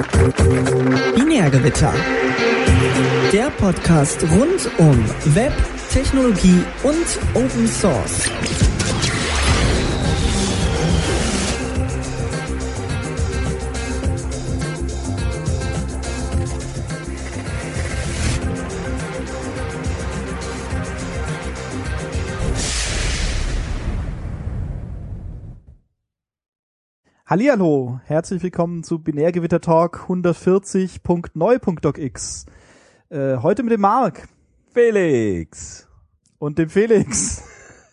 Binärgewitter. Der Podcast rund um Web, Technologie und Open Source. Hallihallo, herzlich willkommen zu Binärgewitter Talk 140.neu.docx. Heute mit dem Marc. Felix. Und dem Felix.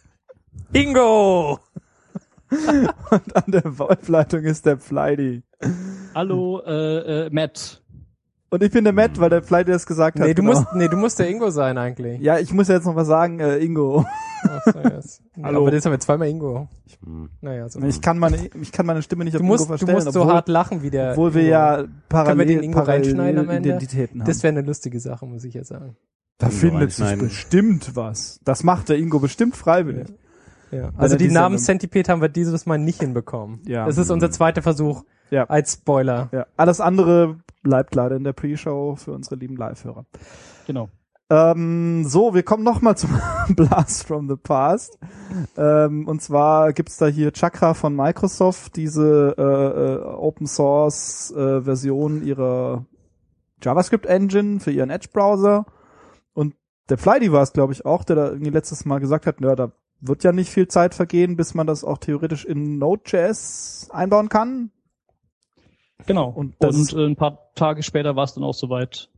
Ingo. Und an der Webleitung ist der Flighty. Hallo, Matt. Und ich bin der Matt, weil der Flighty das gesagt hat. Du musst der Ingo sein eigentlich. Ja, ich muss ja jetzt noch was sagen, Ingo. Ach so, yes. Hallo. Aber jetzt haben wir zweimal Ingo. Naja, so. Ich kann meine Stimme nicht auf Ingo verstellen. Du musst so hart lachen wie der obwohl wir Ingo. ja parallel reinschneiden am Ende? Identitäten haben. Das wäre eine lustige Sache, muss ich jetzt sagen. Da findet sich bestimmt was. Das macht der Ingo bestimmt freiwillig. Ja. Also die Namens-Centipede haben wir dieses Mal nicht hinbekommen. Ja. Das ist unser zweiter Versuch als Spoiler. Ja. Alles andere bleibt leider in der Pre-Show für unsere lieben Live-Hörer. Genau. So, wir kommen nochmal zum Blast from the Past. Und zwar gibt's da hier Chakra von Microsoft, diese Open Source Version ihrer JavaScript Engine für ihren Edge-Browser. Und der Flighty war es, glaube ich, auch, der da irgendwie letztes Mal gesagt hat, ja, da wird ja nicht viel Zeit vergehen, bis man das auch theoretisch in Node.js einbauen kann. Genau. Und ein paar Tage später war es dann auch soweit.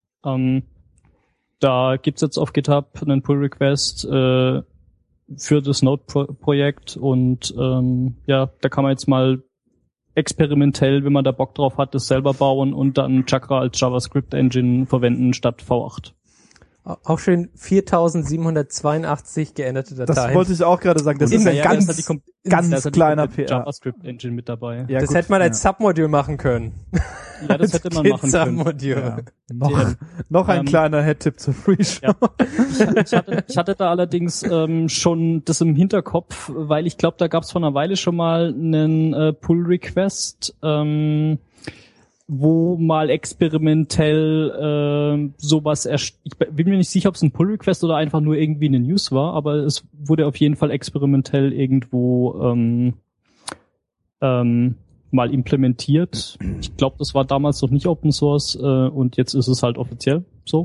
Da gibt's jetzt auf GitHub einen Pull-Request für das Node-Projekt und da kann man jetzt mal experimentell, wenn man da Bock drauf hat, das selber bauen und dann Chakra als JavaScript-Engine verwenden statt V8. Auch schön 4782 geänderte Dateien. Das wollte ich auch gerade sagen. Das ist ein ganz kleiner PR. JavaScript-Engine mit dabei. Ja, das gut, hätte man als Submodule machen können. Ja, das hätte man machen können. Submodule. Ja. Noch ein kleiner Head-Tipp zur Pre-Show. Ja. Ich hatte da allerdings schon das im Hinterkopf, weil ich glaube, da gab es vor einer Weile schon mal einen Pull-Request, wo mal experimentell sowas ich bin mir nicht sicher, ob es ein Pull-Request oder einfach nur irgendwie eine News war, aber es wurde auf jeden Fall experimentell irgendwo mal implementiert. Ich glaube, das war damals noch nicht Open Source und jetzt ist es halt offiziell so.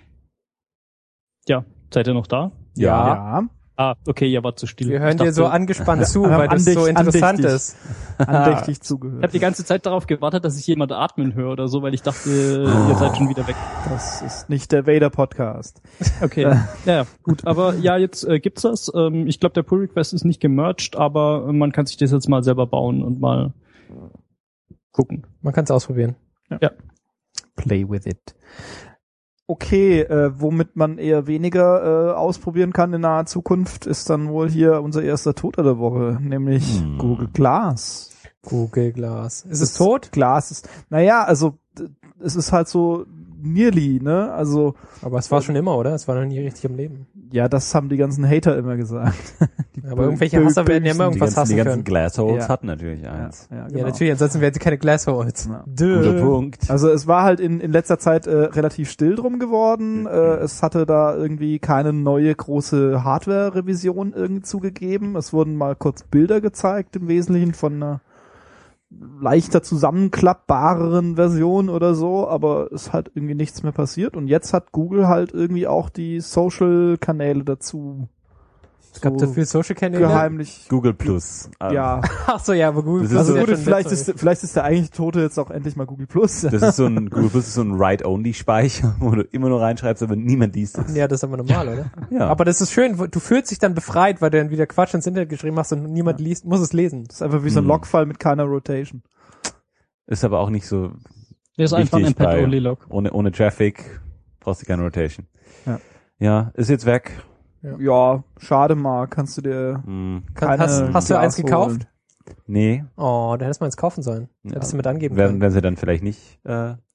Ja, seid ihr noch da? Ja. Ah, okay, ihr wart zu still. Wir hören dir so angespannt zu, weil das so interessant ist. Andächtig zugehört. Ich habe die ganze Zeit darauf gewartet, dass ich jemand atmen höre oder so, weil ich dachte, ihr seid schon wieder weg. Das ist nicht der Vader-Podcast. Okay, ja, gut. Aber ja, jetzt gibt's das. Ich glaube, der Pull-Request ist nicht gemerged, aber man kann sich das jetzt mal selber bauen und mal gucken. Man kann es ausprobieren. Ja. Play with it. Okay, womit man eher weniger ausprobieren kann in naher Zukunft, ist dann wohl hier unser erster Toter der Woche, nämlich Google Glass. Google Glass. Ist es tot? Glass ist, naja, also es ist halt so nearly, ne? Also. Aber es war schon immer, oder? Es war noch nie richtig im Leben. Ja, das haben die ganzen Hater immer gesagt. Aber irgendwelche Hasser werden ja immer irgendwas hassen können. Die ganzen Glassholes hatten natürlich eins. Ja, genau. Ja, natürlich, ansonsten wären sie keine Glassholes. Ja. Guter Punkt. Also es war halt in letzter Zeit relativ still drum geworden. Es hatte da irgendwie keine neue große Hardware-Revision irgendwie zugegeben. Es wurden mal kurz Bilder gezeigt, im Wesentlichen von einer leichter zusammenklappbareren Version oder so, aber es hat irgendwie nichts mehr passiert. Und jetzt hat Google halt irgendwie auch die Social-Kanäle dazu. Es gab dafür Social-Kanäle? Geheimlich. Google Plus. Ja. Ach so, ja, aber Google Plus. Also gut, vielleicht ist der eigentlich Tote jetzt auch endlich mal Google Plus. Das ist Google Plus ist so ein Write-Only-Speicher, wo du immer nur reinschreibst, aber niemand liest es. Ja, das ist aber normal, oder? Ja. Aber das ist schön, du fühlst dich dann befreit, weil du dann wieder Quatsch ins Internet geschrieben hast und niemand liest, muss es lesen. Das ist einfach wie so ein Logfile mit keiner Rotation. Ist aber auch nicht so Das ist einfach ein Pad-Only-Log. Ohne Traffic brauchst du keine Rotation. Ja, ist jetzt weg. Ja, schade mal. Kannst du dir Hast du eins gekauft? Nee. Oh, da hättest du mal eins kaufen sollen. Hättest du mit angeben können. Werden sie dann vielleicht nicht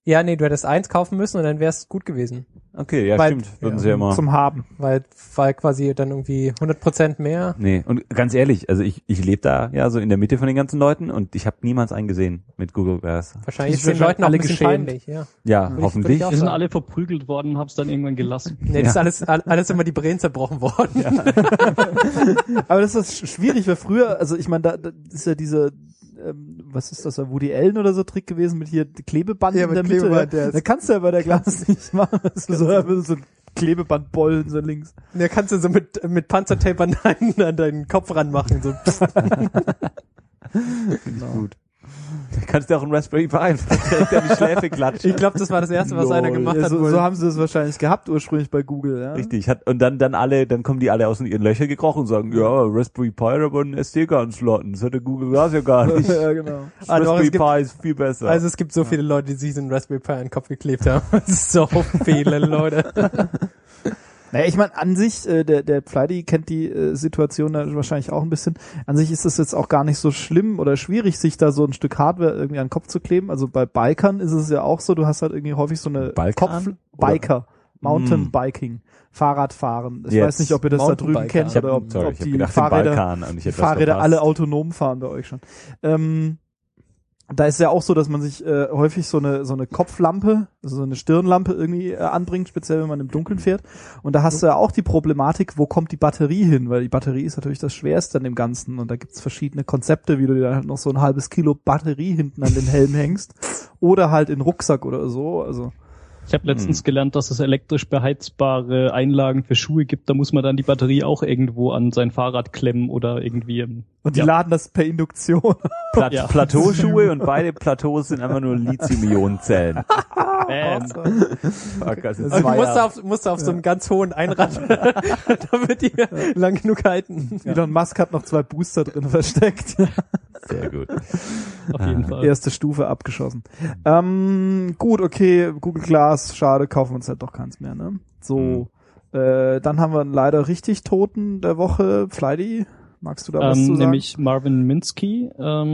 Ja, nee, du hättest 1 kaufen müssen und dann wär's gut gewesen. Okay, ja, Weil- stimmt. Würden ja, sie ja immer. Zum Haben. Weil quasi dann irgendwie 100% mehr. Nee, und ganz ehrlich, also ich lebe da ja so in der Mitte von den ganzen Leuten und ich habe niemals einen gesehen mit Google Glass. Wahrscheinlich Die ist den sind Leuten auch ein alle bisschen geschämt. peinlich, ja. Ja, Würde ich hoffentlich. auch Wir sind sagen. alle verprügelt worden und haben es dann irgendwann gelassen. Nee, das ist alles immer die Brillen zerbrochen worden. Aber das ist schwierig, weil früher, also ich meine, da ist ja diese, was ist das, Woody Allen oder so Trick gewesen mit hier Klebeband Ja, in der mit Mitte. Klebeband, ja. Da kannst du ja bei der Glas nicht machen. Das ist so ein Klebebandbollen so links. Da kannst du so mit Panzertape an deinen Kopf ranmachen. So. Gut. Da kannst du auch einen Raspberry Pi direkt an die Schläfe klatschen. Ich glaube, das war das Erste, was einer gemacht Ja, hat. so wohl. haben sie es wahrscheinlich gehabt ursprünglich bei Google. Ja? Richtig. Und dann kommen die alle aus ihren Löchern gekrochen und sagen, ja, Raspberry Pi, aber ein SD-Karten-Slotten. Das hatte Google Glass ja gar nicht. Ja, genau. Ah, doch, Raspberry es gibt- Pi ist viel besser. Also es gibt so viele Leute, die sich so einen Raspberry Pi an den Kopf geklebt haben. So viele Leute. Naja, ich meine, an sich, der Flighty kennt die Situation da wahrscheinlich auch ein bisschen. An sich ist es jetzt auch gar nicht so schlimm oder schwierig, sich da so ein Stück Hardware irgendwie an den Kopf zu kleben. Also bei Bikern ist es ja auch so, du hast halt irgendwie häufig so eine Balkan? Biker, Mountainbiking, Fahrradfahren. Ich Jetzt. weiß nicht, ob ihr das da drüben Mountainbiker. kennt oder ob ich hab die gedacht, den Fahrräder, Balkan und ich die hätte was Fahrräder verpasst. alle autonom fahren bei euch schon. Da ist ja auch so, dass man sich häufig so eine Kopflampe, also so eine Stirnlampe irgendwie anbringt, speziell wenn man im Dunkeln fährt. Und da hast du ja auch die Problematik, wo kommt die Batterie hin? Weil die Batterie ist natürlich das Schwerste an dem Ganzen. Und da gibt's verschiedene Konzepte, wie du dir dann halt noch so ein halbes Kilo Batterie hinten an den Helm hängst. Oder halt in den Rucksack oder so. Also Ich habe letztens gelernt, dass es elektrisch beheizbare Einlagen für Schuhe gibt. Da muss man dann die Batterie auch irgendwo an sein Fahrrad klemmen oder irgendwie. und die laden das per Induktion. Ja. Plateauschuhe und beide Plateaus sind einfach nur Lithium-Ionen-Zellen. Fuck, das ist Also zwei du musst auf so einem ganz hohen Einrad, damit die lang genug halten. Elon Musk hat noch 2 Booster drin versteckt. Sehr gut. Auf jeden Fall. Erste Stufe abgeschossen. Gut, okay, Google Glass, schade, kaufen wir uns halt doch keins mehr, ne? So, dann haben wir einen leider richtig Toten der Woche. Flighty, magst du da was zu sagen? Nämlich Marvin Minsky.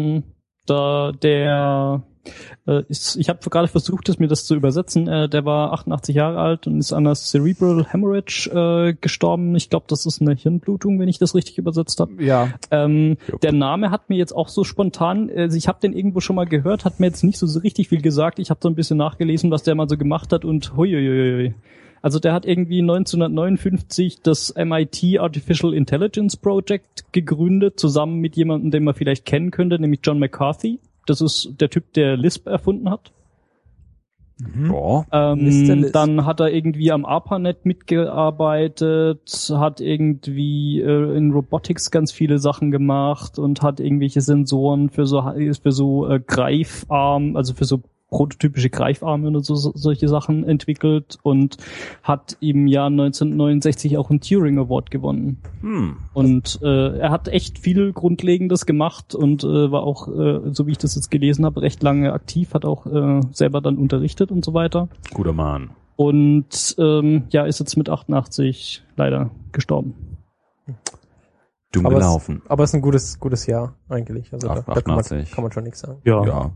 Ich habe gerade versucht, mir das zu übersetzen. Der war 88 Jahre alt und ist an einer Cerebral Hemorrhage gestorben. Ich glaube, das ist eine Hirnblutung, wenn ich das richtig übersetzt habe. Ja, Der Name hat mir jetzt auch so spontan, also ich habe den irgendwo schon mal gehört, hat mir jetzt nicht so richtig viel gesagt. Ich habe so ein bisschen nachgelesen, was der mal so gemacht hat und huiuiui. Also der hat irgendwie 1959 das MIT Artificial Intelligence Project gegründet, zusammen mit jemandem, den man vielleicht kennen könnte, nämlich John McCarthy. Das ist der Typ, der Lisp erfunden hat. Ja. Mr. Lisp. Dann hat er irgendwie am ARPANET mitgearbeitet, hat irgendwie in Robotics ganz viele Sachen gemacht und hat irgendwelche Sensoren für so Greifarm, also für so prototypische Greifarme oder solche Sachen entwickelt und hat im Jahr 1969 auch einen Turing Award gewonnen. Und er hat echt viel Grundlegendes gemacht und war auch, so wie ich das jetzt gelesen habe, recht lange aktiv, hat auch selber dann unterrichtet und so weiter. Guter Mann. Und ist jetzt mit 88 leider gestorben. Dumm Aber gelaufen. Aber es ist ein gutes Jahr eigentlich. Also da kann 88. man schon nichts sagen. Ja.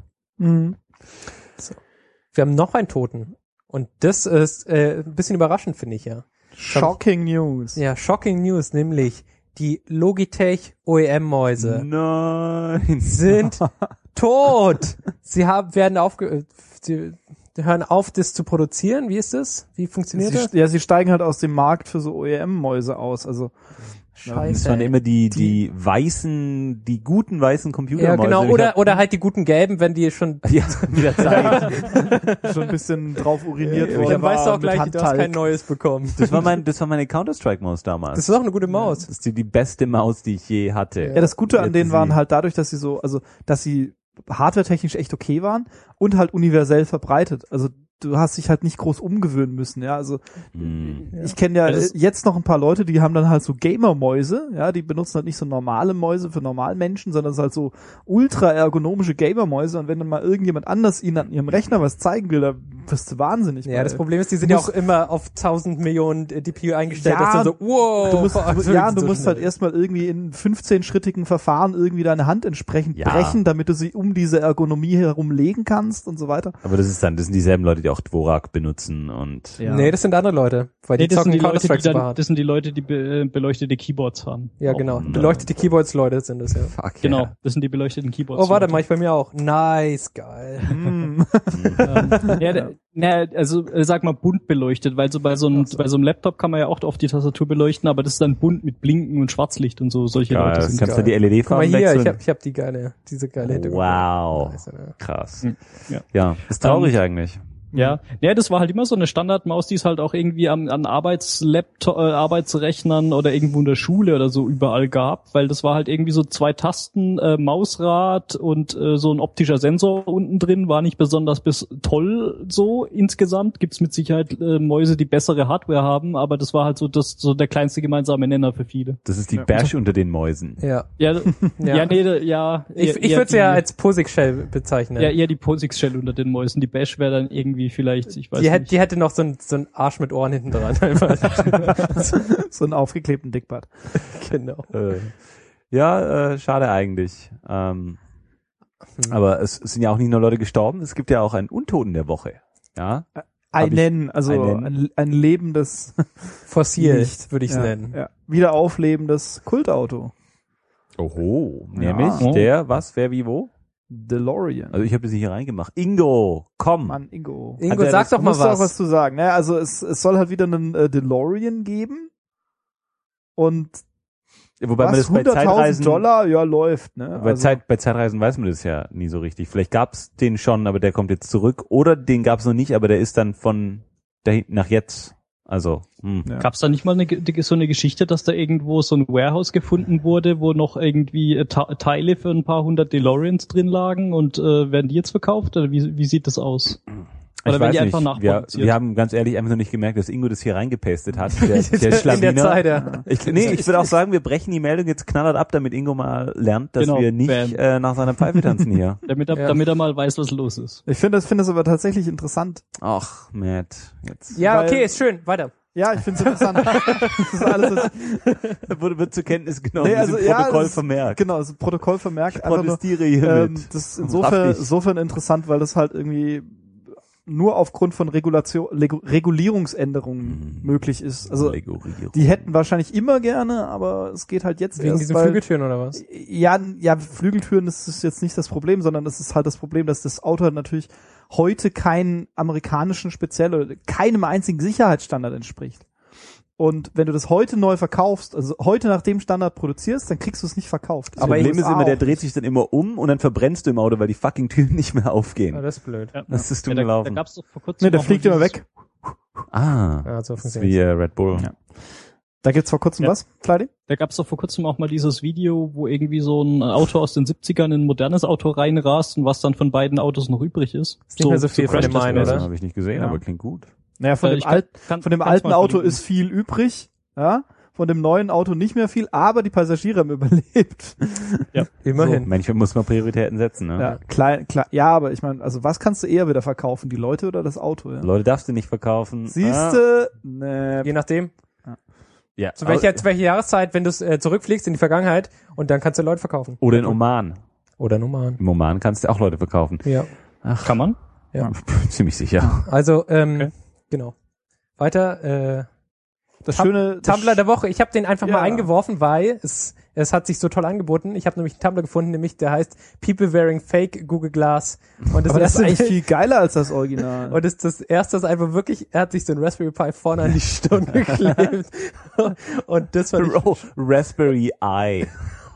Wir haben noch einen Toten. Und das ist ein bisschen überraschend, finde ich ja. Shocking News. Ja, shocking News, nämlich die Logitech OEM-Mäuse Nein. sind tot. Sie hören auf, das zu produzieren. Wie ist das? Wie funktioniert das? Sie steigen halt aus dem Markt für so OEM-Mäuse aus. Also Scheiße. Das waren ey. immer die guten weißen Ja, Computermäuse. genau. Oder halt die guten gelben, wenn die schon, ja, mit der Zeit. schon ein bisschen drauf uriniert worden. dann weißt du auch mit gleich, du hast kein Handteig. neues bekommen. Das war meine Counter-Strike-Maus damals. Das ist auch eine gute Maus. Das ist die beste Maus, die ich je hatte. Ja, das Gute an Jetzt denen sie- waren halt dadurch, dass sie hardwaretechnisch echt okay waren und halt universell verbreitet. Also du hast dich halt nicht groß umgewöhnen müssen, ja, also ich kenne ja jetzt noch ein paar Leute, die haben dann halt so Gamer-Mäuse, ja, die benutzen halt nicht so normale Mäuse für Normalmenschen, sondern es ist halt so ultra ergonomische Gamer-Mäuse und wenn dann mal irgendjemand anders ihnen an ihrem Rechner was zeigen will, da wirst du wahnsinnig. Ja, das Problem ist, die sind ja auch immer auf 1000 Millionen DPU eingestellt, dass du so, wow. Du musst halt erstmal irgendwie in 15-schrittigen Verfahren irgendwie deine Hand entsprechend brechen, damit du sie um diese Ergonomie herum legen kannst und so weiter. Aber das sind dieselben Leute, die auch Dvorak benutzen und... Ja. Nee, das sind andere Leute, weil die zocken Counter-Strike super hart. Das sind die Leute, die beleuchtete Keyboards haben. Ja, genau. Beleuchtete Keyboards-Leute sind das, ja. Fuck, Genau, yeah. das sind die beleuchteten Keyboards. Oh, warte, mach ich bei mir auch. Nice, geil. Also sag mal bunt beleuchtet, weil bei so einem Laptop kann man ja auch auf die Tastatur beleuchten, aber das ist dann bunt mit Blinken und Schwarzlicht und so, solche Leute sind Kannst geil. du die LED-Farben Guck mal hier, wechseln? ich hab diese geile Hintergrund. Wow. Nice, ja. Krass. Ja. Ja, ist traurig eigentlich. Ja, das war halt immer so eine Standardmaus, die es halt auch irgendwie an Arbeitsrechnern oder irgendwo in der Schule oder so überall gab, weil das war halt irgendwie so 2 Tasten, Mausrad und so ein optischer Sensor unten drin, war nicht besonders toll so insgesamt. Gibt's mit Sicherheit Mäuse, die bessere Hardware haben, aber das war halt so der kleinste gemeinsame Nenner für viele. Das ist die Bash unter den Mäusen. Ja. Ich würde es ja als POSIX-Shell bezeichnen. Ja, eher die POSIX-Shell unter den Mäusen. Die Bash wäre dann irgendwie vielleicht, ich weiß nicht. Die hätte noch so ein Arsch mit Ohren hinten dran. So einen aufgeklebten Dickbart. Genau. Schade eigentlich. Aber es sind ja auch nicht nur Leute gestorben, es gibt ja auch einen Untoten der Woche. Ja. Ein lebendes Fossil, würde ich es nennen. Ja. Wieder auflebendes Kultauto. Oho, nämlich wer, wie, wo? DeLorean. Also ich habe das hier reingemacht. Ingo, komm. Mann, Ingo. Ingo, sag doch mal was. Du musst auch was zu sagen. Ne? Also es soll halt wieder einen DeLorean geben und wobei man das bei Zeitreisen $100.000, ja, läuft. Ne? Bei Zeitreisen weiß man das ja nie so richtig. Vielleicht gab's den schon, aber der kommt jetzt zurück. Oder den gab's noch nicht, aber der ist dann von dahin nach jetzt. Also, Ja. Gab's da nicht mal so eine Geschichte, dass da irgendwo so ein Warehouse gefunden wurde, wo noch irgendwie Teile für ein paar hundert DeLoreans drin lagen und werden die jetzt verkauft? Oder wie sieht das aus? Oder werden die einfach nachproduziert? Wir haben ganz ehrlich einfach noch nicht gemerkt, dass Ingo das hier reingepastet hat. Der Schlawiner. In der Zeit, ja. Ich würde auch sagen, wir brechen die Meldung jetzt knallhart ab, damit Ingo mal lernt, dass wir nicht nach seiner Pfeife tanzen hier. Damit er mal weiß, was los ist. Ich finde das aber tatsächlich interessant. Ach, Matt. Jetzt. Ja, okay, ist schön. Weiter. Ja, ich finde es interessant. Das ist alles wird zur Kenntnis genommen. Nee, also, im Protokoll vermerkt. Genau, das Protokoll vermerkt. Ich protestiere hiermit. Das ist insofern interessant, weil das halt irgendwie nur aufgrund von Regulierungsänderungen möglich ist. Also die hätten wahrscheinlich immer gerne, aber es geht halt jetzt wegen erst. Diesen Flügeltüren oder was? Ja, Flügeltüren, das ist jetzt nicht das Problem, sondern es ist halt das Problem, dass das Auto natürlich heute keinen amerikanischen oder keinem einzigen Sicherheitsstandard entspricht. Und wenn du das heute neu verkaufst, also heute nach dem Standard produzierst, dann kriegst du es nicht verkauft. Aber das Problem ist immer, der dreht sich dann immer um und dann verbrennst du im Auto, weil die fucking Türen nicht mehr aufgehen. Oh, das ist blöd. Ja. Das ist dumm gelaufen. Da gab's doch vor kurzem der fliegt immer weg. Ja, so das ist wie Red Bull. Ja. Da gibt's vor kurzem was, Kleidi? Da gab's doch vor kurzem auch mal dieses Video, wo irgendwie so ein Auto aus den 70ern in ein modernes Auto reinrast und was dann von beiden Autos noch übrig ist. Ist nicht mehr so viel von dem einen, oder? Das habe ich nicht gesehen, aber klingt gut. Naja, von dem alten Auto ist viel übrig, ja. Von dem neuen Auto nicht mehr viel, aber die Passagiere haben überlebt. Ja, immerhin. So, manchmal muss man Prioritäten setzen, ne? Ja, klar, ja, aber ich meine, also was kannst du eher wieder verkaufen, die Leute oder das Auto? Ja? Leute darfst du nicht verkaufen. Siehste, ne. Je nachdem. Ja. Zu welcher Jahreszeit, wenn du zurückfliegst in die Vergangenheit und dann kannst du Leute verkaufen. Oder in Oman. Oder in Oman. Im Oman kannst du auch Leute verkaufen. Ja. Ach. Kann man? Ja. Ziemlich sicher. Also, genau. Weiter, das schöne Tumblr der Woche. Ich habe den einfach mal eingeworfen, weil es hat sich so toll angeboten. Ich habe nämlich einen Tumblr gefunden, der heißt People Wearing Fake Google Glass. Und aber das ist eigentlich viel geiler als das Original. Und das erste ist einfach wirklich, er hat sich so ein Raspberry Pi vorne an die Stirn geklebt. Und das war Raspberry Eye.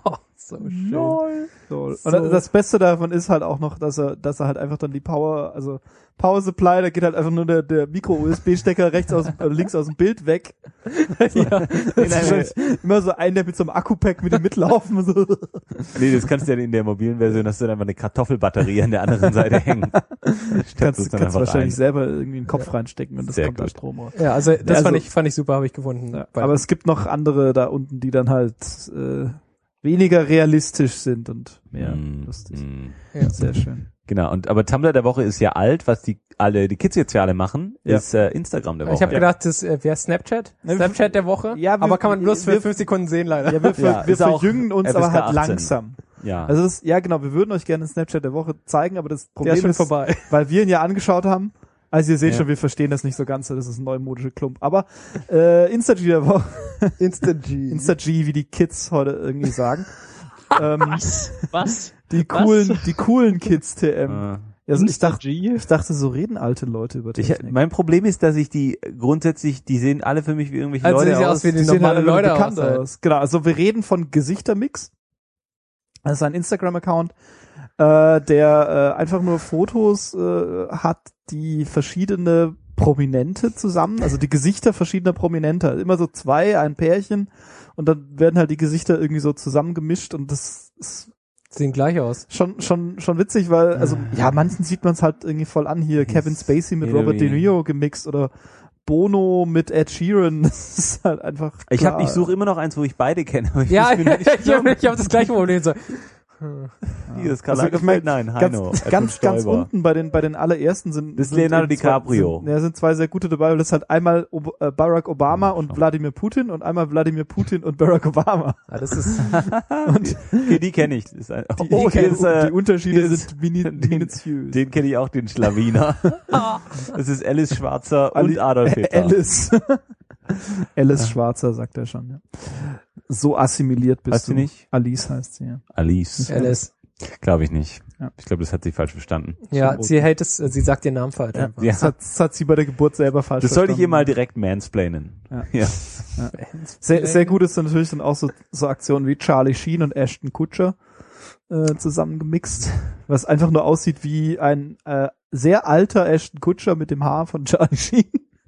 So schön. So. So. Und das Beste davon ist halt auch noch, dass er halt einfach dann die Power Supply, da geht halt einfach nur der Micro-USB-Stecker links aus dem Bild weg. Ja. Das ist immer so ein, der mit so einem Akku-Pack mit dem mitlaufen. So. Nee, das kannst du ja in der mobilen Version, hast du dann einfach eine Kartoffelbatterie an der anderen Seite hängen. Kannst wahrscheinlich selber irgendwie einen Kopf reinstecken und das Sehr kommt da gut. Strom raus. Ja, also das fand ich super, habe ich gefunden. Ja, aber es gibt noch andere da unten, die dann halt weniger realistisch sind und mehr lustig. Ja. Sehr schön. Genau, aber Tumblr der Woche ist ja alt, was die Kids jetzt ja alle machen, ist Instagram der Woche. Ich habe gedacht, das wäre Snapchat. Snapchat der Woche. Ja, aber kann man bloß für 5 Sekunden sehen, leider. Ja, wir ist auch verjüngen uns FSK aber halt 18. langsam. Ja. Also genau, wir würden euch gerne Snapchat der Woche zeigen, aber das Der Problem ist schon ist, vorbei. weil wir ihn ja angeschaut haben. Also ihr seht Ja. schon, wir verstehen das nicht so ganz, das ist ein neumodischer Klump. Aber Insta-G der Woche. Insta-G, wie die Kids heute irgendwie sagen. Was? Die coolen Kids TM. Also ich Insta-G? dachte, so reden alte Leute über Technik. Mein Problem ist, dass ich die grundsätzlich, die sehen alle für mich wie irgendwelche Also Leute sehen sie aus. aus wie die Die sehen normale halt Leute bekannt aus. aus. Genau, also wir reden von Gesichtermix. Das ist ein Instagram-Account, der einfach nur Fotos hat, die verschiedene Prominente zusammen, also die Gesichter verschiedener Prominente, immer so ein Pärchen und dann werden halt die Gesichter irgendwie so zusammengemischt und das ist Sehen gleich aus. schon witzig, weil, also, ja, manchen sieht man es halt irgendwie voll an hier, Kevin Spacey mit Robert De Niro gemixt oder Bono mit Ed Sheeran, das ist halt einfach klar. Ich suche immer noch eins, wo ich beide kenne. Aber Ja, bin nicht ich hab das gleiche Problem. So. dieses Also, Karl ich mein, nein, Heino. ganz unten bei den allerersten sind Das ist sind Leonardo eben DiCaprio. sind zwei sehr gute dabei, weil das ist halt einmal Barack Obama und Wladimir Putin und einmal Wladimir Putin und Barack Obama. Ah, das ist Okay, die kenne ich. Das ist Die Unterschiede hier ist- sind minutiös. Den kenne ich auch, den Schlawiner. Das ist Alice Schwarzer und Adolf Hitler. Alice Schwarzer, sagt er schon, ja. So assimiliert bist Weißt du. du nicht? Alice heißt sie, ja. Alice. Alice. Glaube ich nicht. Ja. Ich glaube, das hat sie falsch verstanden. Ja, sie hält es, sie sagt den Namen falsch. einfach. Ja. Das hat sie bei der Geburt selber falsch Das sollte ich ihr verstanden. mal direkt mansplainen. Ja. Sehr gut ist dann natürlich dann auch so Aktionen wie Charlie Sheen und Ashton Kutcher zusammengemixt, was einfach nur aussieht wie ein sehr alter Ashton Kutcher mit dem Haar von Charlie Sheen.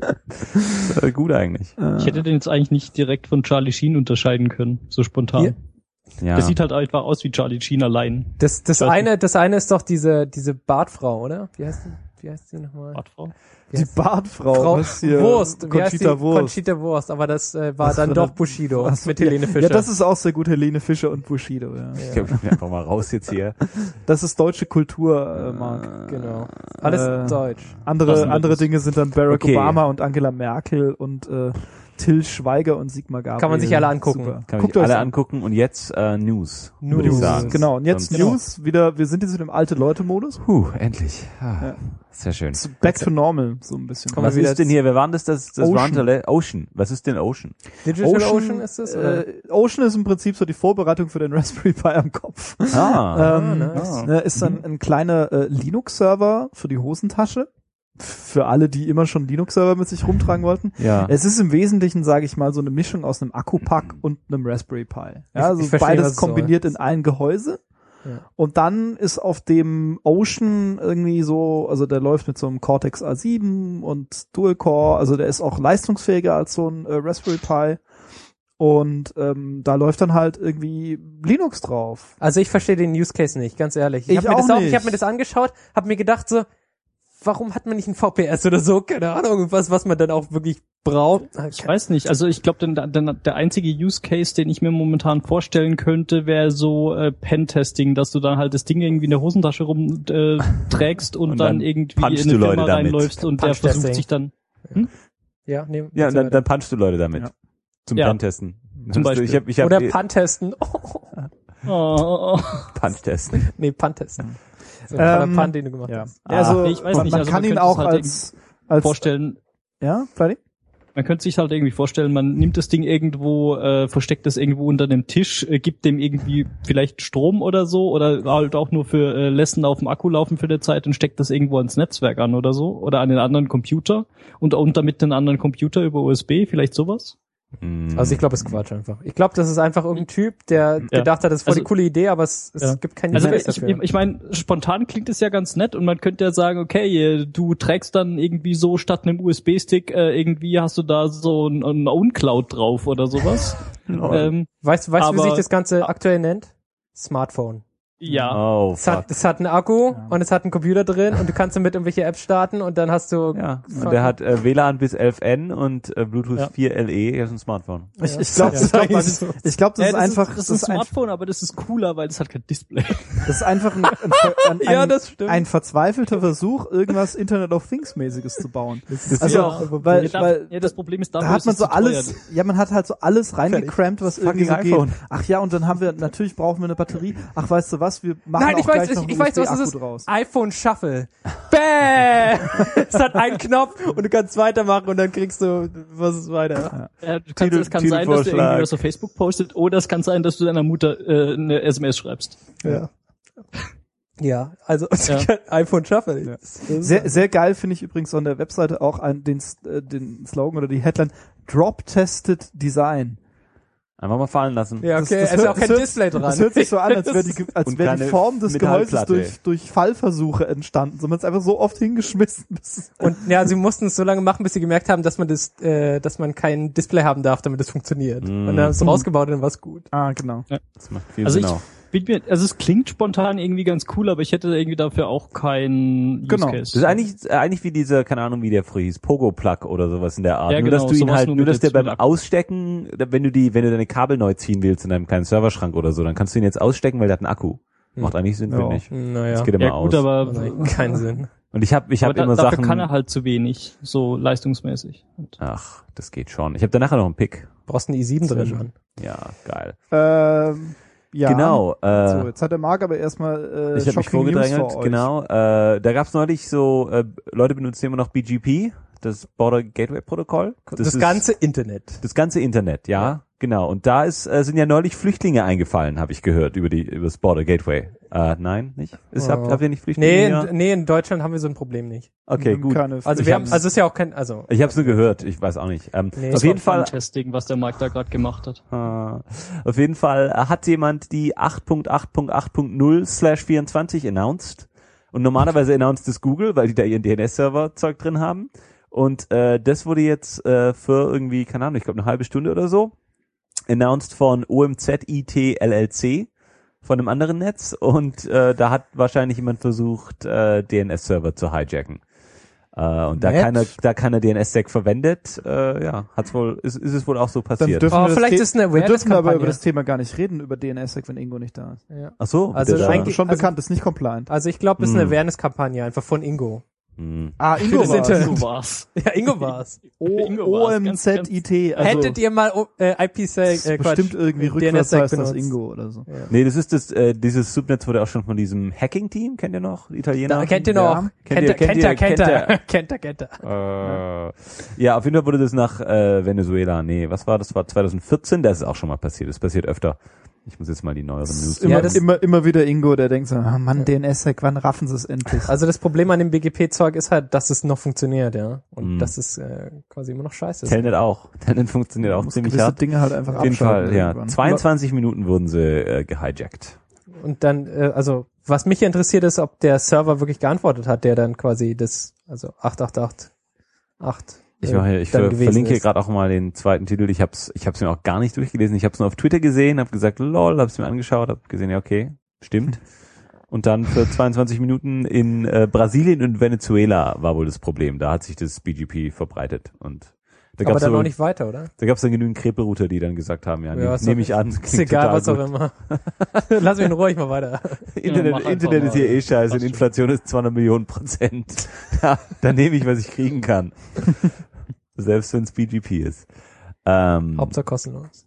Gut eigentlich. Ich hätte den jetzt eigentlich nicht direkt von Charlie Sheen unterscheiden können, so spontan. Hier? Ja. Der sieht halt einfach aus wie Charlie Sheen allein. Das eine ist doch diese Bartfrau, oder? Wie heißt die nochmal? Bartfrau. Die Bartfrau, Frau was hier? Wurst. Wie heißt Conchita die? Wurst. Conchita Wurst, aber das war Was dann war doch das? Bushido Ach so, mit Helene Fischer. Ja, das ist auch sehr gut, Helene Fischer und Bushido, ja. Ich glaube, ich bin einfach mal raus jetzt hier. Das ist deutsche Kultur, Marc. Genau. Alles Deutsch. Andere Dinge sind dann Barack Okay. Obama und Angela Merkel und Till Schweiger und Sigmar Gabriel. Kann man sich alle angucken. Super. Kann Guckt man euch alle an. angucken. Und jetzt News, würde ich News. sagen. Genau, und jetzt Sonst- News, wieder, wir sind jetzt in dem Alte-Leute-Modus. Endlich. Ja. Sehr schön. Back to normal, so ein bisschen. Komm mal Was wieder ist denn hier? Wer war denn das Ocean. Wandale? Ocean. Was ist denn Ocean? Digital Ocean ist das? Oder? Ocean ist im Prinzip so die Vorbereitung für den Raspberry Pi am Kopf. nice. Ist dann ein kleiner Linux-Server für die Hosentasche. Für alle, die immer schon Linux-Server mit sich rumtragen wollten. Ja. Es ist im Wesentlichen, sage ich mal, so eine Mischung aus einem Akku-Pack und einem Raspberry Pi. Ja, also ich verstehe, was beides es kombiniert soll. in ein Gehäuse. Ja. Und dann ist auf dem Ocean irgendwie so, also der läuft mit so einem Cortex A7 und Dual-Core, also der ist auch leistungsfähiger als so ein Raspberry Pi. Und da läuft dann halt irgendwie Linux drauf. Also ich verstehe den Use Case nicht, ganz ehrlich. Ich hab auch nicht. Ich habe mir das angeschaut, habe mir gedacht so, warum hat man nicht ein VPS oder so? Keine Ahnung, was man dann auch wirklich braucht. Ich weiß nicht, also ich glaube, der einzige Use Case, den ich mir momentan vorstellen könnte, wäre so Pen-Testing, dass du dann halt das Ding irgendwie in der Hosentasche rumträgst und dann irgendwie punchst in eine du Firma Leute damit. reinläufst und der Punch-Testing. versucht sich dann... Ja, nee, Ja, und dann punchst du Leute damit. Ja. Zum Ja. Pentesten. Zum Beispiel. Ich hab oder Pan-Testen. Oh. Punch-Testen. Nee, Pan-Testen. So ein toller Pan, den du gemacht Ja. hast. Also ich weiß man, nicht, man also kann man ihn könnte auch es halt als vorstellen, ja, Freddy? man könnte sich halt irgendwie vorstellen, man nimmt das Ding irgendwo, versteckt das irgendwo unter dem Tisch, gibt dem irgendwie vielleicht Strom oder so oder halt auch nur für Lessen auf dem Akku laufen für eine Zeit und steckt das irgendwo ans Netzwerk an oder so oder an den anderen Computer und damit den anderen Computer über USB, vielleicht sowas. Also ich glaube, es ist Quatsch einfach. Ich glaube, das ist einfach irgendein Typ, der gedacht hat, das ist voll die coole Idee, aber es gibt keinen Also Use dafür. ich meine, spontan klingt es ja ganz nett und man könnte ja sagen, okay, du trägst dann irgendwie so statt einem USB-Stick irgendwie hast du da so ein OwnCloud drauf oder sowas. Weißt du, wie sich das Ganze aktuell nennt? Smartphone. Ja. Oh, Es hat einen Akku und es hat einen Computer drin und du kannst damit irgendwelche Apps starten und dann hast du... Ja, und der hat WLAN bis 11N und Bluetooth 4 LE, er ist ein Smartphone. Ich glaube, das ist einfach... Das ist ein Smartphone, aber das ist cooler, weil das hat kein Display. Das ist einfach das stimmt. ein verzweifelter Versuch, irgendwas Internet of Things mäßiges zu bauen. Weil das Problem ist, da hat man so alles, man hat halt so alles reingecrampt, was irgendwie so geht. Ach ja, und dann haben wir, natürlich brauchen wir eine Batterie. Ach, weißt du was, wir machen Nein, auch ich weiß, gleich noch ich weiß, was einen es USB-Akku ist. draus. iPhone Shuffle. Bäh! Es hat einen Knopf und du kannst weitermachen und dann kriegst du was weiter. Ja, es kann sein, dass du irgendwie was auf Facebook postet oder es kann sein, dass du deiner Mutter eine SMS schreibst. Ja, also iPhone Shuffle. Ja. Sehr, sehr geil finde ich übrigens an der Webseite auch den Slogan oder die Headline Drop-Tested Design. Einfach mal fallen lassen. Ja, okay, es ist auch kein Display dran. Das hört sich so an, als wäre die Form des Gehäuses Metallplatte. durch Fallversuche entstanden. So, man ist einfach so oft hingeschmissen. Und ja, sie mussten es so lange machen, bis sie gemerkt haben, dass man kein Display haben darf, damit es funktioniert. Und dann haben sie es rausgebaut und dann war es gut. Ah, genau. Ja. Das macht viel Sinn auch. Es klingt spontan irgendwie ganz cool, aber ich hätte irgendwie dafür auch keinen Use Case. Das ist eigentlich wie dieser, keine Ahnung, wie der früher hieß, Pogo-Plug oder sowas in der Art. Ja, nur, genau, dass du ihn halt, nur dass der beim Akku. Ausstecken, wenn du deine Kabel neu ziehen willst in deinem kleinen Serverschrank oder so, dann kannst du ihn jetzt ausstecken, weil der hat einen Akku. Macht eigentlich Sinn, finde ich. Naja. Das geht immer Ja gut, aus. aber Keinen Sinn. Und ich hab immer dafür Sachen. kann er halt zu wenig, so leistungsmäßig. Ach, das geht schon. Ich habe da nachher noch einen Pick. Brauchst einen i7 drin, Mann. Ja, geil. Ja. Genau. So, jetzt hat der Marc aber erstmal Ich habe mich vorgedrängelt, genau. Da gab's neulich so, Leute benutzen immer noch BGP, das Border Gateway Protokoll. Das ganze Internet. Das ganze Internet, ja. Genau. Und da sind ja neulich Flüchtlinge eingefallen, habe ich gehört, über das Border Gateway. Nein, nicht? Habt ihr nicht Flüchtlinge? Nee, in Deutschland haben wir so ein ein nicht. Okay, gut. Also es ist ja auch kein, also. Ich habe es nur gehört, ich weiß auch nicht. Auf jeden Fall. Testing, was der Marc da gerade gemacht hat. Auf jeden Fall hat jemand die 8.8.8.0/24 announced. Und normalerweise announced es Google, weil die da ihren DNS-Server-Zeug drin haben. Und das wurde jetzt für irgendwie, keine Ahnung, ich glaube eine halbe Stunde oder so, announced von OMZIT LLC, von einem anderen Netz. Und da hat wahrscheinlich jemand versucht, DNS-Server zu hijacken. Und da keiner DNS-Sec verwendet, ist es wohl auch so passiert. Vielleicht ist eine wir dürfen aber Awareness-Kampagne. über das Thema gar nicht reden, über DNS-Sec, wenn Ingo nicht da ist. Ja. Ach so, Also bitte, eigentlich- Schon bekannt, ist nicht compliant. Also ich glaube, es ist eine Awareness-Kampagne einfach von Ingo. Ah, Ingo das Internet. So war's. Ja, Ingo war's. Ingo war's, OMZIT. Also Hättet ihr mal IPsec, bestimmt irgendwie rückwärts heißt das Ingo oder so. Nee, das ist dieses Subnetz wurde auch schon von diesem Hacking-Team, kennt ihr noch? Italiener? Kennt ihr noch? Kennt ihr? Kennt er. Ja, auf jeden Fall wurde das nach Venezuela, was war das? Das war 2014, das ist auch schon mal passiert, das passiert öfter. Ich muss jetzt mal die neueren News Immer wieder Ingo, der denkt so, Mann, DNS-Sec, wann raffen sie es endlich? Also das Problem an dem BGP-Zeug ist halt, dass es noch funktioniert, ja. Und das ist quasi immer noch scheiße. Telnet auch. Telnet funktioniert auch ziemlich gewisse hart. Dinge halt einfach Auf jeden Fall, abschalten ja. irgendwann. 22 Minuten wurden sie gehijackt. Und dann, was mich interessiert ist, ob der Server wirklich geantwortet hat, der dann quasi 8888 Ich dann gewesen verlinke hier ist. gerade auch mal den zweiten Titel. Ich hab's mir auch gar nicht durchgelesen. Ich hab's nur auf Twitter gesehen, habe gesagt, lol, hab's mir angeschaut, habe gesehen, ja okay, stimmt. Und dann für 22 Minuten in Brasilien und Venezuela war wohl das Problem. Da hat sich das BGP verbreitet und da Aber gab's dann so, noch nicht weiter, oder? da gab's dann genügend Krepelrouter, die dann gesagt haben, nehme ich an. Ist egal, was auch immer. Lass mich in Ruhe, ich mal weiter. Internet, mach einfach Internet ist hier mal. scheiße und Passt Inflation ist 200 Millionen %. Ja, dann nehme ich, was ich kriegen kann. Selbst wenn es BGP ist. Hauptsache kostenlos.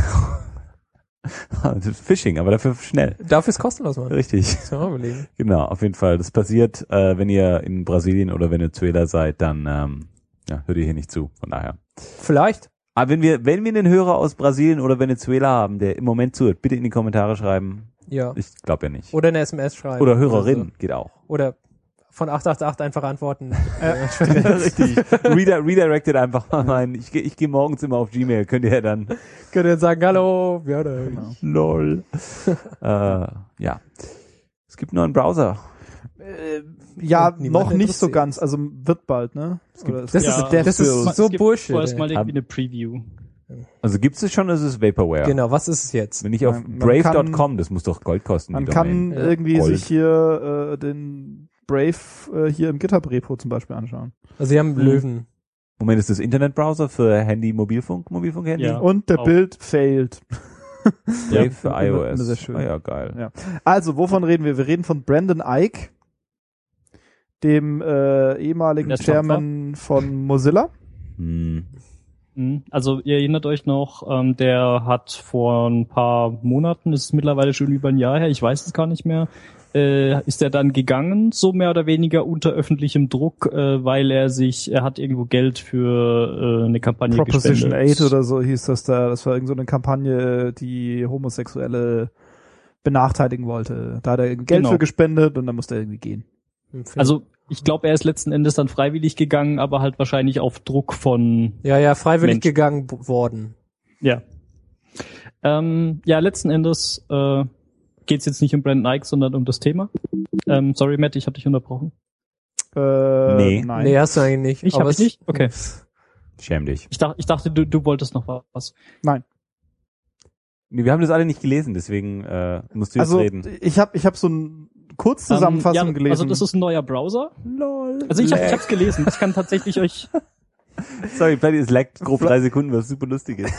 Das ist Phishing, aber dafür schnell. Dafür ist kostenlos, Mann. Richtig. Das mal überlegen. Genau, auf jeden Fall. Das passiert, wenn ihr in Brasilien oder Venezuela seid, dann hört ihr hier nicht zu. Von daher. Vielleicht. Aber wenn wir einen Hörer aus Brasilien oder Venezuela haben, der im Moment zuhört, bitte in die Kommentare schreiben. Ja. Ich glaube ja nicht. Oder eine SMS schreiben. Oder Hörerin, geht auch. Oder von 888 einfach antworten. Richtig. Redirected einfach mal rein. Ich gehe morgens immer auf Gmail. Könnt ihr dann sagen, hallo, ja, Genau. lol. Ja. Es gibt nur einen Browser. Ja, Niemand noch nicht so interessiert. ganz. Also wird bald, ne? Oder es Das gibt- ist so Es gibt Bullshit. vorerst mal ey. irgendwie eine Preview. Also gibt's es schon, es ist Vaporware. Genau, was ist es jetzt? Wenn ich auf Man brave.com, das muss doch Gold kosten. man die kann Domain. irgendwie Gold. sich hier den Brave hier im GitHub-Repo zum Beispiel anschauen. Also sie haben Löwen. Moment, ist das Internetbrowser für Handy, Mobilfunk-Handy? Ja. Und der auch. Bild failed. Brave für immer iOS. sehr schön. Ah ja, geil. Ja. Also, wovon reden wir? Wir reden von Brandon Ike, dem ehemaligen Der Chairman von Mozilla. Also ihr erinnert euch noch, der hat vor ein paar Monaten, ist mittlerweile schon über ein Jahr her, ich weiß es gar nicht mehr, ist er dann gegangen, so mehr oder weniger unter öffentlichem Druck, weil er hat irgendwo Geld für eine Kampagne Proposition gespendet. 8 oder so hieß das da. Das war irgend so eine Kampagne, die Homosexuelle benachteiligen wollte. Da hat er Geld Genau. für gespendet und dann musste er irgendwie gehen. Also ich glaube, er ist letzten Endes dann freiwillig gegangen, aber halt wahrscheinlich auf Druck von Ja, freiwillig Mensch. gegangen worden. Ja. Ja, letzten Endes geht's jetzt nicht um Brandon Ike, sondern um das Thema. Sorry, Matt, ich habe dich unterbrochen. Nee. Nein. Nee, hast du eigentlich nicht. Ich Aber habe es- nicht? Okay. Schäm dich. Ich dachte, du wolltest noch was. Nein. Nee, wir haben das alle nicht gelesen, deswegen musst du jetzt Also reden. ich hab so ein Kurzzusammenfassung ja, gelesen. Also das ist ein neuer Browser. Lol. Also ich hab's gelesen. Ich kann tatsächlich euch... Sorry, Paddy, es laggt grob 3 Sekunden, was super lustig ist.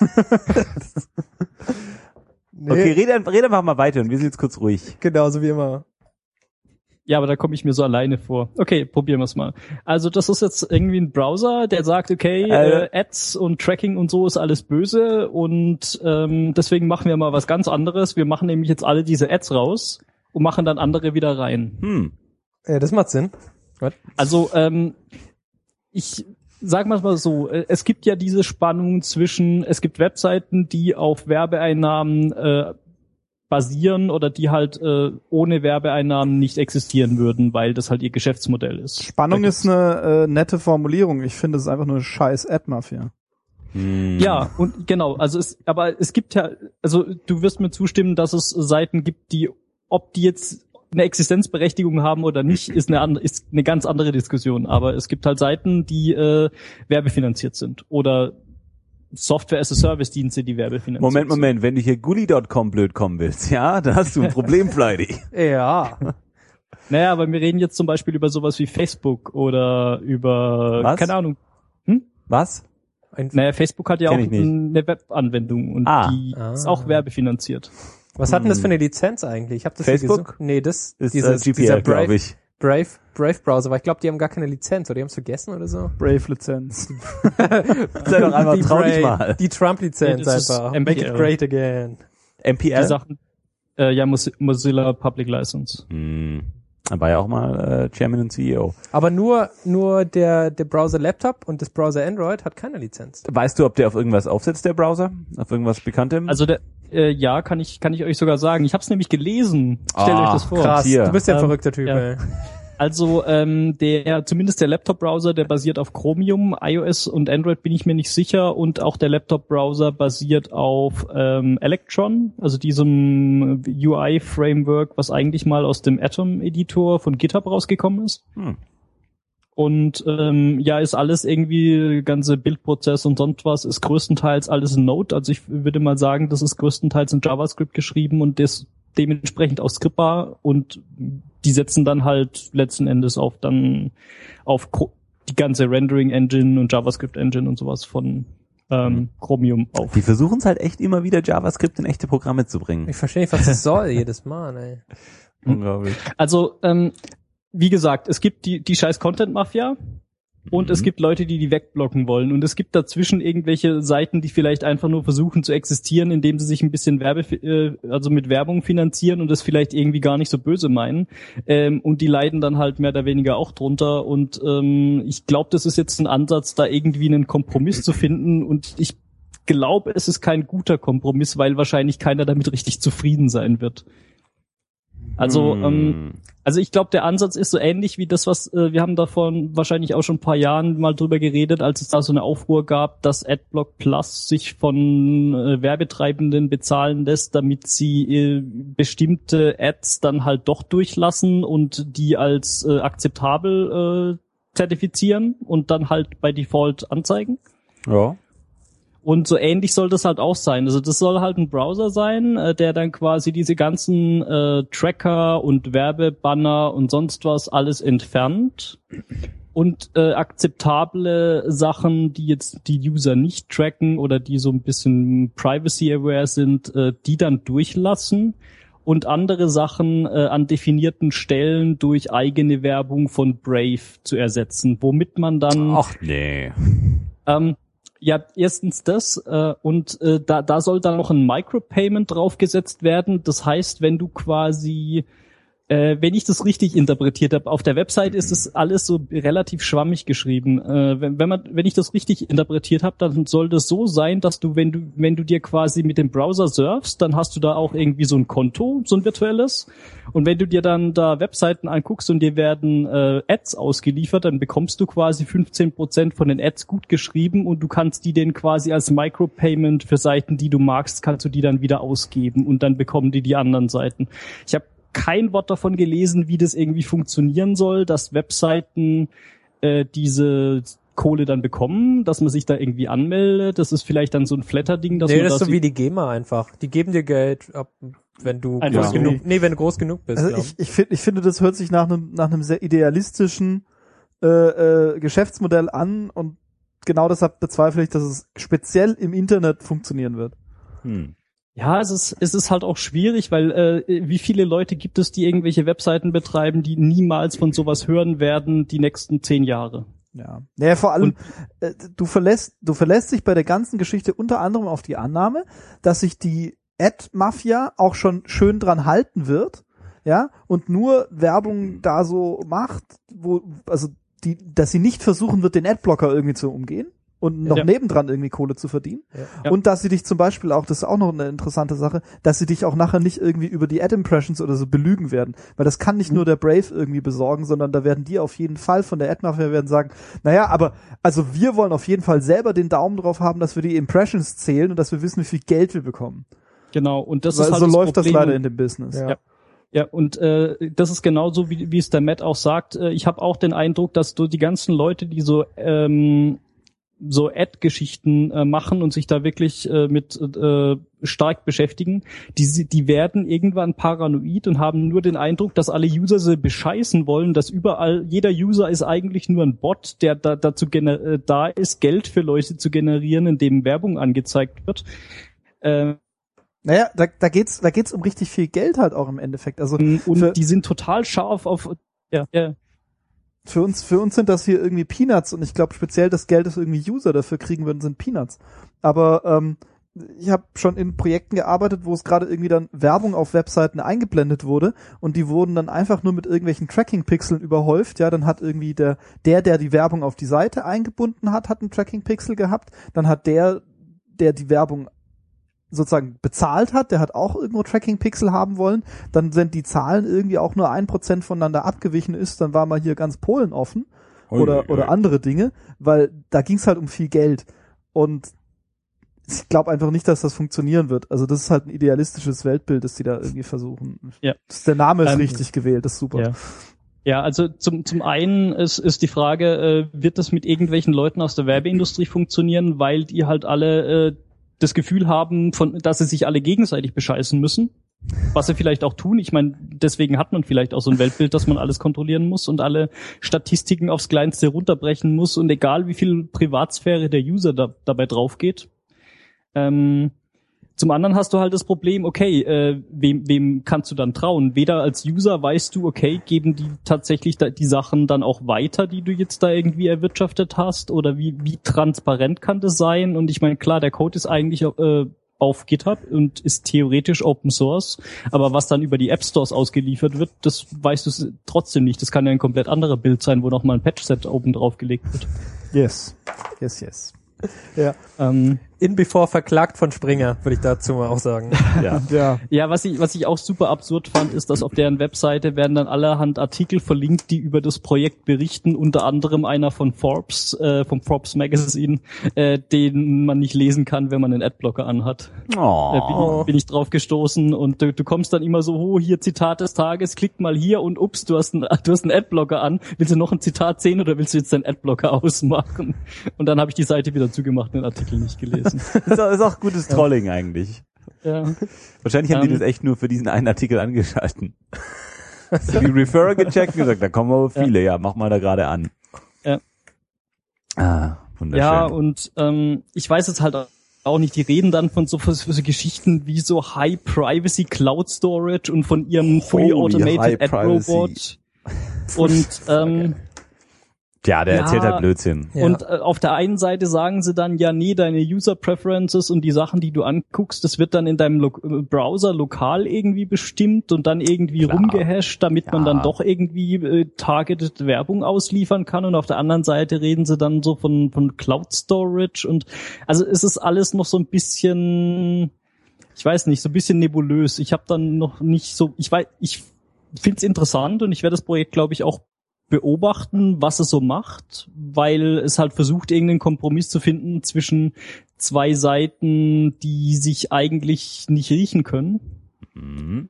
Nee, Okay, rede einfach mal weiter und wir sind jetzt kurz ruhig. genauso wie immer. Ja, aber da komme ich mir so alleine vor. Okay, probieren wir's mal. Also das ist jetzt irgendwie ein Browser, der sagt, okay, Ads und Tracking und so ist alles böse und deswegen machen wir mal was ganz anderes. Wir machen nämlich jetzt alle diese Ads raus und machen dann andere wieder rein. Ja, das macht Sinn. Also ich sag mal so, es gibt ja diese Spannung zwischen, es gibt Webseiten, die auf Werbeeinnahmen basieren oder die halt ohne Werbeeinnahmen nicht existieren würden, weil das halt ihr Geschäftsmodell ist. Spannung ist eine nette Formulierung. Ich finde, es ist einfach nur eine scheiß Ad-Mafia. Ja, und genau, aber es gibt ja, also du wirst mir zustimmen, dass es Seiten gibt, die, ob die jetzt eine Existenzberechtigung haben oder nicht, ist eine ganz andere Diskussion. Aber es gibt halt Seiten, die werbefinanziert sind oder Software-as-a-Service-Dienste, die werbefinanziert sind. Moment, wenn du hier Gully.com blöd kommen willst, ja, dann hast du ein Problem, Fleidy. Ja. Naja, aber wir reden jetzt zum Beispiel über sowas wie Facebook oder über, Was? keine Ahnung. Was? Naja, Facebook hat ja auch Kenn ich nicht. eine Webanwendung und die ist auch werbefinanziert. Was hat denn das für eine Lizenz eigentlich? Ich habe das Facebook? hier gesucht. Nee, das Ist dieser GPL, glaube ich. Brave Browser, aber ich glaube, die haben gar keine Lizenz oder die haben es vergessen oder so. Brave-Lizenz. Sei doch einmal, trau dich mal. Die Trump-Lizenz Nee, das ist einfach. MPL. Make it great again. Die MPL? Sachen, ja, Mozilla Public License. Da war ja auch mal Chairman und CEO. Aber nur der Browser Laptop und das Browser Android hat keine Lizenz. Weißt du, ob der auf irgendwas aufsetzt, der Browser? Auf irgendwas Bekanntem? Also ja, kann ich euch sogar sagen. Ich habe es nämlich gelesen. Stellt euch das vor. Krass, hier. du bist ja ein verrückter Typ, ja. ey. Also zumindest der Laptop-Browser, der basiert auf Chromium, iOS und Android bin ich mir nicht sicher und auch der Laptop-Browser basiert auf Electron, also diesem UI-Framework, was eigentlich mal aus dem Atom-Editor von GitHub rausgekommen ist. Und ja, ist alles irgendwie, ganze Bildprozess und sonst was, ist größtenteils alles in Node. Also ich würde mal sagen, das ist größtenteils in JavaScript geschrieben und das dementsprechend auch skriptbar und die setzen dann halt letzten Endes auf die ganze Rendering-Engine und JavaScript-Engine und sowas von Chromium auf. Die versuchen es halt echt immer wieder, JavaScript in echte Programme zu bringen. Ich verstehe nicht, was das soll jedes Mal, ey. Unglaublich. Also, wie gesagt, es gibt die scheiß Content-Mafia und es gibt Leute, die wegblocken wollen und es gibt dazwischen irgendwelche Seiten, die vielleicht einfach nur versuchen zu existieren, indem sie sich ein bisschen also mit Werbung finanzieren und das vielleicht irgendwie gar nicht so böse meinen und die leiden dann halt mehr oder weniger auch drunter und ich glaube, das ist jetzt ein Ansatz, da irgendwie einen Kompromiss zu finden und ich glaube, es ist kein guter Kompromiss, weil wahrscheinlich keiner damit richtig zufrieden sein wird. Also ich glaube, der Ansatz ist so ähnlich wie das, was wir haben davon wahrscheinlich auch schon ein paar Jahren mal drüber geredet, als es da so eine Aufruhr gab, dass Adblock Plus sich von Werbetreibenden bezahlen lässt, damit sie bestimmte Ads dann halt doch durchlassen und die als akzeptabel zertifizieren und dann halt bei Default anzeigen. Ja. Und so ähnlich soll das halt auch sein. Also das soll halt ein Browser sein, der dann quasi diese ganzen Tracker und Werbebanner und sonst was alles entfernt und akzeptable Sachen, die jetzt die User nicht tracken oder die so ein bisschen privacy-aware sind, die dann durchlassen und andere Sachen an definierten Stellen durch eigene Werbung von Brave zu ersetzen, womit man dann... Ach nee. Ja, erstens das und da soll dann noch ein Micropayment draufgesetzt werden. Das heißt, wenn du quasi, wenn ich das richtig interpretiert habe, auf der Website ist es alles so relativ schwammig geschrieben. Wenn ich das richtig interpretiert habe, dann soll das so sein, dass du, wenn du dir quasi mit dem Browser surfst, dann hast du da auch irgendwie so ein Konto, so ein virtuelles. Und wenn du dir dann da Webseiten anguckst und dir werden Ads ausgeliefert, dann bekommst du quasi 15% von den Ads gut geschrieben und du kannst die denn quasi als Micropayment für Seiten, die du magst, kannst du die dann wieder ausgeben und dann bekommen die anderen Seiten. Ich habe kein Wort davon gelesen, wie das irgendwie funktionieren soll, dass Webseiten diese Kohle dann bekommen, dass man sich da irgendwie anmeldet. Das ist vielleicht dann so ein Flatter-Ding. Das ist so wie die GEMA einfach. Die geben dir Geld, wenn du groß genug bist. Also ich finde, das hört sich nach einem sehr idealistischen Geschäftsmodell an und genau deshalb bezweifle ich, dass es speziell im Internet funktionieren wird. Ja, es ist halt auch schwierig, weil wie viele Leute gibt es, die irgendwelche Webseiten betreiben, die niemals von sowas hören werden die nächsten 10 Jahre. Ja. Naja, vor allem, du verlässt dich bei der ganzen Geschichte unter anderem auf die Annahme, dass sich die Ad-Mafia auch schon schön dran halten wird, ja, und nur Werbung da so macht, dass sie nicht versuchen wird, den Adblocker irgendwie zu umgehen und noch nebendran irgendwie Kohle zu verdienen. Ja. Und dass sie dich zum Beispiel auch, das ist auch noch eine interessante Sache, dass sie dich auch nachher nicht irgendwie über die Ad-Impressions oder so belügen werden. Weil das kann nicht nur der Brave irgendwie besorgen, sondern da werden die auf jeden Fall von der Ad-Mafia werden sagen, naja, aber also wir wollen auf jeden Fall selber den Daumen drauf haben, dass wir die Impressions zählen und dass wir wissen, wie viel Geld wir bekommen. Genau, und das weil ist halt so das läuft Problem. Das leider in dem Business. Ja, und das ist genauso, wie es der Matt auch sagt. Ich habe auch den Eindruck, dass die ganzen Leute, die so Ad-Geschichten machen und sich da wirklich mit stark beschäftigen, die werden irgendwann paranoid und haben nur den Eindruck, dass alle User sie bescheißen wollen, dass überall, jeder User ist eigentlich nur ein Bot, der dazu da ist, Geld für Leute zu generieren, indem Werbung angezeigt wird. Naja, da geht's um richtig viel Geld halt auch im Endeffekt. Also und die sind total scharf auf Für uns sind das hier irgendwie Peanuts und ich glaube speziell das Geld, das irgendwie User dafür kriegen würden, sind Peanuts. Aber ich habe schon in Projekten gearbeitet, wo es gerade irgendwie dann Werbung auf Webseiten eingeblendet wurde und die wurden dann einfach nur mit irgendwelchen Tracking-Pixeln überhäuft. Ja, dann hat irgendwie der die Werbung auf die Seite eingebunden hat einen Tracking-Pixel gehabt. Dann hat der die Werbung sozusagen bezahlt hat, der hat auch irgendwo Tracking-Pixel haben wollen, dann sind die Zahlen irgendwie auch nur 1% voneinander abgewichen ist, dann war mal hier ganz Polen offen oder andere Dinge, weil da ging es halt um viel Geld und ich glaube einfach nicht, dass das funktionieren wird. Also das ist halt ein idealistisches Weltbild, das die da irgendwie versuchen. Ja. Der Name ist richtig gewählt, das ist super. Ja. Ja, also zum einen ist die Frage, wird das mit irgendwelchen Leuten aus der Werbeindustrie funktionieren, weil die halt alle das Gefühl haben, dass sie sich alle gegenseitig bescheißen müssen, was sie vielleicht auch tun. Ich meine, deswegen hat man vielleicht auch so ein Weltbild, dass man alles kontrollieren muss und alle Statistiken aufs Kleinste runterbrechen muss und egal wie viel Privatsphäre der User dabei drauf geht. Zum anderen hast du halt das Problem, okay, wem kannst du dann trauen? Weder als User weißt du, okay, geben die tatsächlich die Sachen dann auch weiter, die du jetzt da irgendwie erwirtschaftet hast? Oder wie transparent kann das sein? Und ich meine, klar, der Code ist eigentlich auf GitHub und ist theoretisch Open Source, aber was dann über die App Stores ausgeliefert wird, das weißt du trotzdem nicht. Das kann ja ein komplett anderer Bild sein, wo nochmal ein Patch-Set oben drauf gelegt wird. Yes. Ja. before verklagt von Springer, würde ich dazu mal auch sagen. Ja. Ja, was ich auch super absurd fand, ist, dass auf deren Webseite werden dann allerhand Artikel verlinkt, die über das Projekt berichten, unter anderem einer von Forbes, vom Forbes Magazine, den man nicht lesen kann, wenn man einen Adblocker anhat. Bin ich drauf gestoßen und du kommst dann immer so, hier Zitat des Tages, klick mal hier und ups, du hast einen Adblocker an. Willst du noch ein Zitat sehen oder willst du jetzt deinen Adblocker ausmachen? Und dann habe ich die Seite wieder zugemacht und den Artikel nicht gelesen. Ist auch gutes Trolling eigentlich. Ja. Wahrscheinlich haben die das echt nur für diesen einen Artikel angeschalten. Die Referrer gecheckt und gesagt, da kommen aber viele, ja, mach mal da gerade an. Ja. Wunderschön. Ja, und ich weiß jetzt halt auch nicht, die reden dann von so Geschichten wie so High Privacy Cloud Storage und von ihrem Fully Automated Ad Robot. Und ja, der erzählt halt Blödsinn. Ja. Und auf der einen Seite sagen sie dann, ja, nee, deine User Preferences und die Sachen, die du anguckst, das wird dann in deinem Browser lokal irgendwie bestimmt und dann irgendwie rumgehasht, damit man dann doch irgendwie targeted Werbung ausliefern kann. Und auf der anderen Seite reden sie dann so von Cloud Storage und also es ist alles noch so ein bisschen, ich weiß nicht, so ein bisschen nebulös. Ich habe dann noch nicht so, ich finde es interessant und ich werde das Projekt, glaube ich, auch beobachten, was es so macht, weil es halt versucht, irgendeinen Kompromiss zu finden zwischen zwei Seiten, die sich eigentlich nicht riechen können. Mhm.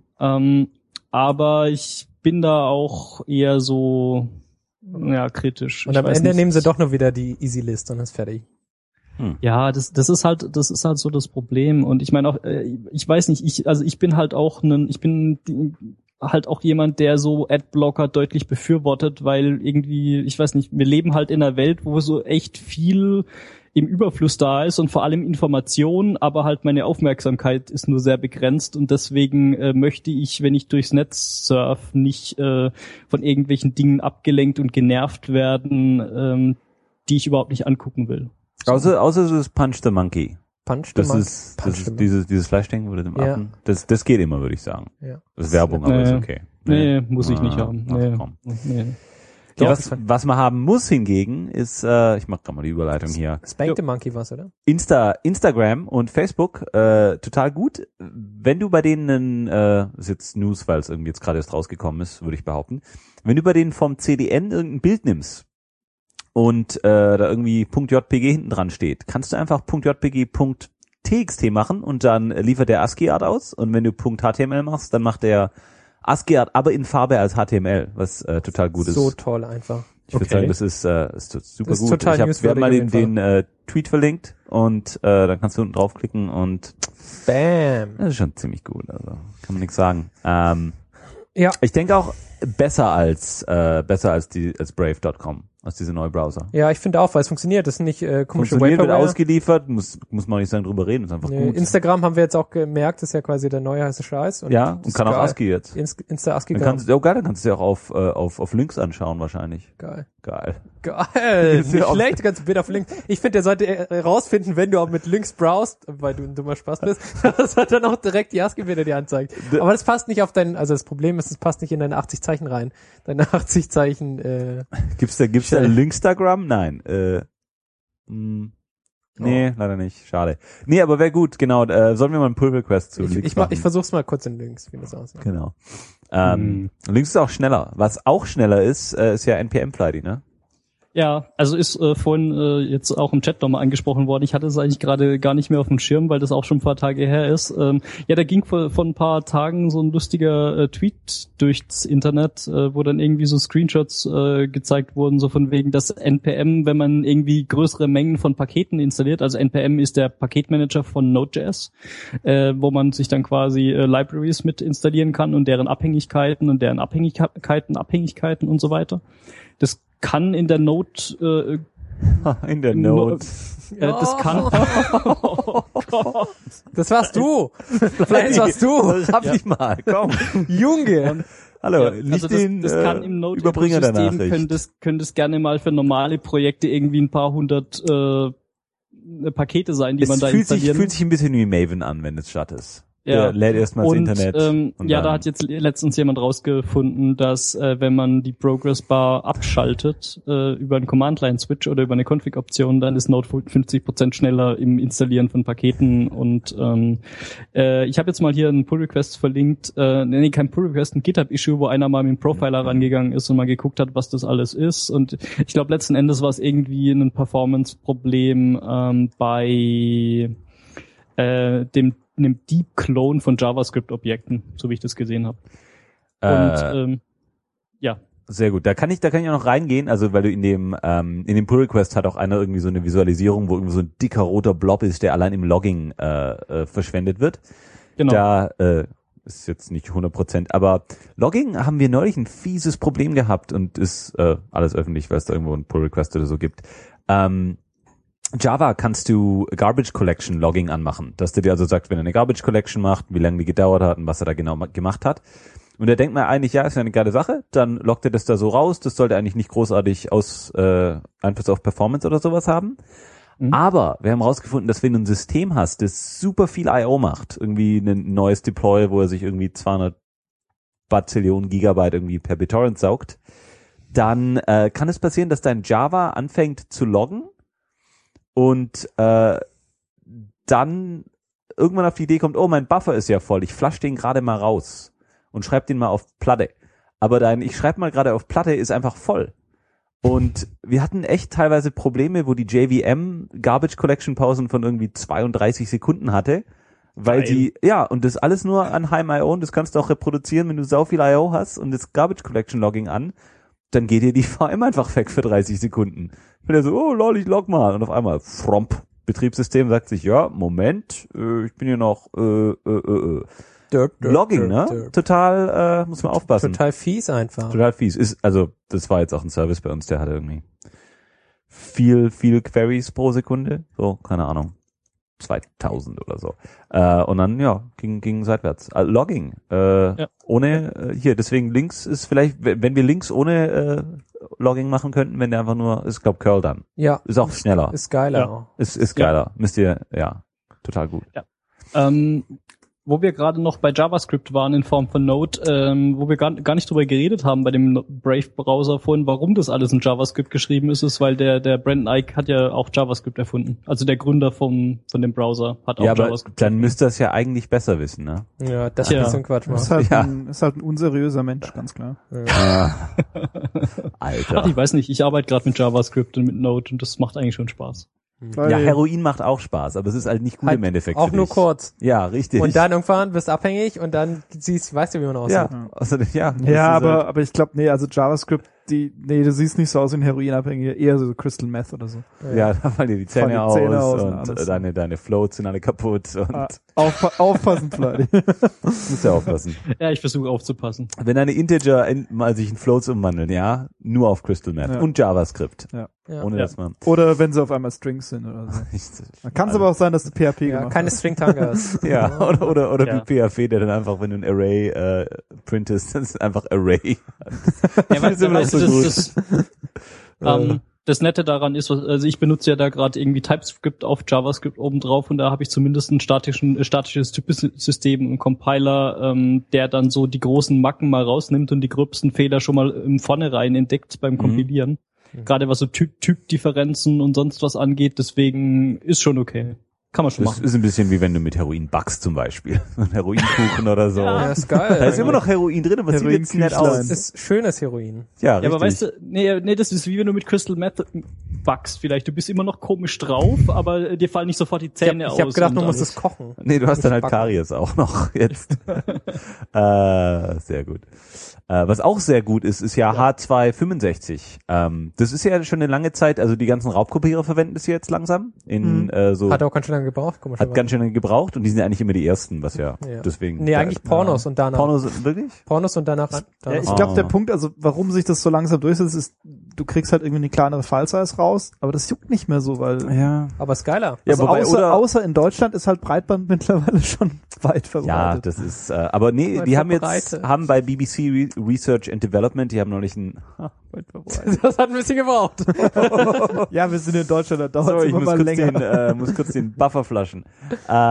Aber ich bin da auch eher so kritisch. Und am Ende nehmen sie doch nur wieder die Easy List und ist fertig. Ja, das ist halt so das Problem. Und ich meine auch, ich weiß nicht, ich bin halt auch halt auch jemand, der so Adblocker deutlich befürwortet, weil irgendwie, ich weiß nicht, wir leben halt in einer Welt, wo so echt viel im Überfluss da ist und vor allem Information, aber halt meine Aufmerksamkeit ist nur sehr begrenzt und deswegen möchte ich, wenn ich durchs Netz surf, nicht von irgendwelchen Dingen abgelenkt und genervt werden, die ich überhaupt nicht angucken will. Außer es ist Punch the Monkey. Das ist dieses Fleischding oder dem Affen. Das geht immer, würde ich sagen. Ja. Das ist Werbung, aber ist okay. Nee, muss ich nicht haben. Nee. Ja, was man haben muss hingegen, ist, ich mach gerade mal die Überleitung hier. Spank the Monkey was, oder? Instagram und Facebook, total gut. Wenn du bei denen, ist jetzt News, weil es irgendwie jetzt gerade erst rausgekommen ist, würde ich behaupten. Wenn du bei denen vom CDN irgendein Bild nimmst und da irgendwie .jpg hinten dran steht, kannst du einfach .jpg.txt machen und dann liefert der ASCII-Art aus und wenn du .html machst, dann macht der ASCII-Art aber in Farbe als HTML, was total gut ist. So toll einfach. Ich würde sagen, das ist super ist gut. Total Wir haben mal den Tweet verlinkt und dann kannst du unten draufklicken und Bam. das ist schon ziemlich gut, also kann man nichts sagen. Ja. Ich denke auch besser als Brave.com, als diese neue Browser. Ja, ich finde auch, weil es funktioniert. Das sind nicht komische Funktioniert, wird Vaporware. ausgeliefert, muss man nicht sagen, drüber reden, ist einfach gut. Instagram haben wir jetzt auch gemerkt, ist ja quasi der neue heiße Scheiß. Und ja, und kann auch ASCII jetzt. Insta-ASCII. Dann kannst du auch auf Links anschauen wahrscheinlich. Geil. Nicht schlecht, du kannst ein Bild auf Links. Ich finde, der sollte rausfinden, wenn du auch mit Links browst, weil du ein dummer Spaß bist, das hat dann auch direkt die ASCII-Bilder dir anzeigt. Aber das passt nicht auf also das Problem ist, es passt nicht in deine 80 Zeichen rein. Deine 80 Zeichen, Gibt's da Linkstagram? Nein. Nee, leider nicht. Schade. Nee, aber wäre gut, genau. Sollen wir mal einen Pull-Request zu Links machen? Ich versuch's mal kurz in Links, wie das aussieht. Genau. Links ist auch schneller. Was auch schneller ist ja NPM-Flighty, ne? Ja, also ist vorhin jetzt auch im Chat nochmal angesprochen worden. Ich hatte es eigentlich gerade gar nicht mehr auf dem Schirm, weil das auch schon ein paar Tage her ist. Ja, da ging vor ein paar Tagen so ein lustiger Tweet durchs Internet, wo dann irgendwie so Screenshots gezeigt wurden, so von wegen, dass NPM, wenn man irgendwie größere Mengen von Paketen installiert, also NPM ist der Paketmanager von Node.js, wo man sich dann quasi Libraries mit installieren kann und deren Abhängigkeiten und deren Abhängigkeiten und so weiter. Das kann in der Node in der Node. Das kann. Oh Gott. Das warst du. Vielleicht warst du. Raff dich mal, komm. Junge. Hallo, ja, also das kann im Node-Ökosystem, können das gerne mal für normale Projekte irgendwie ein paar hundert Pakete sein, die man da installieren. Fühlt sich ein bisschen wie Maven an, wenn es statt ist. Der lädt erstmal ins und, Internet. Und ja, dann, da hat jetzt letztens jemand rausgefunden, dass wenn man die Progress Bar abschaltet über einen Command-Line-Switch oder über eine Config-Option, dann ist Node 50% schneller im Installieren von Paketen. Und ich habe jetzt mal hier einen Pull-Request verlinkt, kein Pull-Request, ein GitHub-Issue, wo einer mal mit dem Profiler rangegangen ist und mal geguckt hat, was das alles ist. Und ich glaube, letzten Endes war es irgendwie ein Performance-Problem bei dem Deep Clone von JavaScript-Objekten, so wie ich das gesehen habe. Und ja. Sehr gut. Da kann ich auch noch reingehen, also weil du in dem Pull Request hat auch einer irgendwie so eine Visualisierung, wo irgendwie so ein dicker roter Blob ist, der allein im Logging verschwendet wird. Genau. Da ist jetzt nicht 100%, aber Logging haben wir neulich ein fieses Problem gehabt und ist alles öffentlich, weil es da irgendwo einen Pull Request oder so gibt. Java kannst du Garbage Collection Logging anmachen, dass der dir also sagt, wenn er eine Garbage Collection macht, wie lange die gedauert hat und was er da genau gemacht hat. Und er denkt mir eigentlich, ja, ist ja eine geile Sache, dann loggt er das da so raus, das sollte eigentlich nicht großartig Einfluss auf Performance oder sowas haben. Mhm. Aber wir haben rausgefunden, dass wenn du ein System hast, das super viel I.O. macht, irgendwie ein neues Deploy, wo er sich irgendwie 200 Bazillionen Gigabyte irgendwie per BitTorrent saugt, dann kann es passieren, dass dein Java anfängt zu loggen und dann irgendwann auf die Idee kommt, oh, mein Buffer ist ja voll, ich flush den gerade mal raus und schreib den mal auf Platte. Aber dein ich schreib mal gerade auf Platte ist einfach voll. Und wir hatten echt teilweise Probleme, wo die JVM Garbage Collection Pausen von irgendwie 32 Sekunden hatte, weil die, ja, und das alles nur an Heim I.O. und das kannst du auch reproduzieren, wenn du sau viel I.O. hast und das Garbage Collection Logging an, dann geht dir die VM einfach weg für 30 Sekunden. Wenn er so, oh lol, ich log mal. Und auf einmal, fromp, Betriebssystem sagt sich, ja, Moment, ich bin hier noch, Logging, ne? Total, muss man aufpassen. Total fies einfach. Total fies. Also, das war jetzt auch ein Service bei uns, der hatte irgendwie viel Queries pro Sekunde. So, keine Ahnung. 2000 oder so. Und dann, ja, ging seitwärts. Logging. Ohne, hier, deswegen Links ist vielleicht, wenn wir Links ohne Logging machen könnten, wenn der einfach nur, ist, glaub, Curl dann. Ja. Ist auch schneller. Ist geiler. Ja. Ist geiler. Ja. Müsst ihr, ja, total gut. Ja. Wo wir gerade noch bei JavaScript waren in Form von Node, wo wir gar nicht drüber geredet haben bei dem Brave-Browser vorhin, warum das alles in JavaScript geschrieben ist, weil der Brandon Ike hat ja auch JavaScript erfunden. Also der Gründer von dem Browser hat auch JavaScript. Dann müsste das ja eigentlich besser wissen, ne? Ja, das ist so ein Quatsch. Ist halt ein unseriöser Mensch, ganz klar. Ja. Alter. Ach, ich weiß nicht, ich arbeite gerade mit JavaScript und mit Node und das macht eigentlich schon Spaß. Ja, Heroin macht auch Spaß, aber es ist halt nicht gut im Endeffekt. Auch nur kurz. Ja, richtig. Und dann irgendwann bist du abhängig und dann weißt du, wie man aussieht. Ja, also, aber ich glaube, also JavaScript, du siehst nicht so aus wie ein Heroinabhängiger, eher so Crystal Meth oder so. Ja, da fallen dir die Zähne aus und deine Floats sind alle kaputt und aufpassen, Fleidi. Musst ja aufpassen. Ja, ich versuche aufzupassen. Wenn deine Integer mal sich in Floats umwandeln, ja, nur auf Crystal Meth und JavaScript. Ja. Ohne dass man. Oder wenn sie auf einmal Strings sind oder so. Kann es aber auch sein, dass du PHP gemacht hast. Keine String-Tangers. Ja, oder PHP, der dann einfach, wenn du ein Array printest, das ist einfach Array. Ja, weil das Nette daran ist, also ich benutze ja da gerade irgendwie TypeScript auf JavaScript obendrauf und da habe ich zumindest ein statisches Typensystem, einen Compiler, der dann so die großen Macken mal rausnimmt und die gröbsten Fehler schon mal im Vornherein entdeckt beim Kompilieren. Gerade was so Typdifferenzen und sonst was angeht, deswegen ist schon okay. Kann man schon machen. Das ist ein bisschen wie wenn du mit Heroin backst zum Beispiel. Ein Heroinkuchen oder so. Ja, ist geil. Da ist immer noch Heroin drin, aber sieht jetzt nett aus. Das ist schönes Heroin. Ja, richtig. Aber weißt du, nee, das ist wie wenn du mit Crystal Meth backst vielleicht. Du bist immer noch komisch drauf, aber dir fallen nicht sofort die Zähne aus. Ich hab gedacht, du musst es kochen. Nee, du hast dann halt Karies auch noch jetzt. Sehr gut. Was auch sehr gut ist ja H265. Das ist ja schon eine lange Zeit, also die ganzen Raubkopierer verwenden das jetzt langsam. Hat auch ganz schön lange gebraucht, Hat ganz schön lange gebraucht und die sind ja eigentlich immer die ersten, was ja deswegen. Nee, eigentlich Pornos und danach. Pornos, wirklich? Pornos und danach. Ja, ich glaube, der Punkt, also warum sich das so langsam durchsetzt, ist, du kriegst halt irgendwie eine kleinere File-Size raus, aber das juckt nicht mehr so, weil. Ja. Aber ist geiler. Ja, also außer in Deutschland ist halt Breitband mittlerweile schon weit verbreitet. Ja, das ist, aber nee, die haben bei BBC Research and Development, die haben noch nicht Das hat ein bisschen gebraucht. Ja, wir sind in Deutschland, da dauert es immer mal länger. Muss kurz den Buffer flaschen.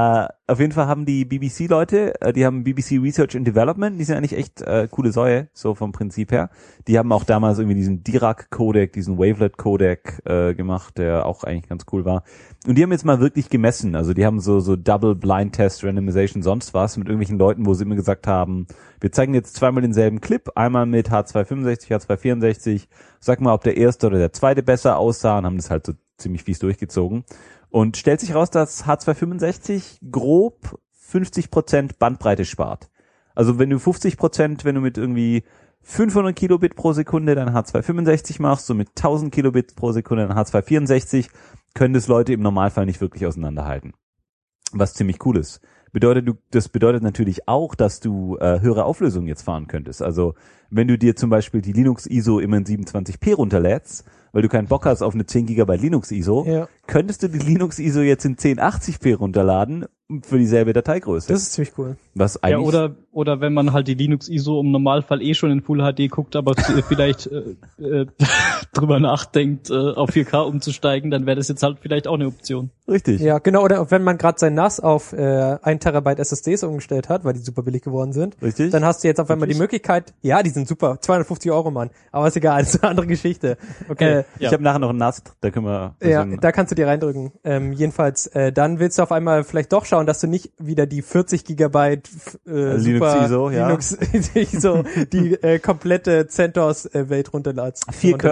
Auf jeden Fall haben die BBC-Leute, die haben BBC Research and Development, die sind eigentlich echt coole Säue, so vom Prinzip her. Die haben auch damals irgendwie diesen Dirac-Codec, diesen Wavelet-Codec gemacht, der auch eigentlich ganz cool war. Und die haben jetzt mal wirklich gemessen, also die haben so Double-Blind-Test, Randomization, sonst was, mit irgendwelchen Leuten, wo sie immer gesagt haben, wir zeigen jetzt zweimal denselben Clip, einmal mit H265, H264, sag mal, ob der erste oder der zweite besser aussah, und haben das halt so ziemlich fies durchgezogen. Und stellt sich raus, dass H265 grob 50% Bandbreite spart. Also wenn du 50%, wenn du mit irgendwie 500 Kilobit pro Sekunde dein H265 machst, so mit 1000 Kilobit pro Sekunde dein H264, können das Leute im Normalfall nicht wirklich auseinanderhalten. Was ziemlich cool ist. Das bedeutet natürlich auch, dass du höhere Auflösungen jetzt fahren könntest. Also wenn du dir zum Beispiel die Linux ISO immer in 27p runterlädst, weil du keinen Bock hast auf eine 10 GB Linux ISO, könntest du die Linux ISO jetzt in 1080p runterladen für dieselbe Dateigröße. Das ist ziemlich cool. Was eigentlich oder wenn man halt die Linux ISO im Normalfall schon in Full HD guckt, aber vielleicht drüber nachdenkt, auf 4K umzusteigen, dann wäre das jetzt halt vielleicht auch eine Option. Richtig. Ja, genau, oder wenn man gerade sein NAS auf 1 Terabyte SSDs umgestellt hat, weil die super billig geworden sind, Richtig. dann hast du jetzt auf einmal die Möglichkeit, ja, die sind super, 250 €, Mann, aber ist egal, das ist eine andere Geschichte. Okay. Ich habe nachher noch ein NAS, da können wir... Ja, da kannst du dir reindrücken. Jedenfalls, dann willst du auf einmal vielleicht doch schauen, dass du nicht wieder die 40 Gigabyte Linux ISO, ja. Linux ISO, die komplette CentOS-Welt runterladst.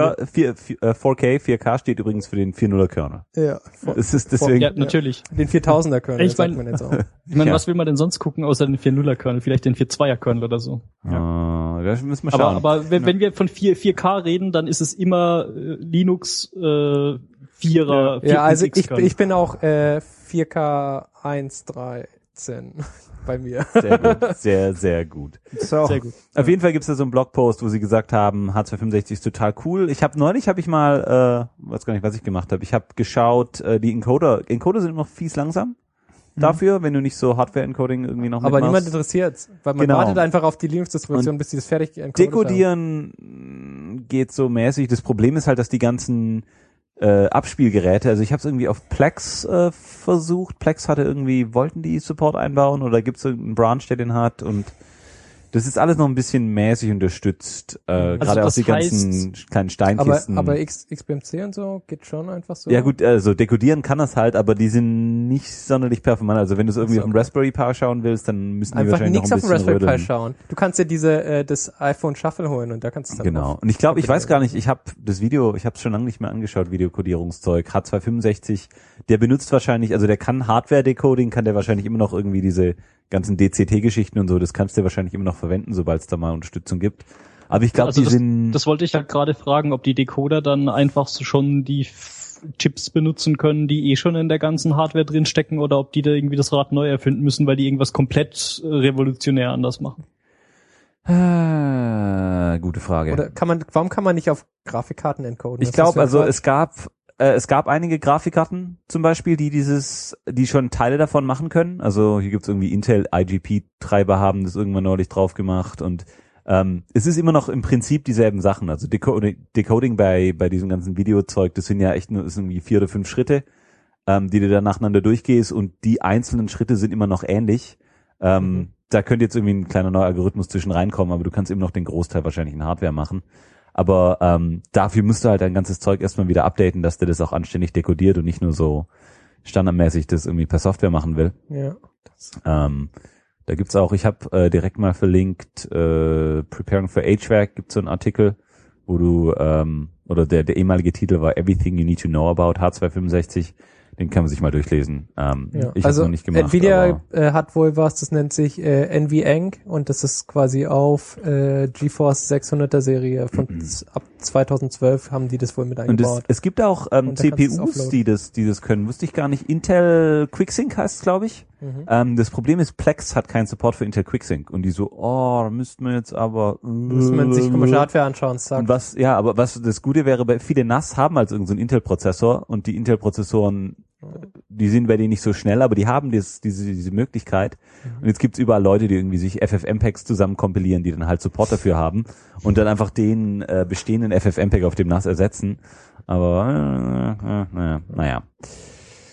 4K, 4K steht übrigens für den 4.0er Kernel. Ja. Es ist deswegen... Ja, natürlich. Den 4000er Kernel, Ich mein, sagt man jetzt auch. Ich meine, Ja. was will man denn sonst gucken, außer den 4.0er Kernel? Vielleicht den 4.2er Kernel oder so. Das müssen wir schauen. Aber wenn wir von 4K reden, dann ist es immer Linux 4er. Ja, also 4.x Kernel. ich bin auch 4K 1.13 bei mir. Sehr gut, sehr, sehr gut. So. Sehr gut. Auf jeden Fall gibt's da so einen Blogpost, wo sie gesagt haben, H265 ist total cool. Neulich habe ich mal, weiß gar nicht, was ich gemacht habe. Ich habe geschaut, die Encoder sind immer noch fies langsam. Dafür, wenn du nicht so Hardware-Encoding irgendwie noch Aber mitmachst. niemand interessiert's, weil man Genau. wartet einfach auf die Linux-Distribution, bis die das fertig encoded Dekodieren geht so mäßig. Das Problem ist halt, dass die ganzen Abspielgeräte, also ich habe es irgendwie auf Plex versucht. Plex wollten die Support einbauen oder gibt es irgendeinen Branch, der den hat, und das ist alles noch ein bisschen mäßig unterstützt, gerade auch das die ganzen kleinen haben. Steinkisten. Aber XBMC und so geht schon einfach so. Ja gut, also dekodieren kann das halt, aber die sind nicht sonderlich performant. Also wenn du es irgendwie auf dem Raspberry Pi schauen willst, dann müssen die einfach wahrscheinlich nichts noch auf ein dem bisschen Raspberry Pi rödeln. schauen. Du kannst dir das iPhone Shuffle holen und da kannst du es dann Genau. drauf. Und ich glaube, ich weiß gar nicht, ich habe das Video, ich habe es schon lange nicht mehr angeschaut, Videokodierungszeug. H265, der benutzt wahrscheinlich, also der kann Hardware-Decoding, kann der wahrscheinlich immer noch irgendwie diese ganzen DCT-Geschichten und so, das kannst du wahrscheinlich immer noch verwenden, sobald es da mal Unterstützung gibt. Aber ich glaube, Also die sind... das wollte ich halt gerade fragen, ob die Decoder dann einfach so schon die Chips benutzen können, die schon in der ganzen Hardware drin stecken, oder ob die da irgendwie das Rad neu erfinden müssen, weil die irgendwas komplett revolutionär anders machen. Gute Frage. Oder warum kann man nicht auf Grafikkarten encoden? Ich Das glaube, ist ja also Quatsch. es gab einige Grafikkarten zum Beispiel, die schon Teile davon machen können. Also hier gibt's irgendwie Intel IGP-Treiber haben das irgendwann neulich drauf gemacht, und es ist immer noch im Prinzip dieselben Sachen. Also Decoding bei diesem ganzen Videozeug, das sind ja echt nur irgendwie 4 oder 5 Schritte, die du dann nacheinander durchgehst, und die einzelnen Schritte sind immer noch ähnlich. Da könnte jetzt irgendwie ein kleiner neuer Algorithmus zwischen reinkommen, aber du kannst immer noch den Großteil wahrscheinlich in Hardware machen. Aber dafür musst du halt dein ganzes Zeug erstmal wieder updaten, dass der das auch anständig dekodiert und nicht nur so standardmäßig das irgendwie per Software machen will. Ja. Da gibt's auch, ich habe direkt mal verlinkt, Preparing for HVAC gibt's so einen Artikel, wo du, oder der ehemalige Titel war Everything You Need to Know About H265. Den kann man sich mal durchlesen. Ich habe noch nicht gemacht. Nvidia hat wohl was, das nennt sich NVENC, und das ist quasi auf GeForce 600er Serie von ab 2012 haben die das wohl mit und eingebaut. es gibt auch Und dann kannst du CPUs, es die das können. Wusste ich gar nicht. Intel QuickSync heißt es, glaube ich. Das Problem ist, Plex hat keinen Support für Intel QuickSync, und die so, da müssten wir jetzt aber Muss man sich komische Hardware anschauen, sagt. Und aber was das Gute wäre, viele NAS haben halt irgendeinen so Intel-Prozessor, und die Intel-Prozessoren, die sind bei denen nicht so schnell, aber die haben diese Möglichkeit. Und jetzt gibt's überall Leute, die irgendwie sich FFmpeg zusammen kompilieren, die dann halt Support dafür haben und dann einfach den bestehenden FFmpeg auf dem NAS ersetzen. Aber naja.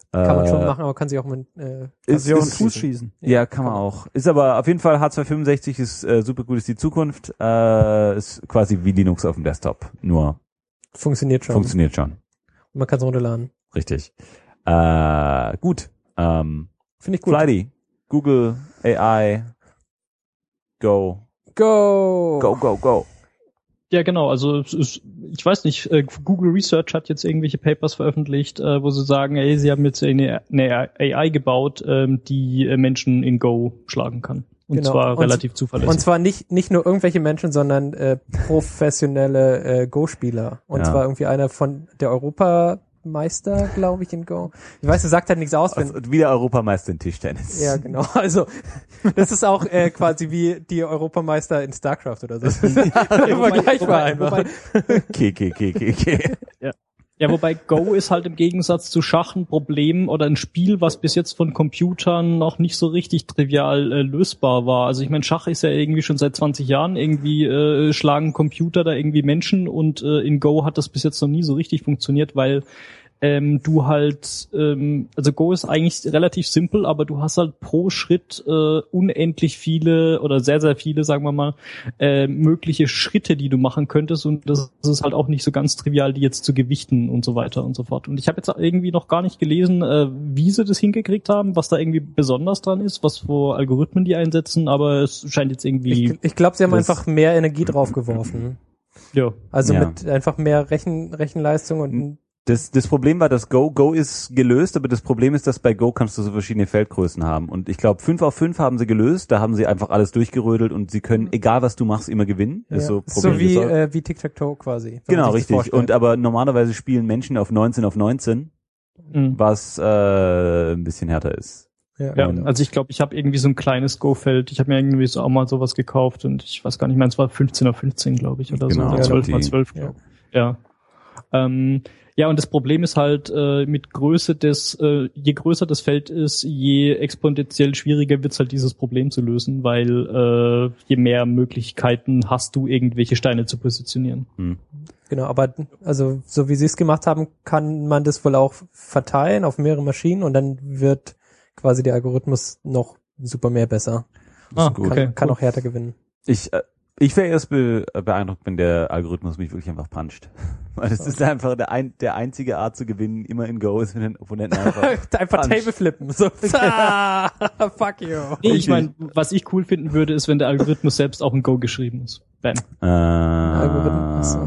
Kann man schon machen, aber kann sich auch mit Ist auch einen Fuß schießen. Ja, kann man auch. Ist aber auf jeden Fall H265 ist super gut, ist die Zukunft. Ist quasi wie Linux auf dem Desktop, nur funktioniert schon. Und Man kann es runterladen. richtig. Gut. Finde ich gut. Flighty, Google AI, Go. Go. Ja, genau. Also ich weiß nicht, Google Research hat jetzt irgendwelche Papers veröffentlicht, wo sie sagen, sie haben jetzt eine AI gebaut, die Menschen in Go schlagen kann. Und zwar relativ zuverlässig. Und zwar nicht nur irgendwelche Menschen, sondern professionelle Go-Spieler. Und zwar irgendwie einer von der Europameister, glaube ich, in Go. Ich weiß, er sagt halt nichts aus. Wie der Europameister in Tischtennis. Ja, genau. Also das ist auch quasi wie die Europameister in StarCraft oder so. Vergleichbar einfach. Ja, wobei Go ist halt im Gegensatz zu Schach ein Problem oder ein Spiel, was bis jetzt von Computern noch nicht so richtig trivial lösbar war. Also ich meine, Schach ist ja irgendwie schon seit 20 Jahren irgendwie schlagen Computer da irgendwie Menschen und in Go hat das bis jetzt noch nie so richtig funktioniert, weil du halt, also Go ist eigentlich relativ simpel, aber du hast halt pro Schritt unendlich viele oder sehr, sehr viele, sagen wir mal, mögliche Schritte, die du machen könntest und das ist halt auch nicht so ganz trivial, die jetzt zu gewichten und so weiter und so fort. Und ich habe jetzt irgendwie noch gar nicht gelesen, wie sie das hingekriegt haben, was da irgendwie besonders dran ist, was für Algorithmen die einsetzen, aber es scheint jetzt irgendwie... Ich glaube, sie haben einfach mehr Energie draufgeworfen. Ja. Also mit einfach mehr Rechenleistung und Das Problem war, dass Go ist gelöst, aber das Problem ist, dass bei Go kannst du so verschiedene Feldgrößen haben. Und ich glaube, 5 auf 5 haben sie gelöst, da haben sie einfach alles durchgerödelt und sie können, egal was du machst, immer gewinnen. Ja. Ist so wie Tic-Tac-Toe quasi. Genau, richtig. Und aber normalerweise spielen Menschen auf 19 auf 19, was ein bisschen härter ist. Ja, also ich glaube, ich habe irgendwie so ein kleines Go-Feld. Ich habe mir irgendwie so auch mal sowas gekauft und ich weiß gar nicht mehr, es war 15 auf 15, glaube ich, oder genau, so. Oder 12 mal 12. Ja. Ja, und das Problem ist halt, mit Größe je größer das Feld ist, je exponentiell schwieriger wird's halt, dieses Problem zu lösen, weil je mehr Möglichkeiten hast du, irgendwelche Steine zu positionieren. Genau, aber also so wie sie es gemacht haben, kann man das wohl auch verteilen auf mehrere Maschinen und dann wird quasi der Algorithmus noch super mehr besser. Kann auch härter gewinnen. Ich wäre erst beeindruckt, wenn der Algorithmus mich wirklich einfach puncht. Weil das ist einfach der einzige Art zu gewinnen, immer in Go ist, wenn den Opponenten einfach Table flippen. So. Fuck you. Nee, ich meine, was ich cool finden würde, ist, wenn der Algorithmus selbst auch in Go geschrieben ist. Bam. Algorithmus.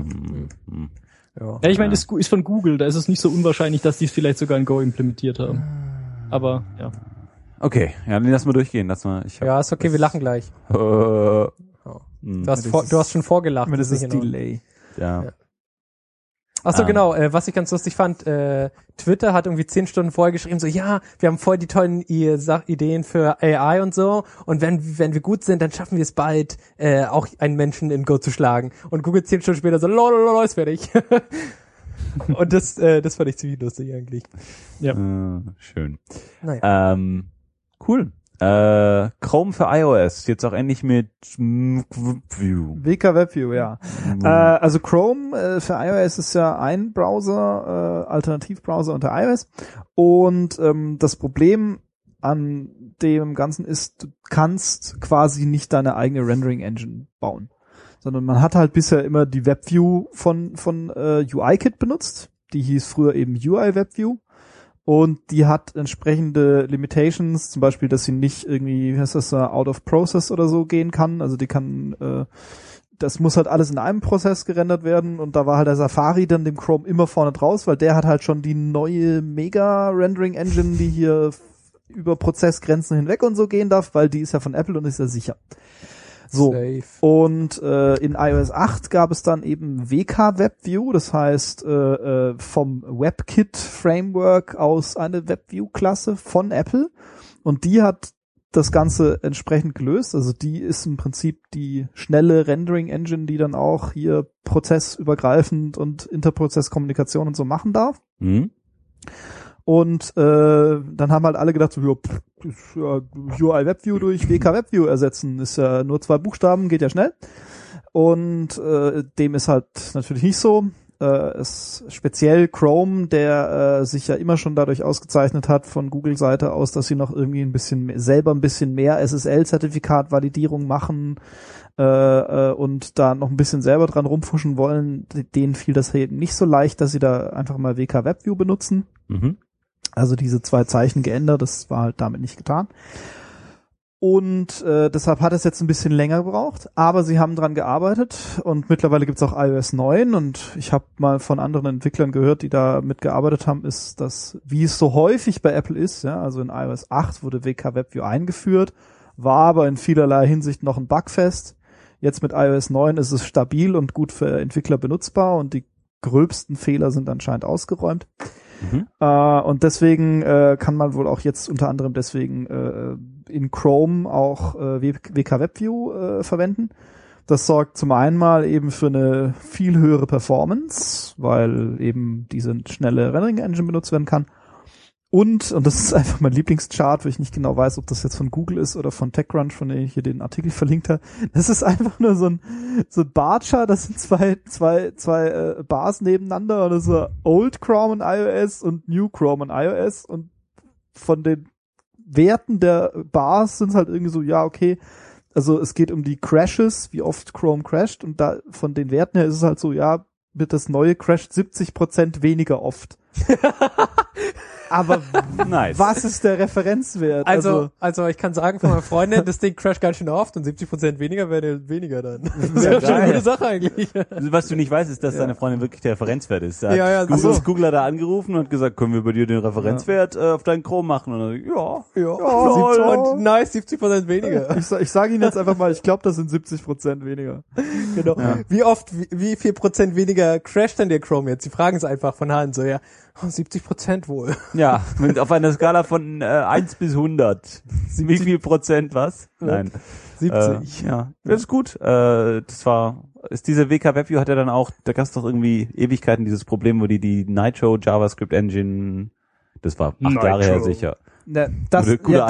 Ja, ich meine, das ist von Google, da ist es nicht so unwahrscheinlich, dass die es vielleicht sogar in Go implementiert haben. Aber, ja. Okay, ja, dann lass mal durchgehen. Ist okay, wir lachen gleich. Du hast schon vorgelacht. Das ist Delay. Ja. Ach so, genau, was ich ganz lustig fand, Twitter hat irgendwie 10 Stunden vorher geschrieben, so, ja, wir haben voll die tollen Ideen für AI und so, und wenn wir gut sind, dann schaffen wir es bald, auch einen Menschen in Go zu schlagen. Und Google 10 Stunden später so, lol, ist fertig. Und das fand ich ziemlich lustig eigentlich. Ja. Schön. Naja. Cool. Chrome für iOS, jetzt auch endlich mit WebView. WK WebView, ja. Also Chrome für iOS ist ja ein Browser, Alternativbrowser unter iOS. Und das Problem an dem Ganzen ist, du kannst quasi nicht deine eigene Rendering-Engine bauen. Sondern man hat halt bisher immer die WebView von UIKit benutzt. Die hieß früher eben UI WebView. Und die hat entsprechende Limitations, zum Beispiel, dass sie nicht irgendwie, wie heißt das, out of process oder so gehen kann. Also die kann, das muss halt alles in einem Prozess gerendert werden und da war halt der Safari dann dem Chrome immer vorne draus, weil der hat halt schon die neue Mega-Rendering-Engine, die hier über Prozessgrenzen hinweg und so gehen darf, weil die ist ja von Apple und ist ja sicher. So. Safe. Und in iOS 8 gab es dann eben WK WebView, das heißt vom WebKit Framework aus eine WebView-Klasse von Apple und die hat das Ganze entsprechend gelöst. Also die ist im Prinzip die schnelle Rendering-Engine, die dann auch hier prozessübergreifend und Interprozesskommunikation und so machen darf. Und dann haben halt alle gedacht, so, UI WebView durch WK WebView ersetzen, ist ja nur 2 Buchstaben, geht ja schnell. Und dem ist halt natürlich nicht so. ist speziell Chrome, der sich ja immer schon dadurch ausgezeichnet hat von Google-Seite aus, dass sie noch irgendwie selber ein bisschen mehr SSL-Zertifikat-Validierung machen und da noch ein bisschen selber dran rumfuschen wollen. Denen fiel das eben nicht so leicht, dass sie da einfach mal WK WebView benutzen. Mhm. Also diese 2 Zeichen geändert, das war halt damit nicht getan. Und deshalb hat es jetzt ein bisschen länger gebraucht, aber sie haben dran gearbeitet und mittlerweile gibt's auch iOS 9 und ich habe mal von anderen Entwicklern gehört, die da mitgearbeitet haben, ist das, wie es so häufig bei Apple ist, ja, also in iOS 8 wurde WK WebView eingeführt, war aber in vielerlei Hinsicht noch ein Bugfest. Jetzt mit iOS 9 ist es stabil und gut für Entwickler benutzbar und die gröbsten Fehler sind anscheinend ausgeräumt. Mhm. Und deswegen kann man wohl auch jetzt unter anderem deswegen in Chrome auch WK WebView verwenden. Das sorgt zum einen mal eben für eine viel höhere Performance, weil eben diese schnelle Rendering-Engine benutzt werden kann. Und das ist einfach mein Lieblingschart, weil ich nicht genau weiß, ob das jetzt von Google ist oder von TechCrunch, von dem ich hier den Artikel verlinkt habe. Das ist einfach nur so ein Bar-Chart, das sind zwei Bars nebeneinander und das ist so Old Chrome und iOS und New Chrome und iOS und von den Werten der Bars sind es halt irgendwie so, ja, okay, also es geht um die Crashes, wie oft Chrome crasht und da von den Werten her ist es halt so, ja, wird das neue crasht 70% weniger oft. Aber nice. Was ist der Referenzwert? Also ich kann sagen von meiner Freundin, das Ding crasht ganz schön oft und 70% weniger wäre weniger dann. Das wäre schon eine gute Sache eigentlich. Was du nicht weißt, ist, dass deine Freundin wirklich der Referenzwert ist. Ja, Google hat da angerufen und gesagt, können wir bei dir den Referenzwert auf deinen Chrome machen? Und dann, und nice, 70% weniger. Ich sage Ihnen jetzt einfach mal, ich glaube, das sind 70% weniger. Genau. Ja. Wie viel Prozent weniger crasht denn der Chrome jetzt? Sie fragen es einfach von Hand, so, ja, 70% wohl. Ja, auf einer Skala von 1 bis 100. Wie viel Prozent was? Nein. 70. Ja, das ist gut. Diese WK WebView hat ja dann auch, da gab es doch irgendwie Ewigkeiten dieses Problem, wo die Nitro JavaScript Engine, das war 8 Jahre her sicher. Das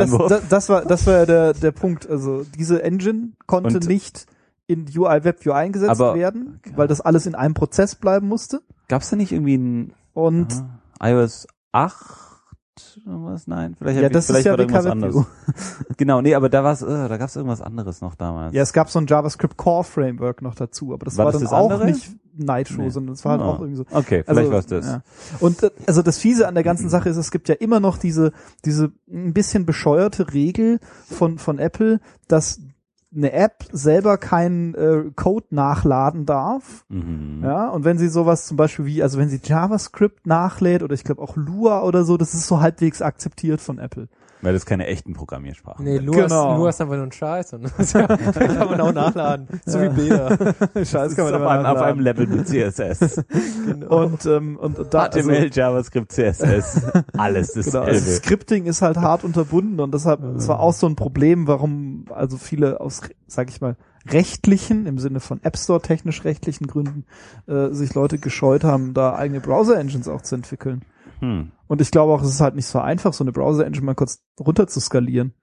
war der Punkt. Also diese Engine konnte nicht in UI WebView eingesetzt werden, weil das alles in einem Prozess bleiben musste. Gab es da nicht irgendwie iOS 8 oder was? Nein, vielleicht war da irgendwas anderes. Genau, nee, aber da gab es irgendwas anderes noch damals. Ja, es gab so ein JavaScript Core Framework noch dazu, aber das war dann auch andere? Nicht Nitro, sondern es war halt auch irgendwie so. Okay, vielleicht war es das. Ja. Und also das Fiese an der ganzen Sache ist, es gibt ja immer noch diese ein bisschen bescheuerte Regel von Apple, dass eine App selber keinen Code nachladen darf. Mhm. Ja, und wenn sie sowas zum Beispiel wenn sie JavaScript nachlädt oder ich glaube auch Lua oder so, das ist so halbwegs akzeptiert von Apple. Weil das keine echten Programmiersprachen. Nee, Lua ist einfach nur ein Scheiß. Und das kann man auch nachladen. So wie Bilder. Scheiß kann man auf einem Level mit CSS. Genau. Und da HTML, JavaScript, CSS, alles dasselbe. Genau, also Scripting ist halt hart unterbunden und deshalb, es war auch so ein Problem, warum also viele aus, sag ich mal, rechtlichen, im Sinne von App Store technisch rechtlichen Gründen, sich Leute gescheut haben, da eigene Browser-Engines auch zu entwickeln. Und ich glaube auch, es ist halt nicht so einfach, so eine Browser-Engine mal kurz runter zu skalieren.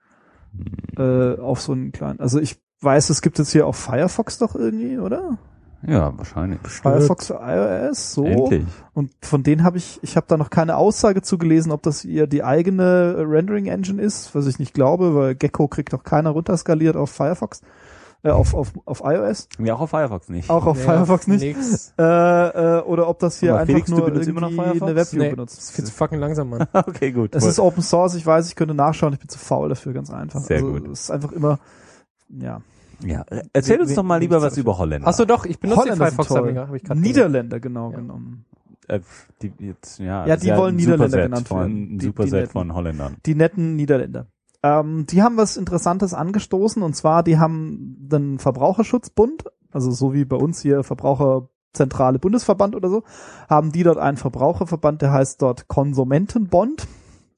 Auf so einen kleinen. Also ich weiß, es gibt jetzt hier auch Firefox doch irgendwie, oder? Ja, wahrscheinlich. Firefox für iOS, so. Endlich. Und von denen habe ich habe da noch keine Aussage zugelesen, ob das ihr die eigene Rendering-Engine ist, was ich nicht glaube, weil Gecko kriegt doch keiner runterskaliert auf Firefox. Auf iOS. Ja, auch auf Firefox nicht. Auch auf Firefox nicht. Oder ob das hier aber einfach Felix, nur immer noch irgendwie eine WebView benutzt. Das ist viel zu fucking langsam, Mann. Okay, gut. Es ist Open Source, ich weiß, ich könnte nachschauen, ich bin zu faul dafür, ganz einfach. Sehr gut. Es ist einfach immer, ja. Ja, erzähl uns doch mal lieber was über Holländer. Achso, doch, ich benutze den Holländer Firefox, habe ich gerade Niederländer, genau, genommen. Die wollen Niederländer genannt werden. Ein Superset von Holländern. Die netten Niederländer. Die haben was Interessantes angestoßen, und zwar, die haben den Verbraucherschutzbund, also so wie bei uns hier Verbraucherzentrale Bundesverband oder so, haben die dort einen Verbraucherverband, der heißt dort Konsumentenbond.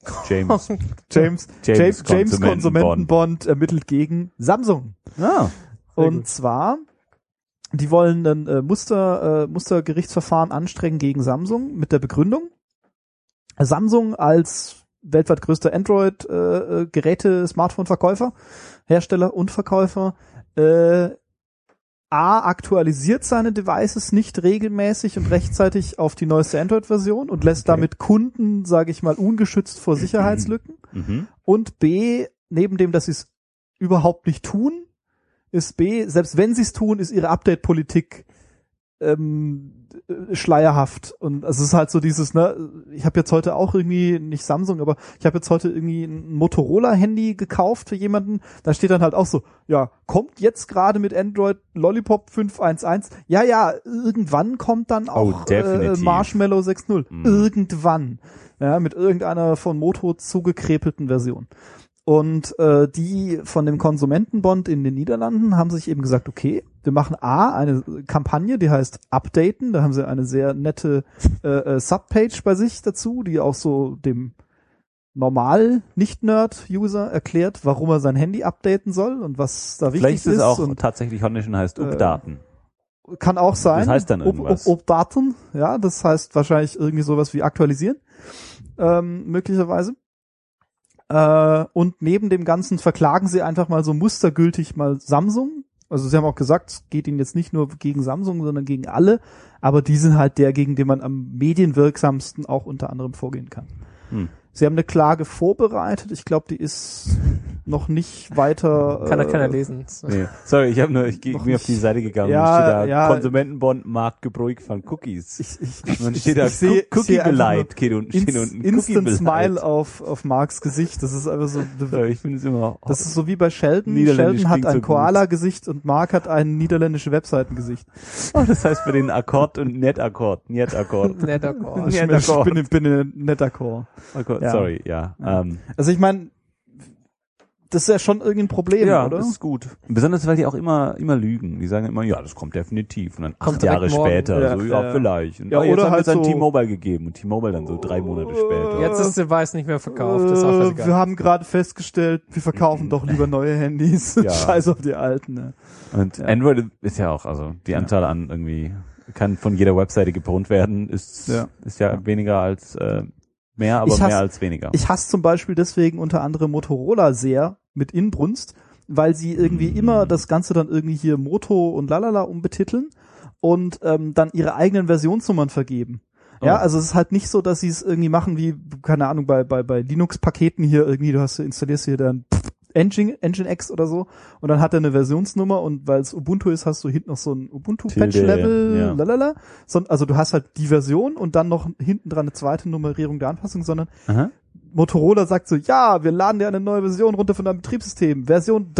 James Konsumentenbond ermittelt gegen Samsung. Und zwar, die wollen ein Mustergerichtsverfahren anstrengen gegen Samsung mit der Begründung, Samsung als weltweit größter Android-Geräte, Smartphone-Verkäufer, Hersteller und Verkäufer, aktualisiert seine Devices nicht regelmäßig und rechtzeitig auf die neueste Android-Version und lässt damit Kunden, sage ich mal, ungeschützt vor Sicherheitslücken. Und B, neben dem, dass sie es überhaupt nicht tun, ist B, selbst wenn sie es tun, ist ihre Update-Politik schleierhaft. Und es ist halt so dieses, ne, ich habe jetzt heute auch irgendwie, nicht Samsung, aber ich habe jetzt heute irgendwie ein Motorola-Handy gekauft für jemanden, da steht dann halt auch so, ja, kommt jetzt gerade mit Android Lollipop 5.1.1, ja, irgendwann kommt dann auch Marshmallow 6.0. Irgendwann. Ja, mit irgendeiner von Moto zugekrepelten Version. Und die von dem Konsumentenbond in den Niederlanden haben sich eben gesagt, okay, wir machen eine Kampagne, die heißt Updaten. Da haben sie eine sehr nette Subpage bei sich dazu, die auch so dem Normal-Nicht-Nerd-User erklärt, warum er sein Handy updaten soll und was da wichtig ist. Vielleicht ist es auch tatsächlich holländisch und heißt Updaten. Kann auch sein. Das heißt dann irgendwas. Updaten, ja, das heißt wahrscheinlich irgendwie sowas wie aktualisieren, möglicherweise. Und neben dem Ganzen verklagen sie einfach mal so mustergültig mal Samsung. Also sie haben auch gesagt, es geht ihnen jetzt nicht nur gegen Samsung, sondern gegen alle. Aber die sind halt der, gegen den man am medienwirksamsten auch unter anderem vorgehen kann. Sie haben eine Klage vorbereitet. Ich glaube, die ist noch nicht weiter. Kann er lesen. Nee. Sorry, ich gehe mir auf die Seite gegangen. Ja, steht da Konsumentenbond Markt Gebräuch von Cookies. Man steht da Cookie-Beleit. Instant Smile auf Marks Gesicht. Das ist einfach so. Ich finde es immer. Das ist so wie bei Sheldon. Sheldon hat ein Koala-Gesicht und Mark hat ein niederländisches Webseitengesicht. Oh, das heißt für den Akkord und Net-Akkord. Net-Akkord. Ich bin ein Net-Akkord. Ja. Sorry, ja. Also ich meine, das ist ja schon irgendein Problem, ja, oder? Ja, das ist gut. Besonders, weil die auch immer lügen. Die sagen immer, ja, das kommt definitiv. Und dann kommt 8 Jahre später, ja, so, ja, vielleicht. Und ja, jetzt oder haben halt wir dann so T-Mobile gegeben und T-Mobile dann so 3 Monate später. Jetzt ist der Device nicht mehr verkauft, das ist auch scheißegal. Wir haben gerade festgestellt, wir verkaufen doch lieber neue Handys. Ja. Scheiß auf die alten. Ne? Und Android ist ja auch, also die Anzahl an irgendwie, kann von jeder Webseite gebraucht werden, ist ja weniger als mehr, aber mehr als weniger. Ich hasse zum Beispiel deswegen unter anderem Motorola sehr mit Inbrunst, weil sie irgendwie immer das Ganze dann irgendwie hier Moto und lalala umbetiteln und dann ihre eigenen Versionsnummern vergeben. Ja, also es ist halt nicht so, dass sie es irgendwie machen wie, keine Ahnung, bei Linux-Paketen hier irgendwie, du installierst hier dann Nginx oder so und dann hat er eine Versionsnummer und weil es Ubuntu ist, hast du hinten noch so ein Ubuntu-Patch-Level, lalala. Also du hast halt die Version und dann noch hinten dran eine zweite Nummerierung der Anpassung, sondern Motorola sagt so, ja, wir laden dir eine neue Version runter von deinem Betriebssystem. Version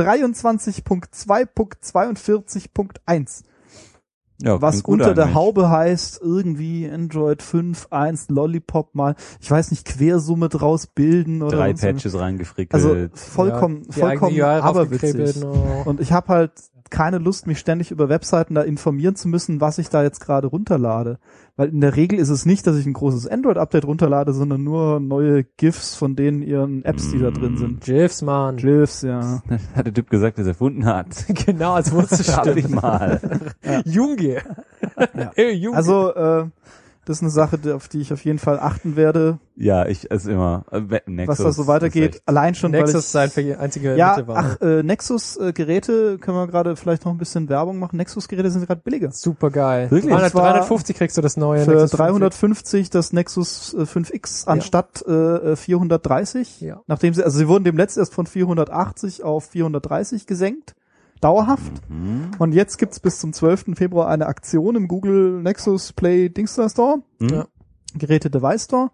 23.2.42.1. Ja, was unter der Haube heißt, irgendwie Android 5.1 Lollipop mal, ich weiß nicht, Quersumme draus bilden oder 3 Patches reingefrickelt. Also vollkommen aberwitzig. Und ich habe halt keine Lust, mich ständig über Webseiten da informieren zu müssen, was ich da jetzt gerade runterlade. Weil in der Regel ist es nicht, dass ich ein großes Android-Update runterlade, sondern nur neue GIFs von denen ihren Apps, die da drin sind. GIFs, Mann. GIFs, ja. Hat der Typ gesagt, dass er erfunden hat. Genau, als wusste ich mal. Junge. Ja. Hey, Junge. Also, das ist eine Sache, auf die ich auf jeden Fall achten werde. Ja, es immer. Nexus, was da so weitergeht. Allein schon, Nexus weil ist sein einzige Mitte war. Nexus-Geräte, können wir gerade vielleicht noch ein bisschen Werbung machen. Nexus-Geräte sind gerade billiger. Super geil. Wirklich? 350 kriegst du das neue für Nexus 350 das Nexus 5X anstatt 430. Ja. Nachdem sie wurden demnächst erst von 480 auf 430 gesenkt. Dauerhaft. Und jetzt gibt's bis zum 12. Februar eine Aktion im Google Nexus Play Dingsda Store. Ja. Geräte Device Store,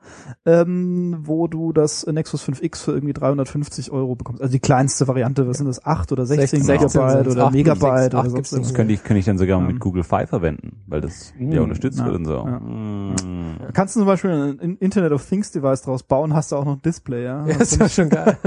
wo du das Nexus 5X für irgendwie 350 € bekommst. Also die kleinste Variante, was sind das, 8 oder 16 Gigabyte oder 8, Megabyte 6, oder 8 sonst gibt's das könnte ich dann sogar mit Google Fi verwenden, weil das ja unterstützt wird und so. Ja. Kannst du zum Beispiel ein Internet of Things Device draus bauen, hast du auch noch ein Display, ja? Ja, ist ja schon geil.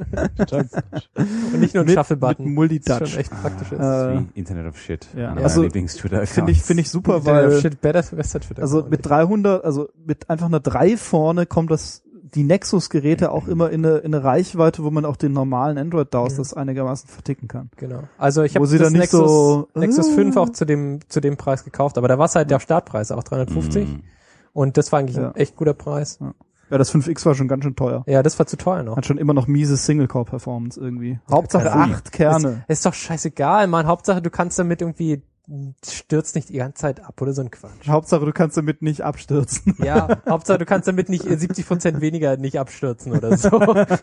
Und nicht nur ein Shuffle-Button. Mit Multitouch. Das ist schon echt praktisch. Wie Internet of Shit. Ja. Also Lieblings-Twitter. Finde ich super, Internet weil of Shit better Twitter. Also mit 300, also mit einfach einer 3 vorne kommt die Nexus-Geräte auch immer in eine Reichweite, wo man auch den normalen Android-DAOs das einigermaßen verticken kann. Genau. Also ich habe das Nexus 5 auch zu dem Preis gekauft, aber da war es halt der Startpreis auch 350 und das war eigentlich ein echt guter Preis. Ja, das 5X war schon ganz schön teuer. Ja, das war zu teuer noch. Hat schon immer noch miese Single-Core-Performance irgendwie. Hauptsache 8 Kerne. Ist doch scheißegal, Mann. Hauptsache du kannst damit irgendwie stürzt nicht die ganze Zeit ab oder so ein Quatsch. Hauptsache, du kannst damit nicht abstürzen. Ja, Hauptsache du kannst damit nicht 70% weniger nicht abstürzen oder so.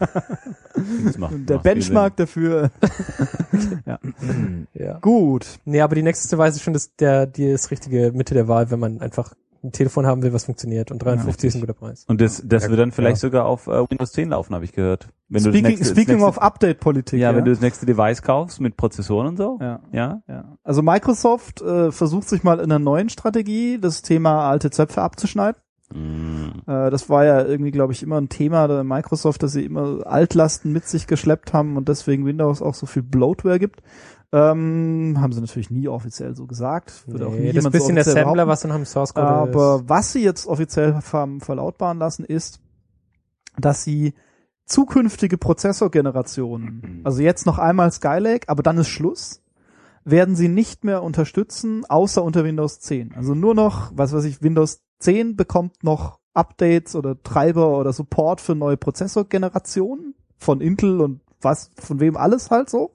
Der Benchmark dafür. Ja. Ja. Gut. Nee, aber die nächste Weise ist schon das richtige Mitte der Wahl, wenn man einfach ein Telefon haben will, was funktioniert, und 53 ist ein guter Preis. Und das wird dann vielleicht sogar auf Windows 10 laufen, habe ich gehört. Wenn du Speaking of Update-Politik. Ja, wenn du das nächste Device kaufst mit Prozessoren und so. Ja. Also Microsoft versucht sich mal in einer neuen Strategie, das Thema alte Zöpfe abzuschneiden. Das war ja irgendwie, glaube ich, immer ein Thema der Microsoft, dass sie immer Altlasten mit sich geschleppt haben und deswegen Windows auch so viel Bloatware gibt. Haben sie natürlich nie offiziell so gesagt. Würde auch nie das jemand bisschen so offiziell Assembler, behaupten. was dann am Source Code Aber ist. was sie jetzt offiziell haben verlautbaren lassen, ist, dass sie zukünftige Prozessorgenerationen, also jetzt noch einmal Skylake, aber dann ist Schluss, werden sie nicht mehr unterstützen, außer unter Windows 10. Also nur noch, Windows 10 bekommt noch Updates oder Treiber oder Support für neue Prozessorgenerationen von Intel und von wem alles halt so.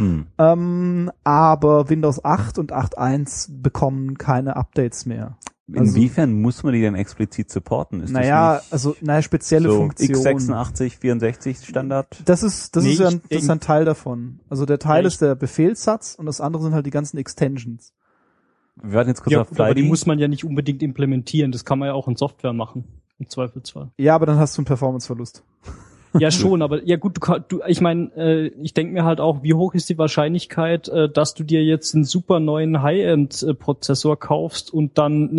Aber Windows 8 und 8.1 bekommen keine Updates mehr. Inwiefern muss man die denn explizit supporten? Ist spezielle so Funktionen. x86, 64 Standard? Das ist ein Teil davon. Also der Teil ist der Befehlssatz und das andere sind halt die ganzen Extensions. Wir warten jetzt kurz Ja, auf gut, aber die Flydi. muss man ja nicht unbedingt implementieren. Das kann man ja auch in Software machen. Im Zweifelsfall. Ja, aber dann hast du einen Performanceverlust. Ja, schon, aber ja gut, ich meine, ich denke mir halt auch, wie hoch ist die Wahrscheinlichkeit, dass du dir jetzt einen super neuen High-End-Prozessor kaufst und dann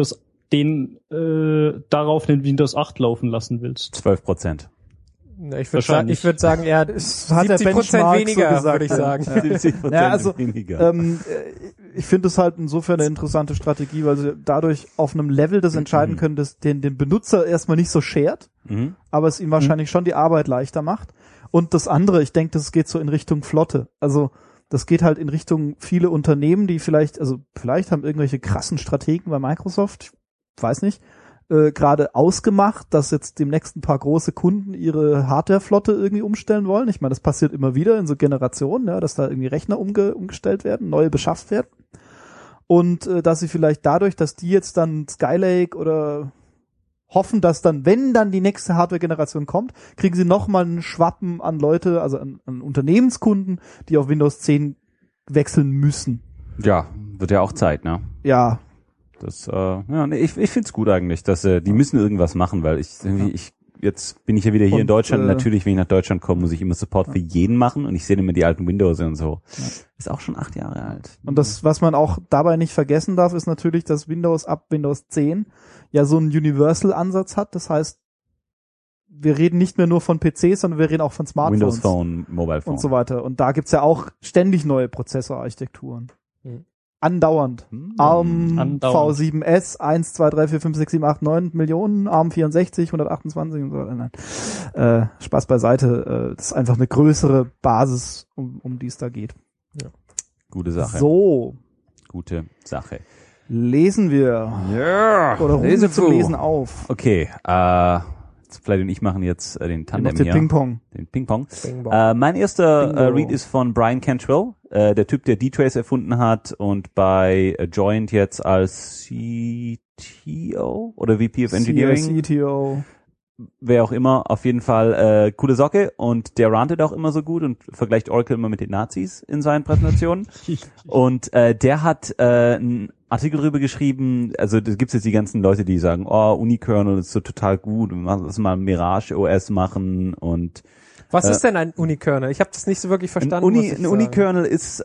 darauf einen Windows 8 laufen lassen willst? 12%. Ja, ich würde sagen, eher Hat der 70% Benchmark weniger, so gesagt, würde ich sagen. 70% Ja, also, weniger. ich finde es halt insofern eine interessante Strategie, weil sie dadurch auf einem Level das entscheiden können, das den Benutzer erstmal nicht so schert, aber es ihm wahrscheinlich schon die Arbeit leichter macht. Und das andere, ich denke, das geht so in Richtung Flotte. Also das geht halt in Richtung viele Unternehmen, die vielleicht haben irgendwelche krassen Strategen bei Microsoft, ich weiß nicht, gerade ausgemacht, dass jetzt demnächst ein paar große Kunden ihre Hardwareflotte irgendwie umstellen wollen. Ich meine, das passiert immer wieder in so Generationen, ja, dass da irgendwie Rechner umgestellt werden, neue beschafft werden. Und dass sie vielleicht dadurch, dass die jetzt dann Skylake oder hoffen, dass dann, wenn dann die nächste Hardware-Generation kommt, kriegen sie nochmal einen Schwappen an Leute, also an Unternehmenskunden, die auf Windows 10 wechseln müssen. Ja, wird ja auch Zeit, ne? Ja. Ich find's gut eigentlich, dass die müssen irgendwas machen, weil jetzt bin ich ja wieder hier in Deutschland und natürlich, wenn ich nach Deutschland komme, muss ich immer Support für jeden machen und ich sehe immer die alten Windows und so. Ja. Ist auch schon 8 Jahre alt. Und das, was man auch dabei nicht vergessen darf, ist natürlich, dass Windows ab Windows 10 ja so einen Universal-Ansatz hat. Das heißt, wir reden nicht mehr nur von PCs, sondern wir reden auch von Smartphones. Windows Phone, Mobile Phone. Und so weiter. Und da gibt's ja auch ständig neue Prozessorarchitekturen. Andauernd. ARM V7S, 1, 2, 3, 4, 5, 6, 7, 8, 9 Millionen, ARM 64, 128 und so weiter. Nein. Spaß beiseite. Das ist einfach eine größere Basis, um die es da geht. Ja. Gute Sache. So. Gute Sache. Lesen wir. Ja. Oder rufen wir zum Lesen auf. Okay, Flight und ich machen jetzt den Tandem hier. Ping-Pong. Den Ping-Pong. Mein erster Read ist von Brian Cantrell, der Typ, der D-Trace erfunden hat und bei Joint jetzt als CTO oder VP of Engineering. CTO. Wer auch immer, auf jeden Fall coole Socke und der rantet auch immer so gut und vergleicht Oracle immer mit den Nazis in seinen Präsentationen. Und der hat einen Artikel drüber geschrieben, also da gibt's jetzt die ganzen Leute, die sagen, oh, Unikernel ist so total gut, lass mal Mirage OS machen und was ist denn ein Unikernel? Ich habe das nicht so wirklich verstanden. Ein Unikernel ist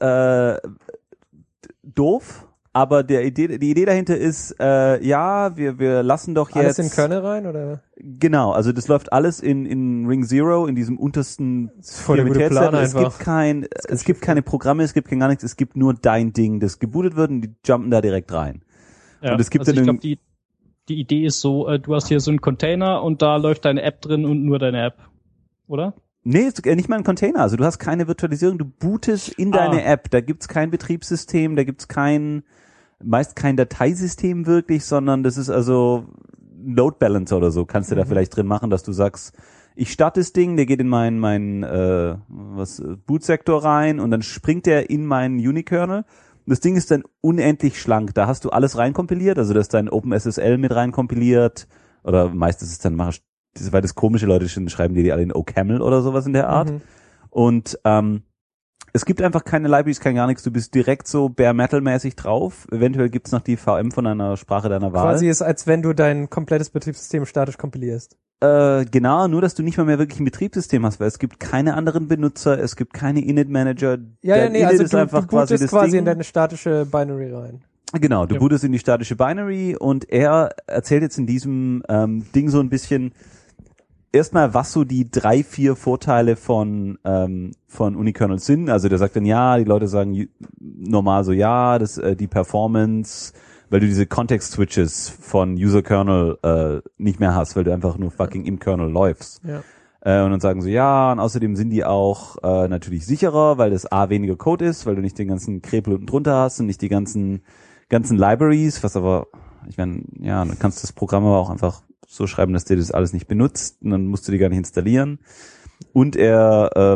doof, aber die Idee dahinter ist, wir lassen doch jetzt alles in Kernel rein, oder? Genau, also das läuft alles in Ring Zero, in diesem untersten Prioritätslevel. Es gibt keine Programme, es gibt gar nichts, es gibt nur dein Ding, das gebootet wird und die jumpen da direkt rein. Ja, und es gibt also ich glaube, die Idee ist so, du hast hier so einen Container und da läuft deine App drin und nur deine App, oder? Nee, nicht mal ein Container, also du hast keine Virtualisierung, du bootest in deine App, da gibt's kein Betriebssystem, da gibt's meist kein Dateisystem wirklich, sondern das ist also Load Balancer oder so, kannst du da vielleicht drin machen, dass du sagst, ich starte das Ding, der geht in meinen Bootsektor rein und dann springt der in meinen Unikernel. Und das Ding ist dann unendlich schlank. Da hast du alles reinkompiliert, also da ist dein OpenSSL mit reinkompiliert, oder meistens ist es dann, weil das komische Leute schreiben die alle in OCaml oder sowas in der Art. Und es gibt einfach keine Libraries, kein gar nichts. Du bist direkt so Bare Metal-mäßig drauf. Eventuell gibt's noch die VM von einer Sprache deiner Wahl. Quasi ist, als wenn du dein komplettes Betriebssystem statisch kompilierst. Genau, nur dass du nicht mal mehr wirklich ein Betriebssystem hast, weil es gibt keine anderen Benutzer, es gibt keine Init-Manager. Also ist einfach du bootest quasi Ding. in deine statische Binary rein. Genau, du bootest in die statische Binary und er erzählt jetzt in diesem Ding so ein bisschen erstmal, was so die 3-4 Vorteile von Unikernel sind. Also der sagt dann, ja, die Leute sagen normal so, ja, die Performance, weil du diese Context-Switches von User-Kernel nicht mehr hast, weil du einfach nur fucking im Kernel läufst. Ja. Und dann sagen sie, ja, und außerdem sind die auch natürlich sicherer, weil das A weniger Code ist, weil du nicht den ganzen Krepel unten drunter hast und nicht die ganzen Libraries, was aber, ich meine, ja, du kannst das Programm aber auch einfach so schreiben, dass der das alles nicht benutzt und dann musst du die gar nicht installieren. Und er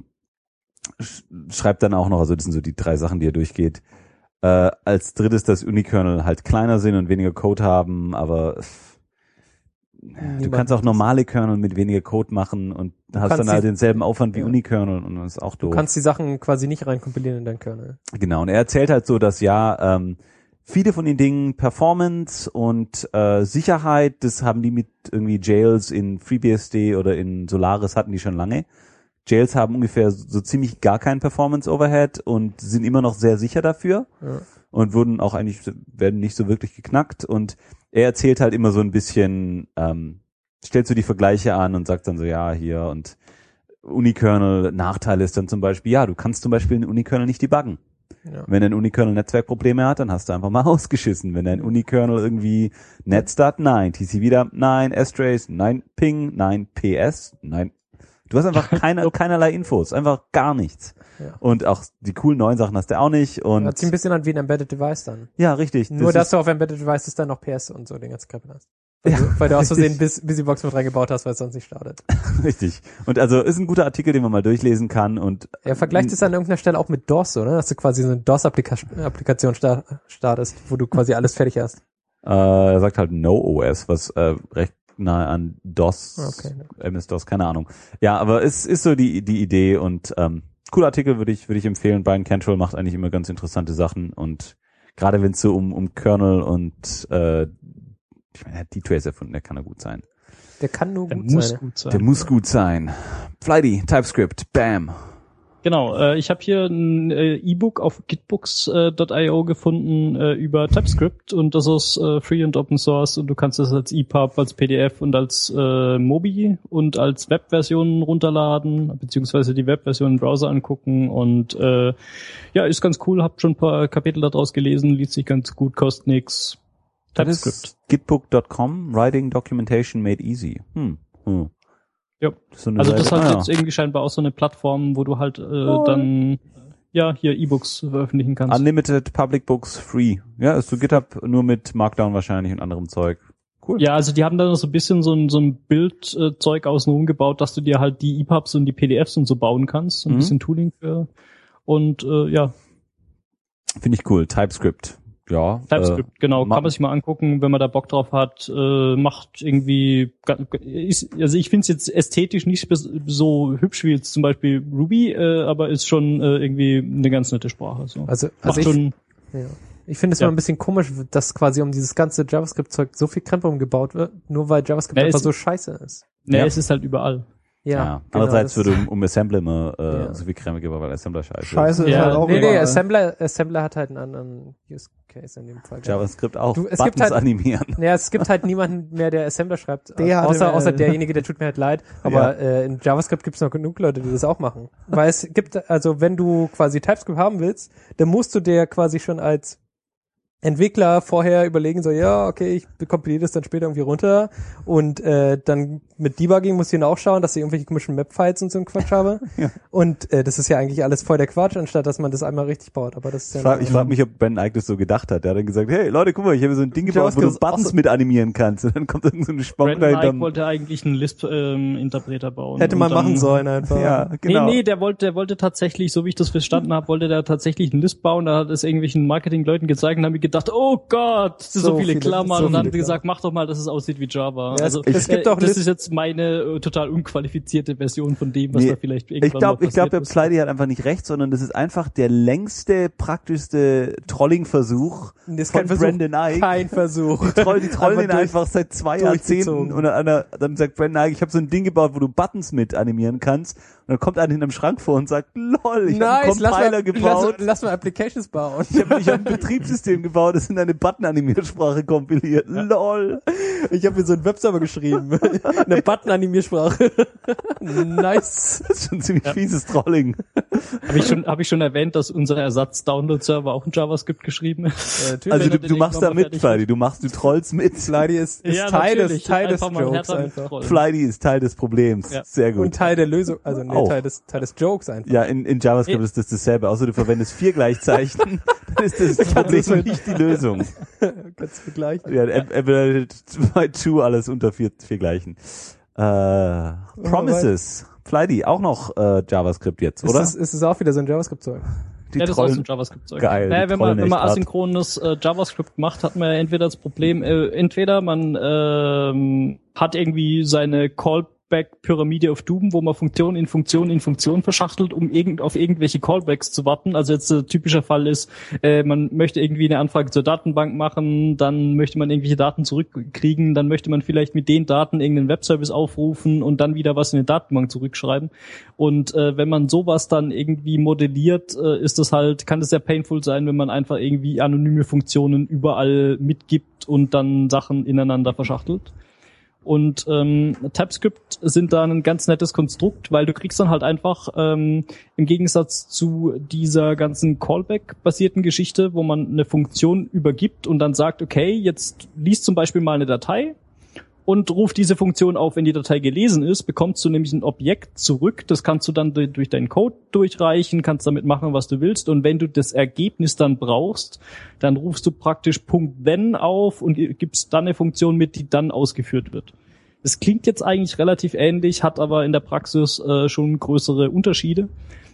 schreibt dann auch noch, also das sind so die 3 Sachen, die er durchgeht, als drittes, dass Unikernel halt kleiner sind und weniger Code haben, aber du kannst auch normale Kernel mit weniger Code machen und hast dann halt denselben Aufwand wie Unikernel und das ist auch doof. Du kannst die Sachen quasi nicht reinkompilieren in deinen Kernel. Genau, und er erzählt halt so, dass viele von den Dingen Performance und Sicherheit, das haben die mit irgendwie Jails in FreeBSD oder in Solaris hatten die schon lange. Jails haben ungefähr so ziemlich gar keinen Performance-Overhead und sind immer noch sehr sicher dafür und werden nicht so wirklich geknackt und er erzählt halt immer so ein bisschen, stellt so die Vergleiche an und sagt dann so, ja, hier und Unikernel, Nachteil ist dann zum Beispiel, ja, du kannst zum Beispiel einen Unikernel nicht debuggen. Ja. Wenn ein Unikernel Netzwerkprobleme hat, dann hast du einfach mal ausgeschissen. Wenn ein Unikernel irgendwie Netstart, nein, TCP, nein, S-Trace, nein, Ping, nein, PS, nein. Du hast einfach keinerlei Infos, einfach gar nichts. Ja. Und auch die coolen neuen Sachen hast du auch nicht. Und hört sich ein bisschen an wie ein Embedded Device dann. Ja, richtig. Nur, dass du auf Embedded Devices dann noch PS und so den ganzen Krempel hast. Weil du aus Versehen Busybox mit reingebaut hast, weil es sonst nicht startet. Richtig. Und also ist ein guter Artikel, den man mal durchlesen kann. Und er vergleicht es an irgendeiner Stelle auch mit DOS, oder? Dass du quasi so eine DOS-Applikation startest, wo du quasi alles fertig hast. Er sagt halt No OS, was recht nahe an DOS, MS-DOS, keine Ahnung. Ja, aber es ist so die Idee und cooler Artikel würde ich empfehlen. Brian Cantrell macht eigentlich immer ganz interessante Sachen und gerade wenn es so um Kernel und ich meine, er hat D-Trace erfunden, der kann ja gut sein. Der kann nur der gut muss sein. Gut sein. Der muss gut sein. Flighty, TypeScript, bam. Genau, ich habe hier ein E-Book auf gitbooks.io gefunden über TypeScript und das ist free und Open Source und du kannst das als EPUB, als PDF und als Mobi und als Webversion runterladen, beziehungsweise die Webversion im Browser angucken und ja, ist ganz cool, hab schon ein paar Kapitel daraus gelesen, liest sich ganz gut, kostet nix. TypeScript. Gitbook.com, Writing Documentation Made Easy. Ja, so also das Seite. hat jetzt irgendwie scheinbar auch so eine Plattform, wo du halt dann hier E-Books veröffentlichen kannst. Unlimited Public Books Free. Ja, ist so GitHub nur mit Markdown wahrscheinlich und anderem Zeug. Cool. Ja, also die haben da so ein bisschen so ein Bildzeug außenrum gebaut, dass du dir halt die EPUBs und die PDFs und so bauen kannst. So ein bisschen Tooling für und ja. Finde ich cool. TypeScript. Ja. TypeScript, genau. Kann man sich mal angucken, wenn man da Bock drauf hat. Macht irgendwie, also ich finde es jetzt ästhetisch nicht so hübsch wie jetzt zum Beispiel Ruby, aber ist schon irgendwie eine ganz nette Sprache. So. Also ich finde es immer ein bisschen komisch, dass quasi um dieses ganze JavaScript-Zeug so viel Krempel umgebaut wird, nur weil JavaScript einfach so scheiße ist. Es ist halt überall. Ja, andererseits wird um Assembler immer so viel Creme gegeben, weil Assembler scheiße ist halt auch überall. Assembler hat halt einen anderen Use Case in dem Fall. JavaScript auch. Es Buttons gibt halt, animieren. Ja, es gibt halt niemanden mehr, der Assembler schreibt. Außer derjenige, der tut mir halt leid. Aber in JavaScript gibt es noch genug Leute, die das auch machen. Weil es gibt, also wenn du quasi TypeScript haben willst, dann musst du dir quasi schon als Entwickler vorher überlegen so, ja, okay, ich kompiliere das dann später irgendwie runter und dann mit Debugging muss ich dann auch schauen, dass ich irgendwelche komischen Map-Files und so einen Quatsch habe. Ja. Und das ist ja eigentlich alles voll der Quatsch, anstatt dass man das einmal richtig baut. Aber das ist ja Ich frage mich, ob Ben Ike das so gedacht hat. Der hat dann gesagt, hey Leute, guck mal, ich habe so ein Ding gebaut, wo du Buttons mit animieren kannst. Und dann kommt irgend so eine Sponk Brandon Ike dahinter. wollte eigentlich einen Lisp-Interpreter bauen. hätte man Und dann- machen sollen einfach. Ja, genau. Nee, der wollte tatsächlich, so wie ich das verstanden habe, wollte der tatsächlich einen Lisp bauen. Da hat es irgendwelchen Marketingleuten gezeigt und haben mir gedacht, oh Gott, so viele Klammern. so Und dann haben viele die gesagt, mach doch mal, dass es aussieht wie Java. Ja, Also es gibt auch das Lisp- ist jetzt meine total unqualifizierte Version von dem, was Nee, da vielleicht Ich irgendwann glaube, mal passiert der ist. Slidy hat einfach nicht recht, sondern das ist einfach der längste, praktischste Trolling-Versuch Das ist von kein Versuch. Brandon Ike. Kein Versuch. Die trollen ihn durch- einfach seit 2 durchgezogen. Jahrzehnten und dann sagt Brandon Ike, ich habe so ein Ding gebaut, wo du Buttons mit animieren kannst und dann kommt einer hinterm Schrank vor und sagt, lol, ich habe einen Compiler gebaut. Lass mal Applications bauen. Ich hab ein Betriebssystem gebaut, das in eine Button-Animiersprache kompiliert. Lol. Ich habe mir so einen Webserver geschrieben. Eine Button-Animiersprache. Nice. Das ist schon ziemlich fieses Trolling. Habe ich schon erwähnt, dass unser Ersatz-Download-Server auch in JavaScript geschrieben ist? Natürlich. Also Wenn er du den machst da irgendwann mal mit, fertig Flighty. Du trollst mit. Flighty ist Ja, Teil natürlich. des Einfach mal Jokes härter einfach. trollen. Flighty ist Teil des Problems. Ja. Sehr gut. Und Teil der Lösung, also nee, Auch. Teil des Jokes einfach. Ja, in JavaScript ist das dasselbe. Außer du verwendest 4 Gleichzeichen, dann ist das Problem nicht die Lösung. Kannst du vergleichen. Ja, er bedeutet bei True alles unter 4 Gleichen. Promises. Flighty, auch noch JavaScript jetzt, oder? Ist es auch wieder so ein JavaScript-Zeug? Die Ja, das ist auch so trollen. ein JavaScript-Zeug. Geil, die Naja, wenn trollen man echt hart. asynchrones JavaScript macht, hat man ja entweder das Problem, entweder man hat irgendwie seine Callback-Pyramide auf Doom, wo man Funktion in Funktion in Funktion verschachtelt, um auf irgendwelche Callbacks zu warten. Also jetzt typischer Fall ist, man möchte irgendwie eine Anfrage zur Datenbank machen, dann möchte man irgendwelche Daten zurückkriegen, dann möchte man vielleicht mit den Daten irgendeinen Webservice aufrufen und dann wieder was in die Datenbank zurückschreiben. Und wenn man sowas dann irgendwie modelliert, kann es sehr painful sein, wenn man einfach irgendwie anonyme Funktionen überall mitgibt und dann Sachen ineinander verschachtelt. Und TypeScript sind da ein ganz nettes Konstrukt, weil du kriegst dann halt einfach im Gegensatz zu dieser ganzen Callback-basierten Geschichte, wo man eine Funktion übergibt und dann sagt, okay, jetzt liest zum Beispiel mal eine Datei und ruft diese Funktion auf, wenn die Datei gelesen ist, bekommst du nämlich ein Objekt zurück, das kannst du dann durch deinen Code durchreichen, kannst damit machen, was du willst, und wenn du das Ergebnis dann brauchst, dann rufst du praktisch .then auf und gibst dann eine Funktion mit, die dann ausgeführt wird. Das klingt jetzt eigentlich relativ ähnlich, hat aber in der Praxis schon größere Unterschiede.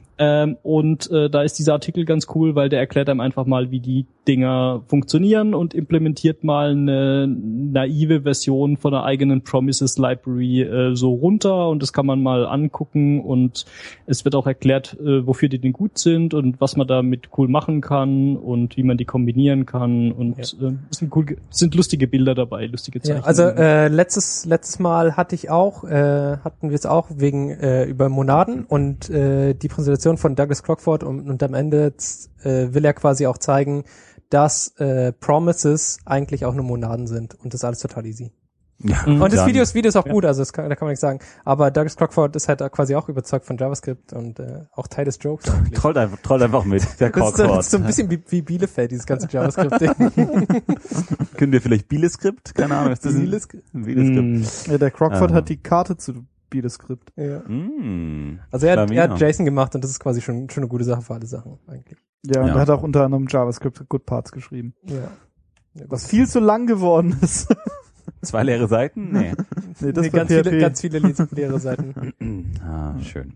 Da ist dieser Artikel ganz cool, weil der erklärt einem einfach mal, wie die Dinger funktionieren und implementiert mal eine naive Version von einer eigenen Promises Library so runter, und das kann man mal angucken, und es wird auch erklärt, wofür die denn gut sind und was man damit cool machen kann und wie man die kombinieren kann, und sind lustige Bilder dabei, lustige Zeichnungen. Ja, also letztes Mal hatten wir es auch wegen über Monaden und die Präsentation von Douglas Crockford und am Ende will er quasi auch zeigen, dass Promises eigentlich auch nur Monaden sind, und das ist alles total easy. Ja, Und das dann- Video ist auch gut, also da kann man nichts sagen. Aber Douglas Crockford ist halt quasi auch überzeugt von JavaScript und auch Teil des Jokes eigentlich. Trollt einfach mit, der Das ist Corkboard. so ein bisschen wie Bielefeld, dieses ganze JavaScript-Ding. Können wir vielleicht Bieleskript? Keine Ahnung, ist das ein Bieleskript? Bieleskript? Ja, der Crockford Ah. hat die Karte zu Bieleskript. Ja. Also Also er hat JSON gemacht, und das ist quasi schon eine gute Sache für alle Sachen eigentlich. Ja, und Ja. er hat auch unter anderem JavaScript Good Parts geschrieben. Ja. Was viel zu lang geworden ist. 2 leere Seiten? Nee. Nee, das Nee, war PHP. ganz viele leere Seiten. Schön.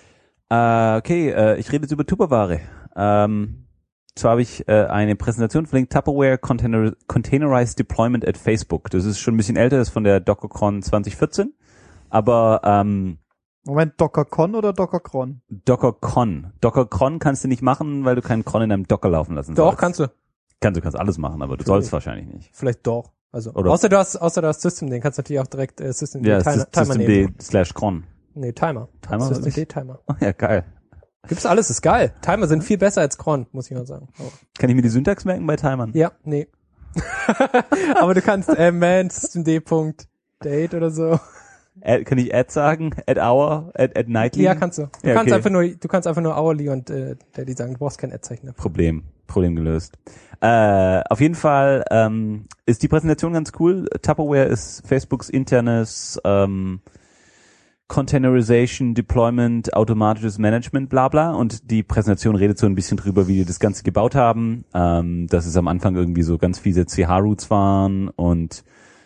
Okay, ich rede jetzt über Tupperware. Zwar habe ich eine Präsentation verlinkt, Tupperware Containerized Deployment at Facebook. Das ist schon ein bisschen älter, das ist von der DockerCon 2014. Aber Moment, DockerCon oder DockerCron? DockerCon. DockerCon kannst du nicht machen, weil du keinen Cron in einem Docker laufen lassen Doch, sollst. kannst du. Du kannst alles machen, aber du sollst wahrscheinlich nicht. Vielleicht doch. Also, Oder- außer du hast System, den kannst du natürlich auch direkt System Ja, Timer nehmen. Systemd/cron. Nee, Timer. Timer, oder System nicht? Timer. Oh, ja, geil. Gibt's alles, ist geil. Timer sind viel besser als Cron, muss ich mal sagen. Oh. Kann ich mir die Syntax merken bei Timern? Ja, nee. Aber du kannst man systemd.date oder so. Kann ich Ad sagen? Ad Hour? Ad Nightly? Ja, kannst du. Du Ja, kannst okay. einfach nur Hourly und Daddy sagen, du brauchst kein Ad-Zeichen dafür. Problem gelöst. Auf jeden Fall ist die Präsentation ganz cool. Tupperware ist Facebooks internes Containerization, Deployment, automatisches Management, bla bla. Und die Präsentation redet so ein bisschen drüber, wie die das Ganze gebaut haben. Dass es am Anfang irgendwie so ganz fiese CH-Roots waren und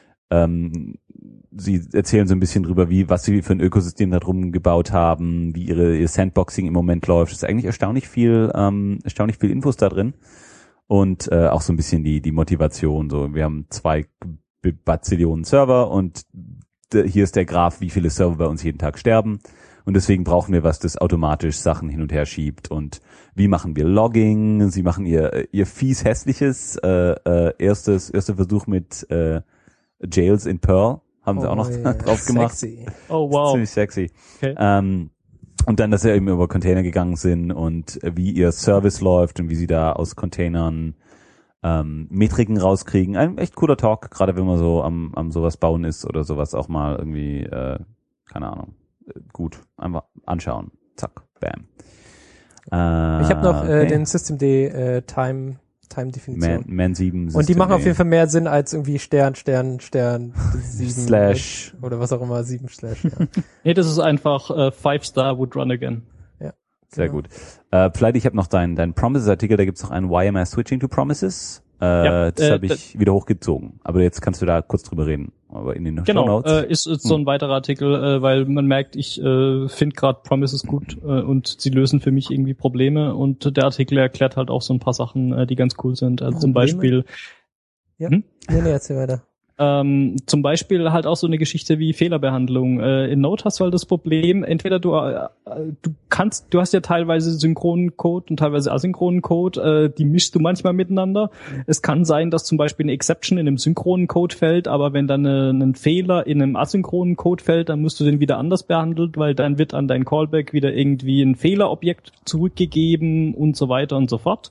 sie erzählen so ein bisschen drüber, was sie für ein Ökosystem da drum gebaut haben, wie ihr Sandboxing im Moment läuft. Es ist eigentlich erstaunlich viel Infos da drin. Und auch so ein bisschen die Motivation. So, wir haben 2 Bazillionen Server und hier ist der Graph, wie viele Server bei uns jeden Tag sterben. Und deswegen brauchen wir was, das automatisch Sachen hin und her schiebt. Und wie machen wir Logging? Sie machen ihr fies hässliches erster Versuch mit Jails in Perl. Haben sie auch noch drauf gemacht. Sexy. Oh, wow. Ziemlich sexy. Okay. Und dann, dass sie eben über Container gegangen sind und wie ihr Service läuft und wie sie da aus Containern Metriken rauskriegen. Ein echt cooler Talk, gerade wenn man so am sowas bauen ist oder sowas auch mal irgendwie, keine Ahnung, gut, einfach anschauen. Zack, bam. Ich habe noch den Systemd Time-Definition. Man 7 Und die machen auf jeden Fall mehr Sinn als irgendwie Stern 7 Slash oder was auch immer, 7 Slash. Ja. Nee, das ist einfach 5-Star would run again. Sehr gut. Vielleicht, ich habe noch deinen Promises-Artikel, da gibt's noch einen Why am I switching to Promises? Das habe ich wieder hochgezogen. Aber jetzt kannst du da kurz drüber reden. Aber in den Shownotes. Ist so ein weiterer Artikel, weil man merkt, ich finde gerade Promises gut und sie lösen für mich irgendwie Probleme. Und der Artikel erklärt halt auch so ein paar Sachen, die ganz cool sind. Also zum Beispiel... Ja. Nee, erzähl weiter. Zum Beispiel halt auch so eine Geschichte wie Fehlerbehandlung. In Node hast du halt das Problem, entweder du hast ja teilweise synchronen Code und teilweise asynchronen Code, die mischst du manchmal miteinander. Es kann sein, dass zum Beispiel eine Exception in einem synchronen Code fällt, aber wenn dann ein Fehler in einem asynchronen Code fällt, dann musst du den wieder anders behandelt, weil dann wird an dein Callback wieder irgendwie ein Fehlerobjekt zurückgegeben und so weiter und so fort.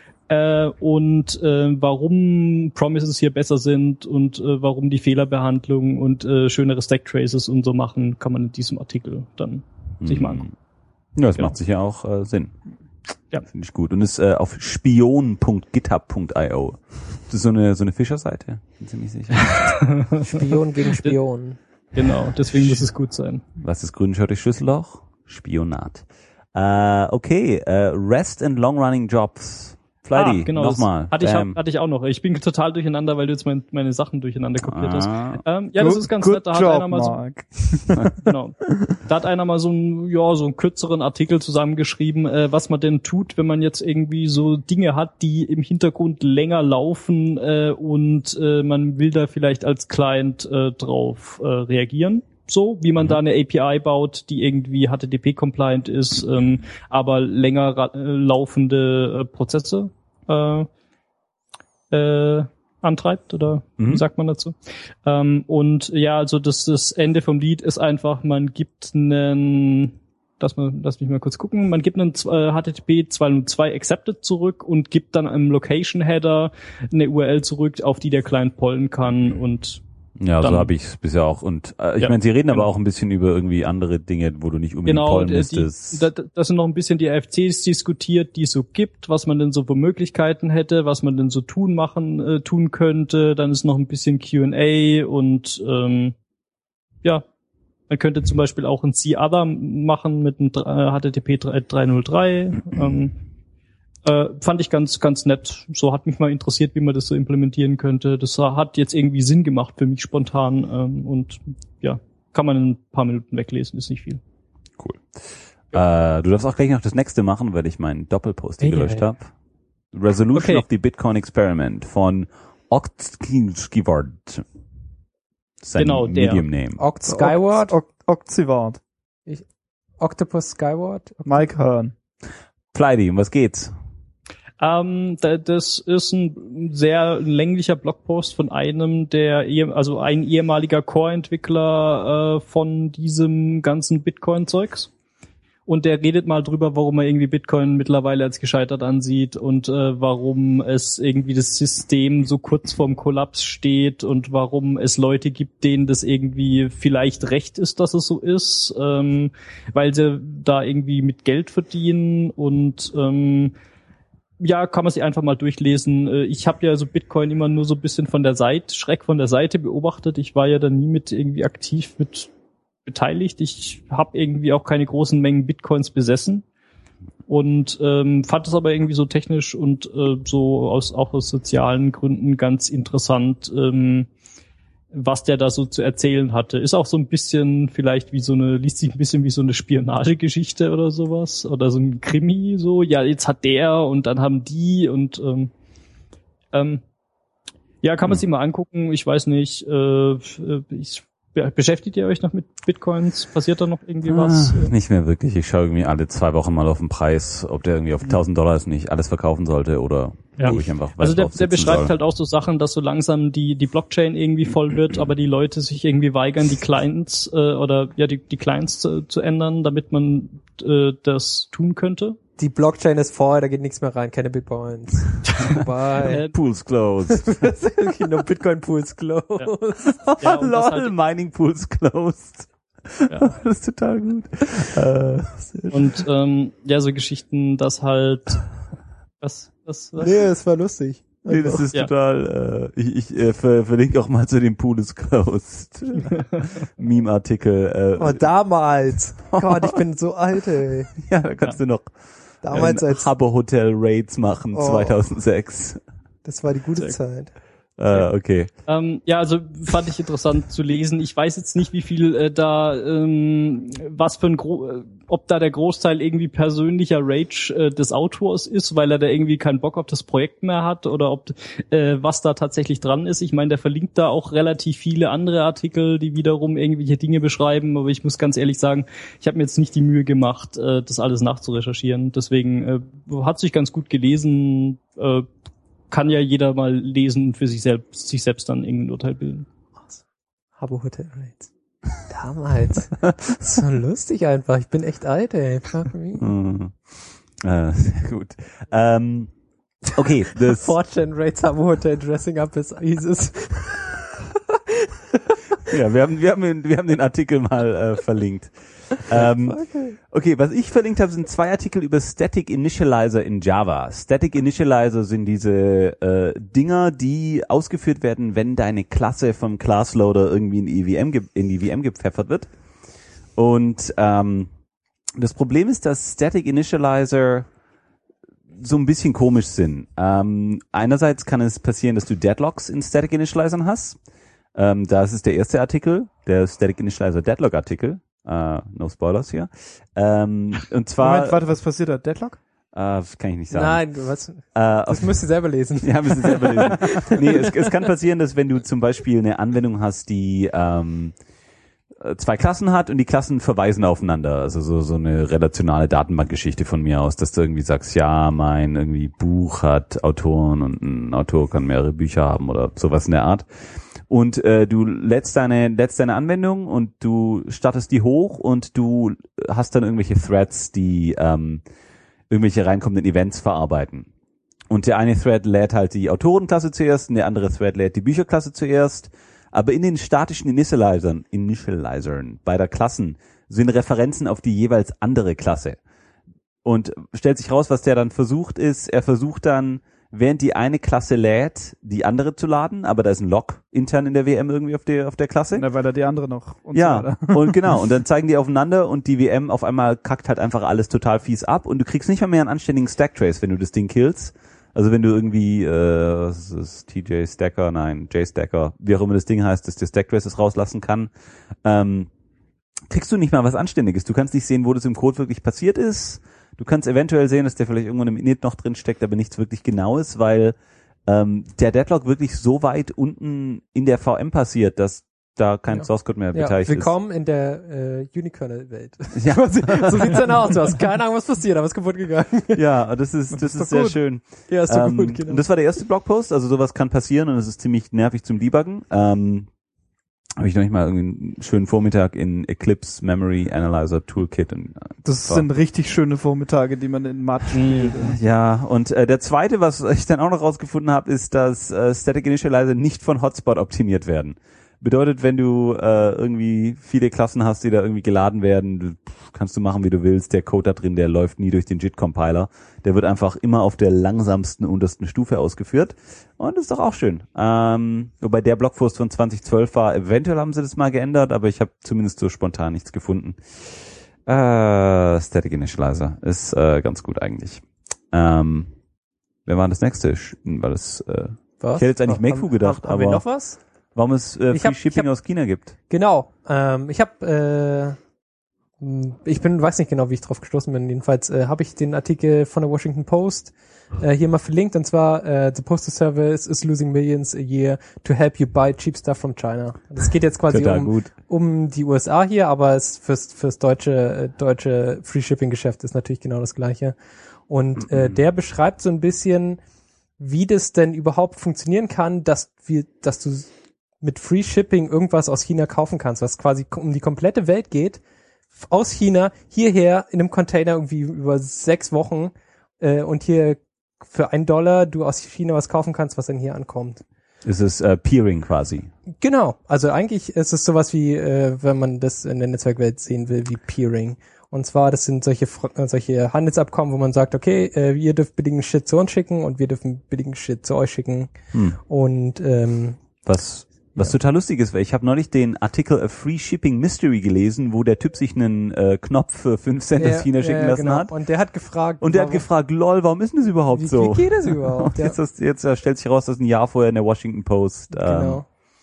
Warum Promises hier besser sind und warum die Fehlerbehandlung und schönere Stack Traces und so machen, kann man in diesem Artikel dann sich mal angucken. Ja, das macht sicher auch Sinn. Ja. Finde ich gut. Und ist auf spion.github.io. Das ist so eine Fischerseite. Bin ziemlich sicher. Spion gegen Spion. Genau, deswegen muss es gut sein. Was ist grün durch Schlüsselloch? Spionat. Okay, Rest and Long Running Jobs. Flighty, genau, nochmal. Hatte ich auch noch. Ich bin total durcheinander, weil du jetzt meine Sachen durcheinander kopiert hast. Das ist ganz good nett. Da hat job, einer mal so, genau. Da hat einer mal so einen kürzeren Artikel zusammengeschrieben, was man denn tut, wenn man jetzt irgendwie so Dinge hat, die im Hintergrund länger laufen und man will da vielleicht als Client drauf reagieren. So, wie man da eine API baut, die irgendwie HTTP-compliant ist, aber länger laufende Prozesse antreibt, oder wie sagt man dazu? Und ja, also das Ende vom Lied ist einfach, man gibt lass mich mal kurz gucken, man gibt einen HTTP 202 Accepted zurück und gibt dann im Location-Header eine URL zurück, auf die der Client pollen kann und ja, so habe ich es bisher auch. Und ich meine, sie reden aber auch ein bisschen über irgendwie andere Dinge, wo du nicht unbedingt pollen müsstest. Das sind noch ein bisschen die RFCs diskutiert, die es so gibt, was man denn so für Möglichkeiten hätte, was man denn so tun könnte. Dann ist noch ein bisschen Q&A und man könnte zum Beispiel auch ein C-Other machen mit einem HTTP 303. Fand ich ganz, ganz nett. So hat mich mal interessiert, wie man das so implementieren könnte. Das hat jetzt irgendwie Sinn gemacht für mich spontan und ja, kann man in ein paar Minuten weglesen, ist nicht viel. Cool. Du darfst auch gleich noch das nächste machen, weil ich meinen Doppelpost hier gelöscht habe. Resolution of the Bitcoin Experiment von Oct-Skyward. Genau, der. Medium Name. Oct-Skyward? Oct-Skyward. Octopus Skyward? Mike Hearn. Flighty, um was geht's? Das ist ein sehr länglicher Blogpost von einem ein ehemaliger Core-Entwickler von diesem ganzen Bitcoin-Zeugs. Und der redet mal drüber, warum er irgendwie Bitcoin mittlerweile als gescheitert ansieht und warum es irgendwie das System so kurz vorm Kollaps steht und warum es Leute gibt, denen das irgendwie vielleicht recht ist, dass es so ist, weil sie da irgendwie mit Geld verdienen und ja, kann man sich einfach mal durchlesen. Ich habe ja so Bitcoin immer nur so ein bisschen schräg von der Seite beobachtet. Ich war ja da nie mit irgendwie aktiv mit beteiligt. Ich habe irgendwie auch keine großen Mengen Bitcoins besessen und fand es aber irgendwie so technisch und so auch aus sozialen Gründen ganz interessant, was der da so zu erzählen hatte. Ist auch so ein bisschen vielleicht liest sich ein bisschen wie so eine Spionagegeschichte oder sowas oder so ein Krimi so. Ja, jetzt hat der und dann haben die und ja, kann man sich mal angucken. Ich weiß nicht, beschäftigt ihr euch noch mit Bitcoins? Passiert da noch irgendwie was? Nicht mehr wirklich. Ich schaue irgendwie alle 2 Wochen mal auf den Preis, ob der irgendwie auf $1.000 ist, nicht alles verkaufen sollte oder wo ich einfach also der beschreibt halt auch so Sachen, dass so langsam die Blockchain irgendwie voll wird, aber die Leute sich irgendwie weigern, die Clients die Clients zu ändern, damit man das tun könnte. Die Blockchain ist voll, da geht nichts mehr rein, keine Bitcoins. Bye. Pools closed. No Bitcoin Pools closed. Ja, Lol, halt, Mining Pools closed. Ja. Das ist total gut. Und so Geschichten, dass halt was? Nee, es war lustig. Nee, das ist total, ich verlinke auch mal zu dem Pool is closed Meme-Artikel. Damals. Gott, ich bin so alt, ey. Ja, da kannst du noch damals als Habbo Hotel Raids machen, 2006. Das war die gute Zeit. Okay. Also fand ich interessant zu lesen. Ich weiß jetzt nicht, wie viel was für ob da der Großteil irgendwie persönlicher Rage des Autors ist, weil er da irgendwie keinen Bock auf das Projekt mehr hat oder ob was da tatsächlich dran ist. Ich meine, der verlinkt da auch relativ viele andere Artikel, die wiederum irgendwelche Dinge beschreiben, aber ich muss ganz ehrlich sagen, ich habe mir jetzt nicht die Mühe gemacht, das alles nachzurecherchieren. Deswegen hat sich ganz gut gelesen. Kann ja jeder mal lesen und für sich selbst dann irgendein Urteil bilden. Habbo Hotel Raids. Damals. So lustig einfach. Ich bin echt alt, ey. Fuck me. Sehr gut. Okay. Das 4chan Raids Habbo Hotel Dressing Up as ISIS. Ja, wir haben den Artikel mal verlinkt. Okay, was ich verlinkt habe, sind 2 Artikel über Static Initializer in Java. Static Initializer sind diese Dinger, die ausgeführt werden, wenn deine Klasse vom Classloader irgendwie in die VM gepfeffert wird. Und das Problem ist, dass Static Initializer so ein bisschen komisch sind. Einerseits kann es passieren, dass du Deadlocks in Static Initializern hast. Das ist der erste Artikel, der Static Initializer Deadlock Artikel. No Spoilers hier. Und zwar. Moment, warte, was passiert da? Deadlock? Kann ich nicht sagen. Nein, das müsst ihr selber lesen. Ja, müssen selber lesen. Nee, es kann passieren, dass wenn du zum Beispiel eine Anwendung hast, die 2 Klassen hat und die Klassen verweisen aufeinander. Also so eine relationale Datenbankgeschichte von mir aus, dass du irgendwie sagst, ja, mein irgendwie Buch hat Autoren und ein Autor kann mehrere Bücher haben oder sowas in der Art. Und du lädst deine Anwendung und du startest die hoch und du hast dann irgendwelche Threads, die irgendwelche reinkommenden Events verarbeiten. Und der eine Thread lädt halt die Autorenklasse zuerst und der andere Thread lädt die Bücherklasse zuerst. Aber in den statischen Initializern beider Klassen sind Referenzen auf die jeweils andere Klasse. Und stellt sich raus, was der dann versucht ist, er versucht dann, während die eine Klasse lädt, die andere zu laden, aber da ist ein Lock intern in der VM irgendwie auf der Klasse. Na, weil da die andere noch und ja, so weiter. Und genau, und dann zeigen die aufeinander und die VM auf einmal kackt halt einfach alles total fies ab und du kriegst nicht mal mehr einen anständigen Stacktrace, wenn du das Ding killst. Also wenn du irgendwie, was ist JStacker, wie auch immer das Ding heißt, dass der Stacktraces rauslassen kann, kriegst du nicht mal was Anständiges. Du kannst nicht sehen, wo das im Code wirklich passiert ist. Du kannst eventuell sehen, dass der vielleicht irgendwo im Init noch drin steckt, aber nichts wirklich Genaues, weil der Deadlock wirklich so weit unten in der VM passiert, dass da kein Source Code mehr beteiligt ist. Willkommen in der Unikernel-Welt. Ja. So sieht's dann aus. Du hast keine Ahnung, was passiert, aber es ist kaputt gegangen. Ja, das ist sehr gut. schön. Ja, ist doch gut, genau. Und das war der erste Blogpost, also sowas kann passieren und es ist ziemlich nervig zum Debuggen. habe ich noch nicht mal irgendwie einen schönen Vormittag in Eclipse Memory Analyzer Toolkit. Und, Das sind richtig schöne Vormittage, die man in Matt spielt. ja, und der zweite, was ich dann auch noch rausgefunden habe, ist, dass Static Initializer nicht von Hotspot optimiert werden. Bedeutet, wenn du irgendwie viele Klassen hast, die da irgendwie geladen werden, kannst du machen, wie du willst. Der Code da drin, der läuft nie durch den JIT-Compiler. Der wird einfach immer auf der langsamsten untersten Stufe ausgeführt. Und das ist doch auch schön. Wobei der Blogpost von 2012 war, eventuell haben sie das mal geändert, aber ich habe zumindest so spontan nichts gefunden. Static Initializer ist ganz gut eigentlich. Wer war das nächste? War das? Was? Ich hätte jetzt eigentlich Makefu gedacht, haben aber wir noch was? warum es Free Shipping aus China gibt. Genau. Ich weiß nicht genau, wie ich drauf gestoßen bin. Jedenfalls habe ich den Artikel von der Washington Post hier mal verlinkt, und zwar the Postal Service is losing millions a year to help you buy cheap stuff from China. Das geht jetzt quasi um die USA hier, aber es fürs deutsche Free Shipping Geschäft ist natürlich genau das Gleiche. Und der beschreibt so ein bisschen, wie das denn überhaupt funktionieren kann, dass du mit Free Shipping irgendwas aus China kaufen kannst, was quasi um die komplette Welt geht, aus China hierher in einem Container irgendwie über 6 Wochen und hier für $1 du aus China was kaufen kannst, was dann hier ankommt. Es ist Peering quasi. Genau, also eigentlich ist es sowas wie, wenn man das in der Netzwerkwelt sehen will, wie Peering. Und zwar, das sind solche Handelsabkommen, wo man sagt, okay, ihr dürft billigen Shit zu uns schicken und wir dürfen billigen Shit zu euch schicken. Und was total lustig ist, weil ich habe neulich den Artikel A Free Shipping Mystery gelesen, wo der Typ sich einen Knopf für 5 Cent aus China schicken lassen hat. Und der hat gefragt, lol, warum ist denn das überhaupt so? Wie geht das überhaupt? Jetzt stellt sich raus, dass ein Jahr vorher in der Washington Post. Genau,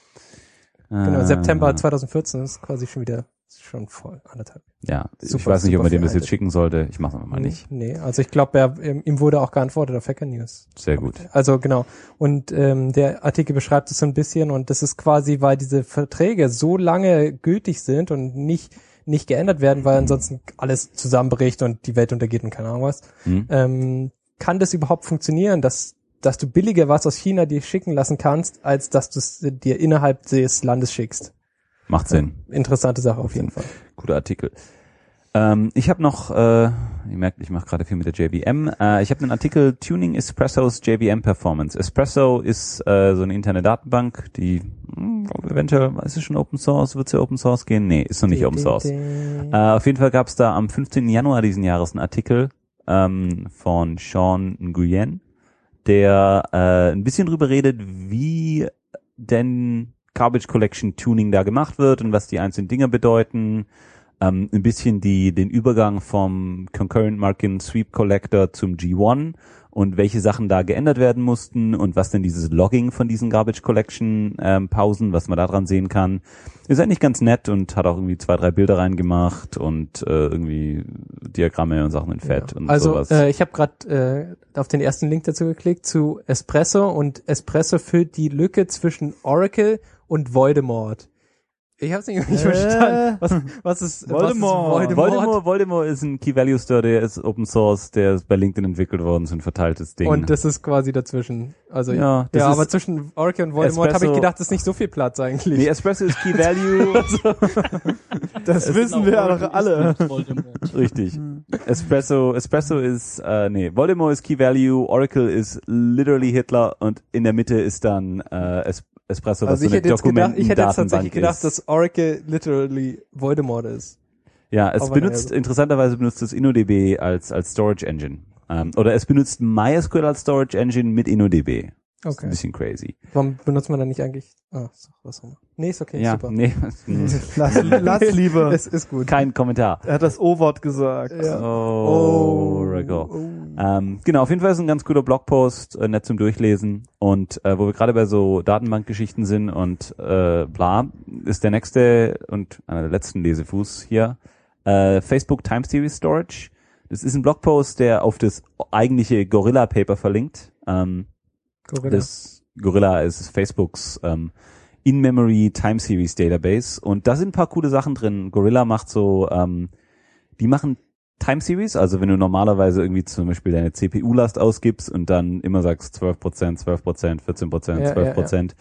September 2014 ist quasi schon voll, 1,5. Ja, ich weiß nicht, ob man dem das jetzt schicken sollte. Ich mache es mal nicht. Nee, also ich glaube, ihm wurde auch geantwortet auf Hacker News. Sehr gut. Also genau. Und der Artikel beschreibt es so ein bisschen, und das ist quasi, weil diese Verträge so lange gültig sind und nicht geändert werden, weil ansonsten alles zusammenbricht und die Welt untergeht und keine Ahnung was. Kann das überhaupt funktionieren, dass du billiger was aus China dir schicken lassen kannst, als dass du es dir innerhalb des Landes schickst? Macht Sinn. Interessante Sache auf jeden Fall. Guter Artikel. Ich habe noch, ihr merkt, ich mache gerade viel mit der JVM. Ich habe einen Artikel Tuning Espresso's JVM Performance. Espresso ist so eine interne Datenbank, die eventuell, ist es schon Open Source? Wird es ja Open Source gehen? Nee, ist noch nicht Open Source. Auf jeden Fall gab es da am 15. Januar diesen Jahres einen Artikel von Sean Nguyen, der ein bisschen drüber redet, wie denn Garbage Collection Tuning da gemacht wird und was die einzelnen Dinge bedeuten. Ein bisschen den Übergang vom Concurrent Mark-in Sweep Collector zum G1 und welche Sachen da geändert werden mussten und was denn dieses Logging von diesen Garbage Collection Pausen, was man da dran sehen kann. Ist eigentlich ganz nett und hat auch irgendwie 2, 3 Bilder reingemacht und irgendwie Diagramme und Sachen in Fett und sowas. Also ich habe gerade auf den ersten Link dazu geklickt zu Espresso, und Espresso füllt die Lücke zwischen Oracle und Voldemort. Ich hab's nicht verstanden. Was ist Voldemort? Voldemort ist ein Key-Value-Store, der ist Open Source, der ist bei LinkedIn entwickelt worden, so ein verteiltes Ding. Und das ist quasi dazwischen. Also ja, aber zwischen Oracle und Voldemort habe ich gedacht, das ist nicht so viel Platz eigentlich. Nee, Espresso ist Key-Value. Das wissen wir ja doch alle. Richtig. Espresso ist, Voldemort ist Key-Value, Oracle ist literally Hitler und in der Mitte ist dann Espresso, was also so eine Dokumentendatenbank ist. Ich hätte jetzt tatsächlich gedacht, dass Oracle literally Voldemort ist. Ja, interessanterweise benutzt es InnoDB als Storage Engine. Oder es benutzt MySQL als Storage Engine mit InnoDB. Das ist ein bisschen crazy. Warum benutzt man dann nicht eigentlich? Was auch immer. Nee, ist okay, ja, super. Nee, lass lieber. Es ist gut. Kein Kommentar. Er hat das O-Wort gesagt. Ja. Genau, auf jeden Fall ist ein ganz guter Blogpost, nett zum Durchlesen. Und wo wir gerade bei so Datenbankgeschichten sind und bla, ist der nächste und einer der letzten Lesefuß hier Facebook Time Series Storage. Das ist ein Blogpost, der auf das eigentliche Gorilla Paper verlinkt. Gorilla ist Facebooks In-Memory Time Series Database, und da sind ein paar coole Sachen drin. Gorilla macht so, die machen Time Series, also wenn du normalerweise irgendwie zum Beispiel deine CPU-Last ausgibst und dann immer sagst 12%, 12%, 14%, 12%.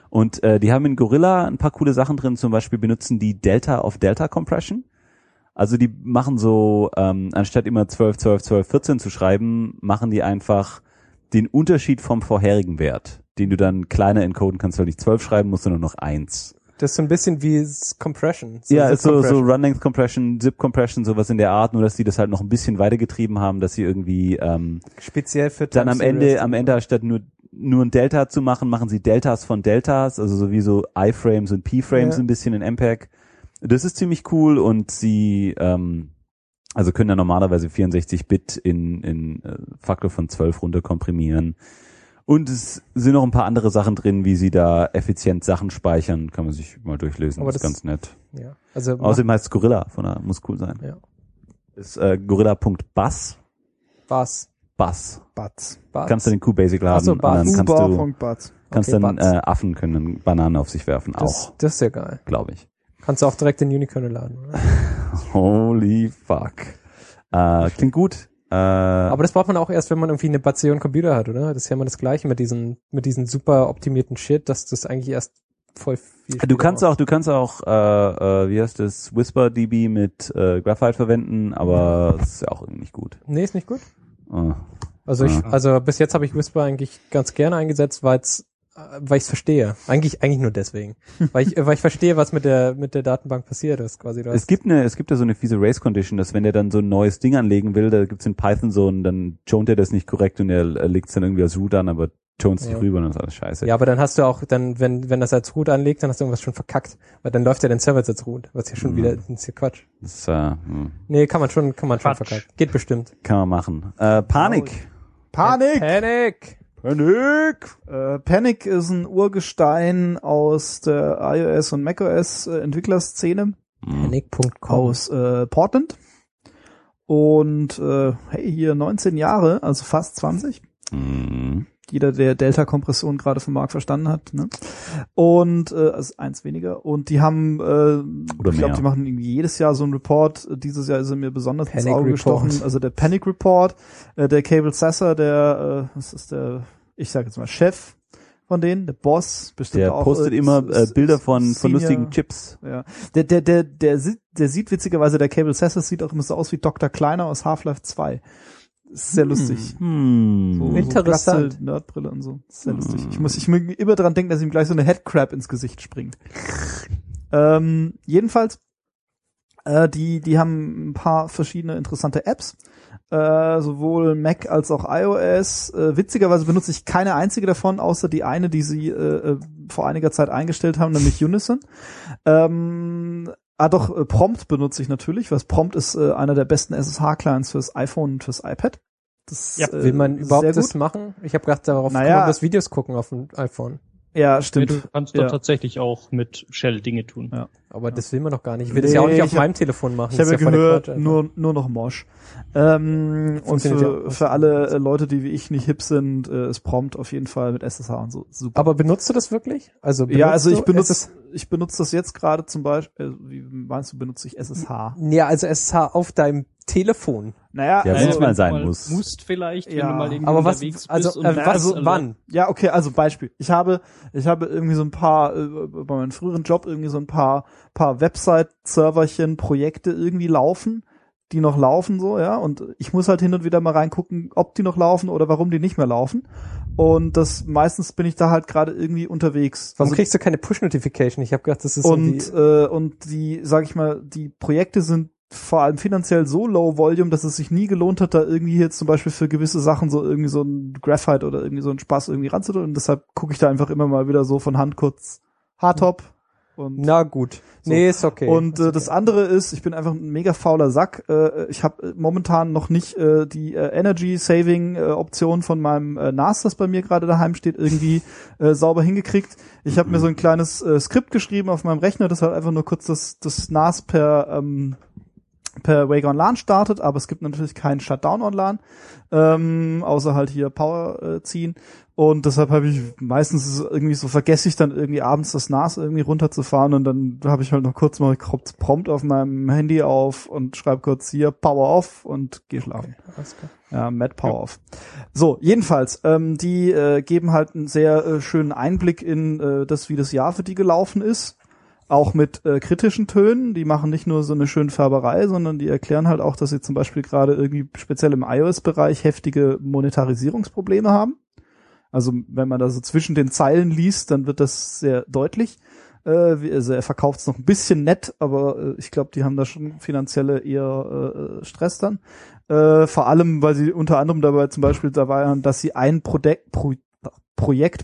Und die haben in Gorilla ein paar coole Sachen drin, zum Beispiel benutzen die Delta-of-Delta-Compression. Also die machen so, anstatt immer 12, 12, 12, 14 zu schreiben, machen die einfach den Unterschied vom vorherigen Wert, den du dann kleiner encoden kannst, weil nicht 12 schreiben musst, sondern noch 1. Das ist so ein bisschen wie Compression. Ja, ist so Run-Length Compression, Zip Compression, sowas in der Art, nur dass die das halt noch ein bisschen weitergetrieben haben, dass sie irgendwie speziell für dann am Ende anstatt nur ein Delta zu machen, machen sie Deltas von Deltas, also sowieso I-Frames und P-Frames ein bisschen in MPEG. Das ist ziemlich cool und sie also können da normalerweise 64-Bit in Faktor von 12 runter komprimieren. Und es sind noch ein paar andere Sachen drin, wie sie da effizient Sachen speichern. Kann man sich mal durchlesen. Aber das ist ganz nett. Ja. Also außerdem heißt es Gorilla, von daher muss cool sein. Ja. Ist gorilla.buzz. Buzz. Kannst du den QBasic laden. Ach so, und dann kannst okay, dann Affen können dann Bananen auf sich werfen. Auch. Das ist ja geil. Glaube ich. Kannst du auch direkt den Unikernel laden, oder? Holy fuck. Klingt gut. Aber das braucht man auch erst, wenn man irgendwie eine Bazillion Computer hat, oder? Das ist ja immer das Gleiche mit diesen super optimierten Shit, dass das eigentlich erst voll viel Du kannst auch, wie heißt das, WhisperDB mit Graphite verwenden, aber das ist ja auch irgendwie nicht gut. Nee, ist nicht gut. Also bis jetzt habe ich Whisper eigentlich ganz gerne eingesetzt, weil ich es verstehe. Eigentlich nur deswegen. weil ich verstehe, was mit der Datenbank passiert ist, quasi. Es gibt ja so eine fiese Race Condition, dass wenn der dann so ein neues Ding anlegen will, da gibt's in Python so und dann joint er das nicht korrekt und er legt es dann irgendwie als Root an, aber joint nicht rüber und das ist alles scheiße. Ja, aber dann hast du auch, wenn das als Root anlegt, dann hast du irgendwas schon verkackt. Weil dann läuft ja dein Server jetzt als Root, was ja schon wieder, das ist ja Quatsch. Das Nee, kann man schon verkacken. Geht bestimmt. Kann man machen. Panik! Panic ist ein Urgestein aus der iOS und macOS Entwicklerszene. Panic.com aus Portland. Und hey, hier 19 Jahre, also fast 20. Jeder, der Delta-Kompression gerade vom Markt verstanden hat, ne? Und also eins weniger. Und die haben, ich glaube, die machen irgendwie jedes Jahr so einen Report. Dieses Jahr ist er mir besonders ins Auge gestochen. Also der Panic Report, der Cable Sasser, das ist der, ich sage jetzt mal Chef von denen, der Boss, bestimmt der auch. Der postet immer Bilder von lustigen Chips. Ja. Der sieht witzigerweise, der Cable Sasser sieht auch immer so aus wie Dr. Kleiner aus Half-Life 2. Ist sehr lustig. So interessant. So Nerdbrille und so. Ist sehr lustig. Ich muss immer dran denken, dass ihm gleich so eine Headcrab ins Gesicht springt. Jedenfalls, die haben ein paar verschiedene interessante Apps. Sowohl Mac als auch iOS. Witzigerweise benutze ich keine einzige davon, außer die eine, die sie vor einiger Zeit eingestellt haben, nämlich Unison. Prompt benutze ich natürlich, was Prompt ist einer der besten SSH-Clients fürs iPhone und fürs iPad. Das will man überhaupt das machen? Ich habe gedacht, darauf kann man das Videos gucken auf dem iPhone. Ja, stimmt. Du kannst doch tatsächlich auch mit Shell Dinge tun. Ja. Aber das will man doch gar nicht. Ich will das ja auch nicht auf meinem Telefon machen. Ich habe gehört, nur noch Mosh. Und für alle Leute, die wie ich nicht hip sind, ist Prompt auf jeden Fall mit SSH und so super. Aber benutzt du das wirklich? Ich benutze das jetzt gerade zum Beispiel. Wie meinst du, benutze ich SSH? Ja, also SSH auf deinem Telefon. Naja, ja, wenn es mal sein muss. Musst vielleicht, wenn ja. du mal irgendwie aber unterwegs bist. Wann? Ja, okay, also Beispiel. Ich habe irgendwie so ein paar, bei meinem früheren Job irgendwie so ein paar Website-Serverchen, Projekte irgendwie laufen, die noch laufen so, ja, und ich muss halt hin und wieder mal reingucken, ob die noch laufen oder warum die nicht mehr laufen. Und meistens bin ich da halt gerade irgendwie unterwegs. Warum kriegst du keine Push-Notification? Ich habe gedacht, das ist und die, sag ich mal, die Projekte sind vor allem finanziell so low volume, dass es sich nie gelohnt hat, da irgendwie jetzt zum Beispiel für gewisse Sachen so irgendwie so ein Graphite oder irgendwie so ein Spaß irgendwie ranzutun. Und deshalb gucke ich da einfach immer mal wieder so von Hand kurz Hardtop. Und na gut. So. Nee, ist okay. Und das andere ist, ich bin einfach ein mega fauler Sack. Ich habe momentan noch nicht die Energy-Saving-Option von meinem NAS, das bei mir gerade daheim steht, irgendwie sauber hingekriegt. Ich habe mir so ein kleines Skript geschrieben auf meinem Rechner, das halt einfach nur kurz das NAS per per Wake on LAN startet, aber es gibt natürlich keinen Shutdown on LAN, außer halt hier Power ziehen. Und deshalb habe ich meistens irgendwie so, vergesse ich dann irgendwie abends das NAS irgendwie runterzufahren und dann habe ich halt noch kurz mal Prompt auf meinem Handy auf und schreibe kurz hier Power off und gehe schlafen. Ja, Mad Power off. So, jedenfalls, die geben halt einen sehr schönen Einblick in das, wie das Jahr für die gelaufen ist. Auch mit kritischen Tönen. Die machen nicht nur so eine schöne Färberei, sondern die erklären halt auch, dass sie zum Beispiel gerade irgendwie speziell im iOS-Bereich heftige Monetarisierungsprobleme haben. Also wenn man da so zwischen den Zeilen liest, dann wird das sehr deutlich. Also er verkauft es noch ein bisschen nett, aber ich glaube, die haben da schon finanzielle eher Stress dann. Vor allem, weil sie unter anderem dabei zum Beispiel dabei haben, dass sie ein Produktprojekt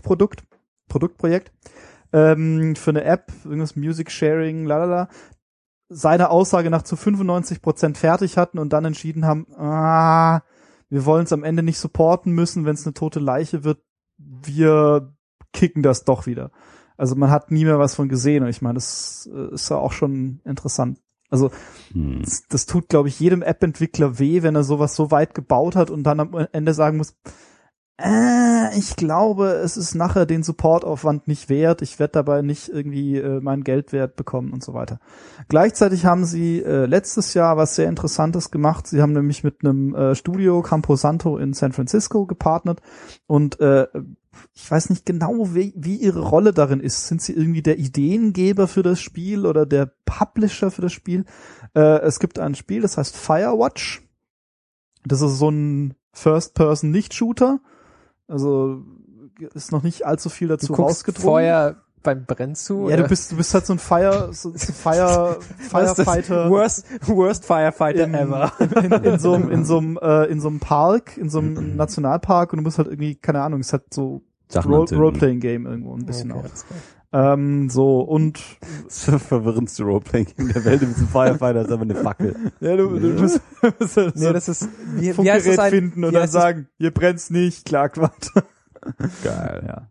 für eine App, irgendwas Music Sharing, lalala, seiner Aussage nach zu 95% fertig hatten und dann entschieden haben, wir wollen es am Ende nicht supporten müssen, wenn es eine tote Leiche wird, wir kicken das doch wieder. Also man hat nie mehr was von gesehen und ich meine, das ist ja auch schon interessant. Also das tut, glaube ich, jedem App-Entwickler weh, wenn er sowas so weit gebaut hat und dann am Ende sagen muss, ich glaube, es ist nachher den Supportaufwand nicht wert. Ich werde dabei nicht irgendwie meinen Geldwert bekommen und so weiter. Gleichzeitig haben sie letztes Jahr was sehr Interessantes gemacht. Sie haben nämlich mit einem Studio Camposanto in San Francisco gepartnert und ich weiß nicht genau, wie ihre Rolle darin ist. Sind sie irgendwie der Ideengeber für das Spiel oder der Publisher für das Spiel? Es gibt ein Spiel, das heißt Firewatch. Das ist so ein First-Person-Nicht-Shooter. Also ist noch nicht allzu viel dazu rausgedrungen. Feuer beim Brennen zu? Ja, du bist halt so ein Firefighter. Worst Firefighter ever. In so einem Park, in so einem Nationalpark und du musst halt irgendwie, keine Ahnung, es hat so Roleplaying-Game irgendwo ein bisschen auch. So, und das verwirrendste Roleplaying-Game der Welt mit dem Firefighter ist aber eine Fackel. Ja, du musst nee, das ist wie Funkgerät finden und dann sagen, hier brennt's nicht, klagt weiter. Geil. Ja.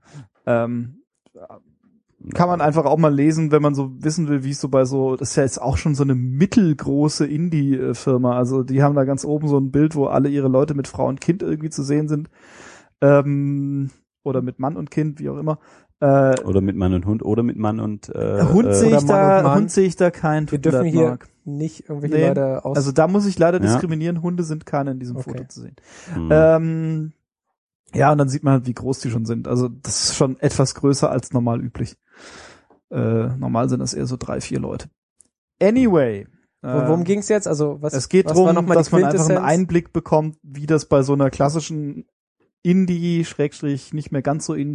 Kann man einfach auch mal lesen, wenn man so wissen will, wie es so bei so, das ist ja jetzt auch schon so eine mittelgroße Indie-Firma, also die haben da ganz oben so ein Bild, wo alle ihre Leute mit Frau und Kind irgendwie zu sehen sind, oder mit Mann und Kind, wie auch immer. Oder mit Mann und Hund, oder mit Mann und Hund sehe ich da keinen. Wir dürfen hier nicht irgendwelche Leute aus. Also da muss ich leider diskriminieren, Hunde sind keine in diesem Foto zu sehen. Ja, und dann sieht man halt, wie groß die schon sind. Also das ist schon etwas größer als normal üblich. Normal sind das eher so 3-4 Leute. Anyway. Worum ging's jetzt? Also es geht darum, dass man einfach einen Einblick bekommt, wie das bei so einer klassischen nicht mehr ganz so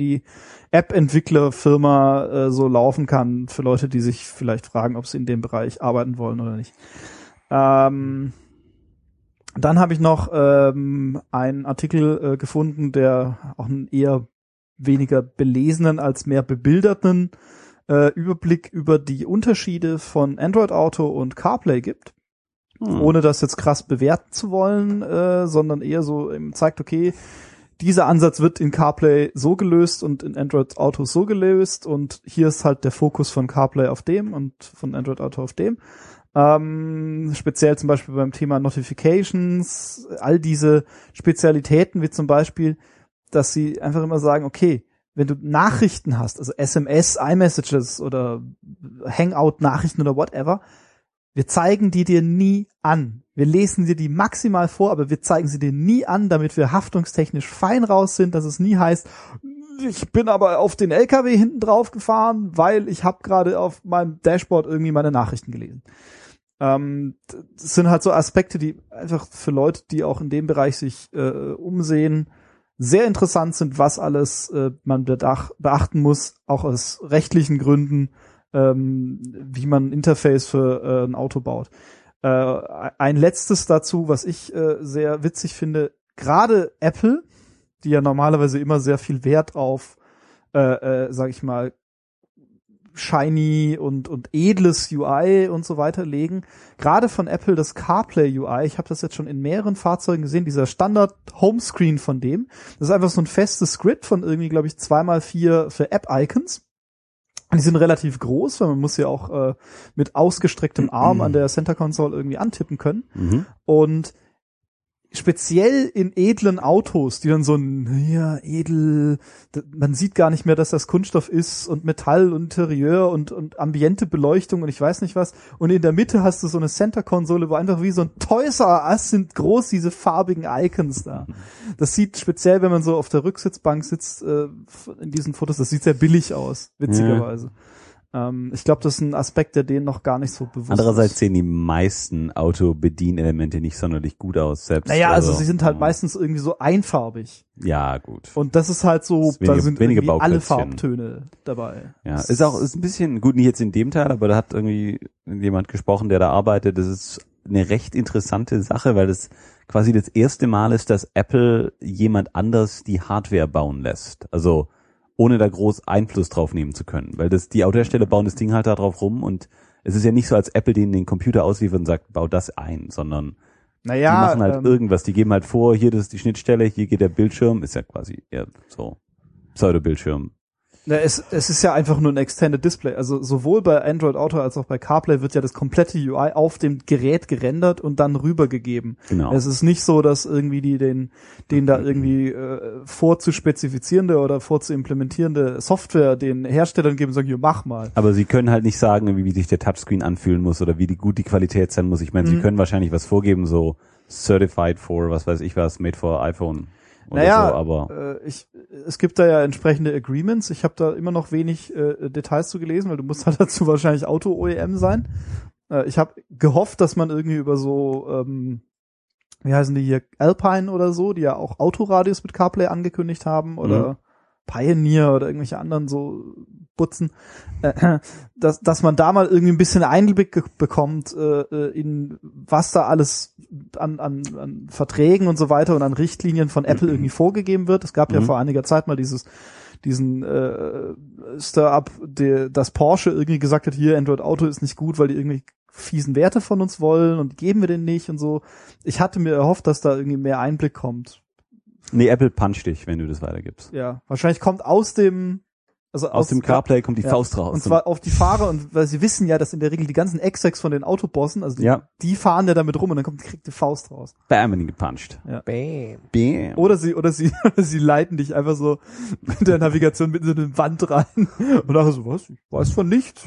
App-Entwickler-Firma so laufen kann für Leute, die sich vielleicht fragen, ob sie in dem Bereich arbeiten wollen oder nicht. Dann habe ich noch einen Artikel gefunden, der auch einen eher weniger belesenen als mehr bebilderten Überblick über die Unterschiede von Android Auto und CarPlay gibt. Ohne das jetzt krass bewerten zu wollen, sondern eher so zeigt, okay, dieser Ansatz wird in CarPlay so gelöst und in Android Auto so gelöst und hier ist halt der Fokus von CarPlay auf dem und von Android Auto auf dem. Speziell zum Beispiel beim Thema Notifications, all diese Spezialitäten wie zum Beispiel, dass sie einfach immer sagen, okay, wenn du Nachrichten hast, also SMS, iMessages oder Hangout-Nachrichten oder whatever, wir zeigen die dir nie an. Wir lesen dir die maximal vor, aber wir zeigen sie dir nie an, damit wir haftungstechnisch fein raus sind, dass es nie heißt, ich bin aber auf den LKW hinten drauf gefahren, weil ich habe gerade auf meinem Dashboard irgendwie meine Nachrichten gelesen. Das sind halt so Aspekte, die einfach für Leute, die auch in dem Bereich sich umsehen, sehr interessant sind, was alles man beachten muss, auch aus rechtlichen Gründen, wie man ein Interface für ein Auto baut. Ein letztes dazu, was ich sehr witzig finde, gerade Apple, die ja normalerweise immer sehr viel Wert auf, sag ich mal, shiny und edles UI und so weiter legen. Gerade von Apple das CarPlay UI, ich habe das jetzt schon in mehreren Fahrzeugen gesehen, dieser Standard Homescreen von dem, das ist einfach so ein festes Grid von irgendwie, glaube ich, 2x4 für App-Icons. Die sind relativ groß, weil man muss ja auch mit ausgestrecktem Arm an der Center Console irgendwie antippen können. Und speziell in edlen Autos, die dann so man sieht gar nicht mehr, dass das Kunststoff ist und Metall und Interieur und ambiente Beleuchtung und ich weiß nicht was. Und in der Mitte hast du so eine Center-Konsole, wo einfach wie so ein Toys R Us sind groß diese farbigen Icons da. Das sieht speziell, wenn man so auf der Rücksitzbank sitzt, in diesen Fotos, das sieht sehr billig aus, witzigerweise. Ich glaube, das ist ein Aspekt, der denen noch gar nicht so bewusst Andererseits ist. sehen die meisten Autobedienelemente nicht sonderlich gut aus, selbst. Naja, also sie sind halt meistens irgendwie so einfarbig. Ja, gut. Und das ist halt so, Ist weniger- da sind weniger irgendwie alle Bauklötzchen. Farbtöne dabei. Ja, ist ein bisschen, gut, nicht jetzt in dem Teil, aber da hat irgendwie jemand gesprochen, der da arbeitet. Das ist eine recht interessante Sache, weil das quasi das erste Mal ist, dass Apple jemand anders die Hardware bauen lässt. Also, ohne da groß Einfluss drauf nehmen zu können. Weil die Autohersteller bauen das Ding halt da drauf rum und es ist ja nicht so, als Apple denen den Computer ausliefert und sagt, bau das ein, sondern die machen halt irgendwas. Die geben halt vor, hier, das ist die Schnittstelle, hier geht der Bildschirm, ist ja quasi eher so Pseudo-Bildschirm. Es ist ja einfach nur ein Extended Display. Also sowohl bei Android Auto als auch bei CarPlay wird ja das komplette UI auf dem Gerät gerendert und dann rübergegeben. Genau. Es ist nicht so, dass irgendwie die den da irgendwie vorzuspezifizierende oder vorzuimplementierende Software den Herstellern geben und sagen, hier, mach mal. Aber sie können halt nicht sagen, wie sich der Touchscreen anfühlen muss oder wie gut die Qualität sein muss. Ich meine, sie können wahrscheinlich was vorgeben, so Certified for, was weiß ich was, made for iPhone. Oder Naja, so, aber es gibt da ja entsprechende Agreements. Ich habe da immer noch wenig Details zu gelesen, weil du musst halt dazu wahrscheinlich Auto-OEM sein. Ich habe gehofft, dass man irgendwie über so, wie heißen die hier, Alpine oder so, die ja auch Autoradios mit CarPlay angekündigt haben oder Pioneer oder irgendwelche anderen so Butzen, dass man da mal irgendwie ein bisschen Einblick bekommt in was da alles an Verträgen und so weiter und an Richtlinien von Apple irgendwie vorgegeben wird. Es gab ja vor einiger Zeit mal diesen Stir-up, dass Porsche irgendwie gesagt hat, hier Android Auto ist nicht gut, weil die irgendwie fiesen Werte von uns wollen und geben wir den nicht und so. Ich hatte mir erhofft, dass da irgendwie mehr Einblick kommt. nee, Apple puncht dich, wenn du das weitergibst. Ja, wahrscheinlich kommt aus dem CarPlay kommt die Faust raus. Und zwar auf die Fahrer, und weil sie wissen ja, dass in der Regel die ganzen Execs von den Autobossen, also die fahren ja damit rum und dann kriegt die Faust raus. Bam, in ihn gepuncht. Ja. Bam. Bam. Oder sie leiten dich einfach so mit der Navigation mit in so eine Wand rein und nachher so, was? Ich weiß von nichts.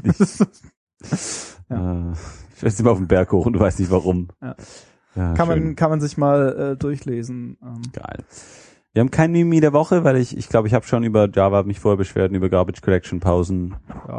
Ich weiß immer auf den Berg hoch und du weißt nicht warum. Ja. Ja, Kann man sich mal durchlesen. Geil. Wir haben kein Mimi der Woche, weil ich glaube, ich habe schon über Java mich vorher beschwert und über Garbage Collection Pausen.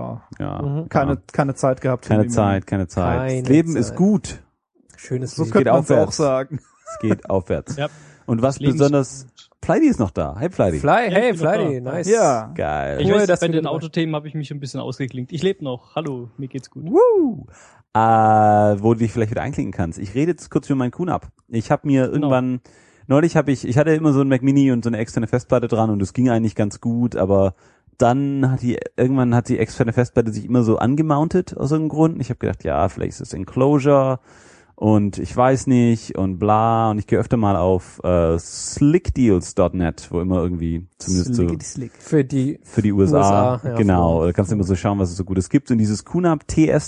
Ja. Keine Zeit gehabt. Keine Zeit. Das Leben ist gut. Schönes So Lied. könnte man es auch aufwärts. sagen. Es geht aufwärts. Ja. Und was Das Leben besonders, Flighty ist noch da. Hi Flighty. Hey, ich bin noch Flighty, da. nice. Ja. Geil. Ich Cool, weiß, dass bei du den wieder- Autothemen habe ich mich ein bisschen ausgeklinkt. Ich lebe noch. Hallo, mir geht's gut. Woo! Wo du dich vielleicht wieder einklinken kannst. Ich rede jetzt kurz über meinen QNAP. Ich habe mir irgendwann, neulich ich hatte immer so ein Mac Mini und so eine externe Festplatte dran und das ging eigentlich ganz gut, aber dann irgendwann hat die externe Festplatte sich immer so angemountet aus irgendeinem Grund. Ich habe gedacht, ja, vielleicht ist das Enclosure und ich weiß nicht und bla, und ich gehe öfter mal auf slickdeals.net, wo immer irgendwie zumindest so Für die für die USA, ja, genau. Da kannst du immer so schauen, was es so Gutes gibt. Und dieses QNAP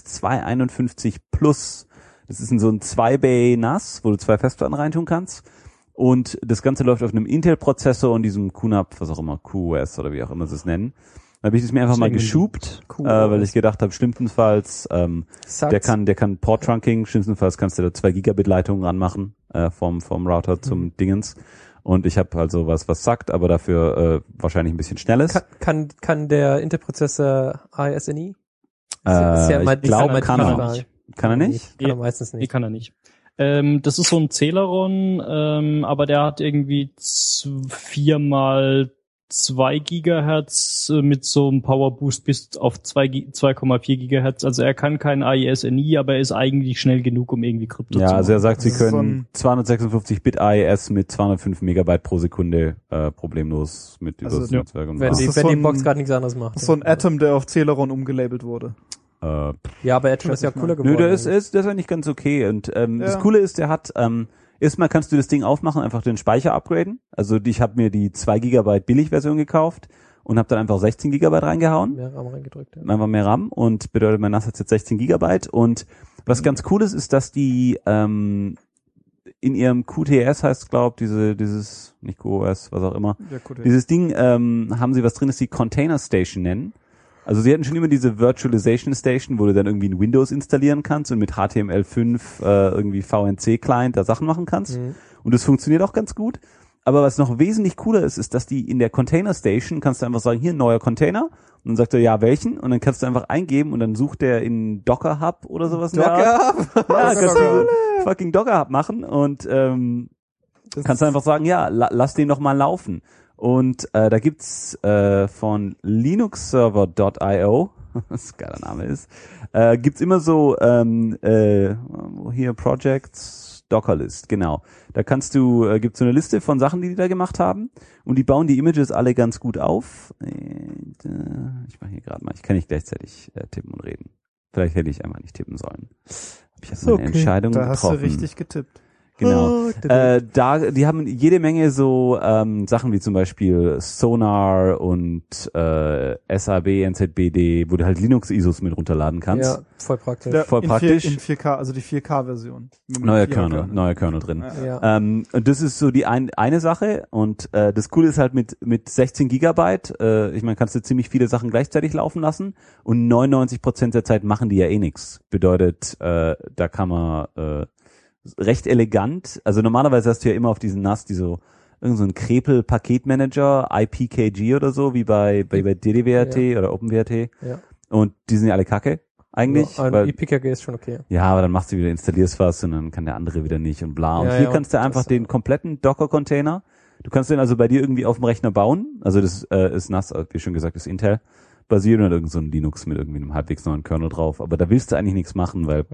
TS251 Plus, das ist so ein 2-Bay NAS, wo du 2 Festplatten reintun kannst. Und das Ganze läuft auf einem Intel-Prozessor und diesem QNAP, was auch immer, QoS oder wie auch immer sie es nennen. Da habe ich das mir einfach mal geschubt, weil ich gedacht habe, schlimmstenfalls, der kann Port-Trunking, schlimmstenfalls kannst du da 2 Gigabit Leitungen ranmachen, vom Router zum Dingens. Und ich habe also was sagt, aber dafür wahrscheinlich ein bisschen schnelles. Kann der Intel-Prozessor ASNI? Ich glaube, kann er nicht. Kann er nicht? Kann er meistens Nee, nicht. kann er nicht. Das ist so ein Celeron, aber der hat irgendwie 4 mal 2 Gigahertz mit so einem Powerboost bis auf 2,4 Gigahertz. Also er kann kein AES-NI, aber er ist eigentlich schnell genug, um irgendwie Krypto zu Ja, machen. also er sagt, sie Das ist so können 256-Bit AES mit 205 Megabyte pro Sekunde problemlos mit über das Netzwerk und Wenn Das die ist so die ein- Box gerade nichts anderes macht. So ein Atom, der auf Celeron umgelabelt wurde. Ja, aber Atom ist ja cooler geworden. Nö, der ist eigentlich ganz okay. Und das Coole ist, der hat erstmal kannst du das Ding aufmachen, einfach den Speicher upgraden. Also ich habe mir die 2 Gigabyte Billigversion gekauft und habe dann einfach 16 Gigabyte reingehauen. Mehr RAM reingedrückt. Ja. Einfach mehr RAM und bedeutet, mein NAS hat jetzt 16 Gigabyte und was ganz cool ist, dass die in ihrem QTS heißt, glaube dieses, nicht QoS, was auch immer, dieses Ding haben sie was drin, das sie Container Station nennen. Also sie hatten schon immer diese Virtualization Station, wo du dann irgendwie ein Windows installieren kannst und mit HTML5 irgendwie VNC-Client da Sachen machen kannst. Und das funktioniert auch ganz gut. Aber was noch wesentlich cooler ist, dass die in der Container Station kannst du einfach sagen, hier, neuer Container. Und dann sagt er, ja, welchen? Und dann kannst du einfach eingeben und dann sucht der in Docker Hub oder sowas. Docker Hub? Ja, kannst du fucking Docker Hub machen und kannst du einfach sagen, ja, lass den doch mal laufen. Und da gibt's von linuxserver.io, was ein geiler Name ist, gibt's immer so hier Projects, Dockerlist, genau. Da kannst du, gibt's so eine Liste von Sachen, die da gemacht haben und die bauen die Images alle ganz gut auf. Ich mache hier gerade mal, ich kann nicht gleichzeitig tippen und reden. Vielleicht hätte ich einfach nicht tippen sollen. Ich habe meine Entscheidung getroffen. Da hast du richtig getippt. Genau. Die haben jede Menge so Sachen wie zum Beispiel Sonar und SAB, NZBD, wo du halt Linux-ISOs mit runterladen kannst. Ja, voll praktisch. Voll praktisch. In 4K, also die 4K-Version. Neuer Kernel drin. Ja. Und das ist so die eine Sache und das Coole ist halt mit 16 Gigabyte, ich meine, kannst du ziemlich viele Sachen gleichzeitig laufen lassen und 99% der Zeit machen die ja eh nix. Bedeutet, da kann man recht elegant, also normalerweise hast du ja immer auf diesen NAS irgend so ein Krepel-Paketmanager, IPKG oder so, wie bei DDWRT oder OpenWRT. Ja. Und die sind ja alle kacke, eigentlich. Ja, weil, IPKG ist schon okay. ja, aber dann machst du wieder, installierst was und dann kann der andere wieder nicht und bla. Und hier kannst du einfach den kompletten Docker-Container, du kannst den also bei dir irgendwie auf dem Rechner bauen, also das ist NAS, wie schon gesagt, ist Intel, basiert und hat irgend so ein Linux mit irgendwie einem halbwegs neuen Kernel drauf, aber da willst du eigentlich nichts machen, weil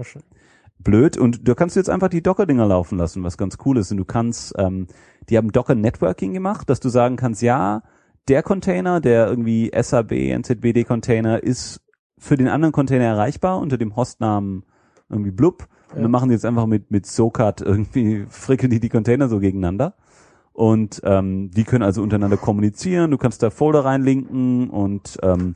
blöd. Und du kannst jetzt einfach die Docker-Dinger laufen lassen, was ganz cool ist. Und du kannst, die haben Docker-Networking gemacht, dass du sagen kannst, ja, der Container, der irgendwie SAB, NZBD-Container ist für den anderen Container erreichbar unter dem Hostnamen irgendwie blub. Und dann machen die jetzt einfach mit SOCAT irgendwie, frickeln die Container so gegeneinander. Und die können also untereinander kommunizieren. Du kannst da Folder reinlinken und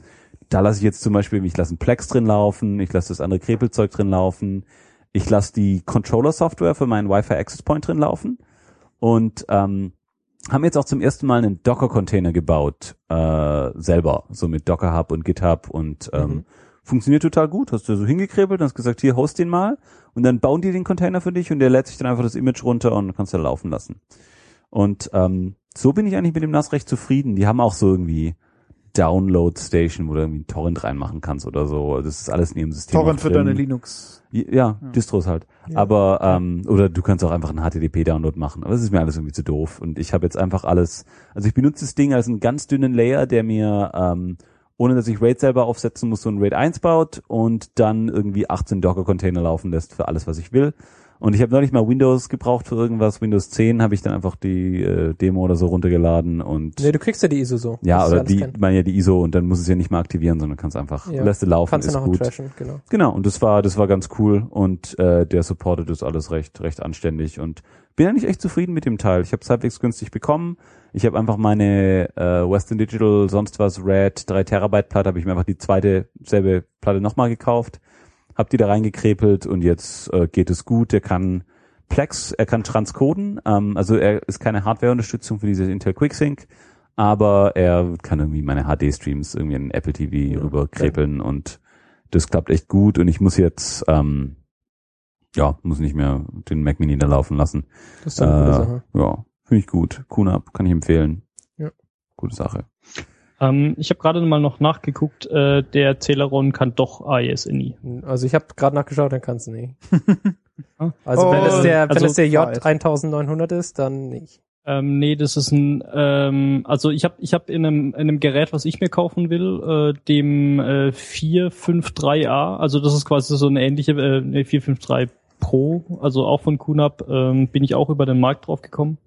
da lasse ich jetzt zum Beispiel, ich lasse einen Plex drin laufen, ich lasse das andere Krepelzeug drin laufen. Ich lasse die Controller-Software für meinen Wi-Fi Access Point drin laufen und haben jetzt auch zum ersten Mal einen Docker-Container gebaut, selber, so mit Docker Hub und GitHub und funktioniert total gut. Hast du so hingekrebelt und hast gesagt, hier, host den mal und dann bauen die den Container für dich und der lädt sich dann einfach das Image runter und kannst da laufen lassen. Und so bin ich eigentlich mit dem NAS recht zufrieden. Die haben auch so irgendwie Download Station, wo du irgendwie einen Torrent reinmachen kannst oder so. Das ist alles in ihrem System. Torrent für deine Linux. Ja, Distros halt. Ja. Aber, oder du kannst auch einfach einen HTTP-Download machen. Aber das ist mir alles irgendwie zu doof. Und ich habe jetzt einfach alles, also ich benutze das Ding als einen ganz dünnen Layer, der mir, ohne dass ich RAID selber aufsetzen muss, so ein RAID 1 baut und dann irgendwie 18 Docker-Container laufen lässt für alles, was ich will. Und ich habe neulich mal Windows gebraucht für irgendwas. Windows 10 habe ich dann einfach die Demo oder so runtergeladen und nee, du kriegst ja die ISO so. Ja, oder die ISO und dann muss es ja nicht mehr aktivieren, sondern kannst einfach lässt du laufen, kannst ist du noch gut. Trashen, genau. Genau, und das war ganz cool und der supportet das alles recht anständig und bin eigentlich echt zufrieden mit dem Teil. Ich habe es halbwegs günstig bekommen. Ich habe einfach meine Western Digital sonst was Red 3 Terabyte Platte, habe ich mir einfach die zweite selbe Platte nochmal gekauft. Hab die da reingekrepelt und jetzt geht es gut. Er kann Plex, er kann transcoden, also er ist keine Hardware-Unterstützung für diese Intel QuickSync, aber er kann irgendwie meine HD-Streams irgendwie in Apple TV rüberkrepeln und das klappt echt gut und ich muss jetzt muss nicht mehr den Mac Mini da laufen lassen. Das ist eine gute Sache. Ja, finde ich gut. QNAP kann ich empfehlen. Ja. Gute Sache. Ich habe gerade mal noch nachgeguckt, der Celeron kann doch AES-INI. Also ich habe gerade nachgeschaut, dann kann's nicht. Also wenn es der J1900 ist, dann nicht. Nee, das ist ein, also ich hab in einem Gerät, was ich mir kaufen will, dem 453A, also das ist quasi so eine ähnliche 453 Pro, also auch von QNAP, bin ich auch über den Markt drauf gekommen.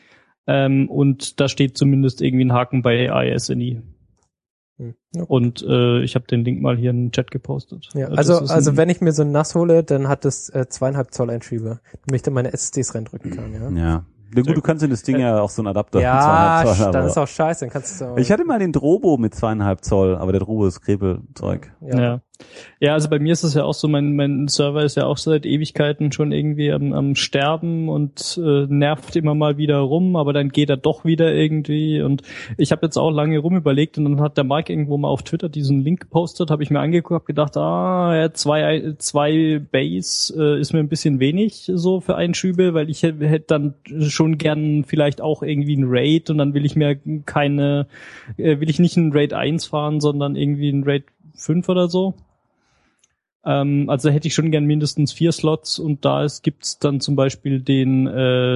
Und da steht zumindest irgendwie ein Haken bei AES-INI. Ja. Und ich habe den Link mal hier in den Chat gepostet. Ja, also wenn ich mir so ein NAS hole, dann hat das 2,5 Zoll Einschieber, damit ich dann meine SSDs reindrücken kann. Ja. Ja, gut, du kannst in das Ding ja auch so einen Adapter Ja, 2,5 Zoll, dann aber- ist auch scheiße, dann kannst du Ich hatte mal den Drobo mit 2,5 Zoll, aber der Drobo ist Krebelzeug. Ja. Ja, also bei mir ist es ja auch so, mein Server ist ja auch seit Ewigkeiten schon irgendwie am Sterben und nervt immer mal wieder rum, aber dann geht er doch wieder irgendwie und ich habe jetzt auch lange rumüberlegt und dann hat der Mark irgendwo mal auf Twitter diesen Link gepostet, habe ich mir angeguckt, habe gedacht, zwei Base ist mir ein bisschen wenig so für Einschübe, weil ich hätte dann schon gern vielleicht auch irgendwie ein Raid und dann will ich mir will ich nicht ein Raid 1 fahren, sondern irgendwie ein Raid 5 oder so. Also hätte ich schon gern mindestens 4 Slots und da gibt's dann zum Beispiel den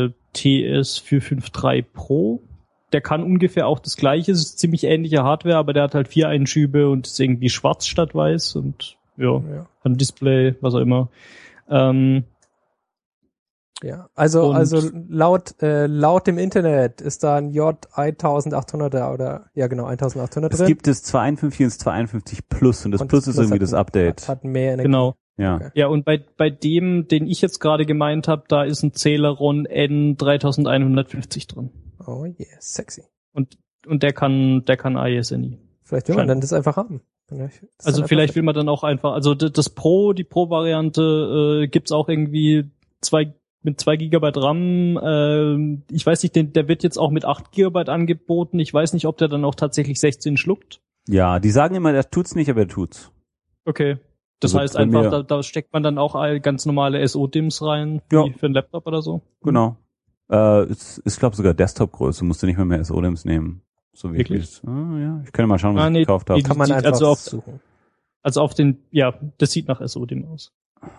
TS453 Pro. Der kann ungefähr auch das Gleiche, es ist ziemlich ähnliche Hardware, aber der hat halt 4 Einschübe und ist irgendwie schwarz statt weiß und ja. Ein Display, was auch immer. Ja, also laut dem Internet ist da ein J1800er oder ja genau 1800 Es drin. gibt das 251 und das 251 Plus und das Plus ist irgendwie hat das Update. Hat mehr Energie. Genau. Ja. Okay. Ja, und bei dem, den ich jetzt gerade gemeint habe, da ist ein Celeron N3150 drin. Oh yeah, sexy. Und der kann ISNI. Vielleicht will man dann das einfach haben. Vielleicht will man dann auch einfach, also die Pro-Variante gibt's auch irgendwie mit 2 Gigabyte RAM. Ich weiß nicht, der wird jetzt auch mit 8 Gigabyte angeboten. Ich weiß nicht, ob der dann auch tatsächlich 16 schluckt. Ja, die sagen immer, er tut's nicht, aber er tut's. Okay. Das Also heißt bei einfach, mir- da steckt man dann auch ganz normale SO-DIMMs rein, wie Ja. für einen Laptop oder so. Genau. Ist glaube sogar Desktop-Größe, musst du nicht mehr SO-DIMMs nehmen. So wie Wirklich? ich ja, ich kann ja mal schauen, was ich gekauft habe. die- kann man die- einfach also auf- suchen. Also auf den, ja, das sieht nach SO-DIM aus.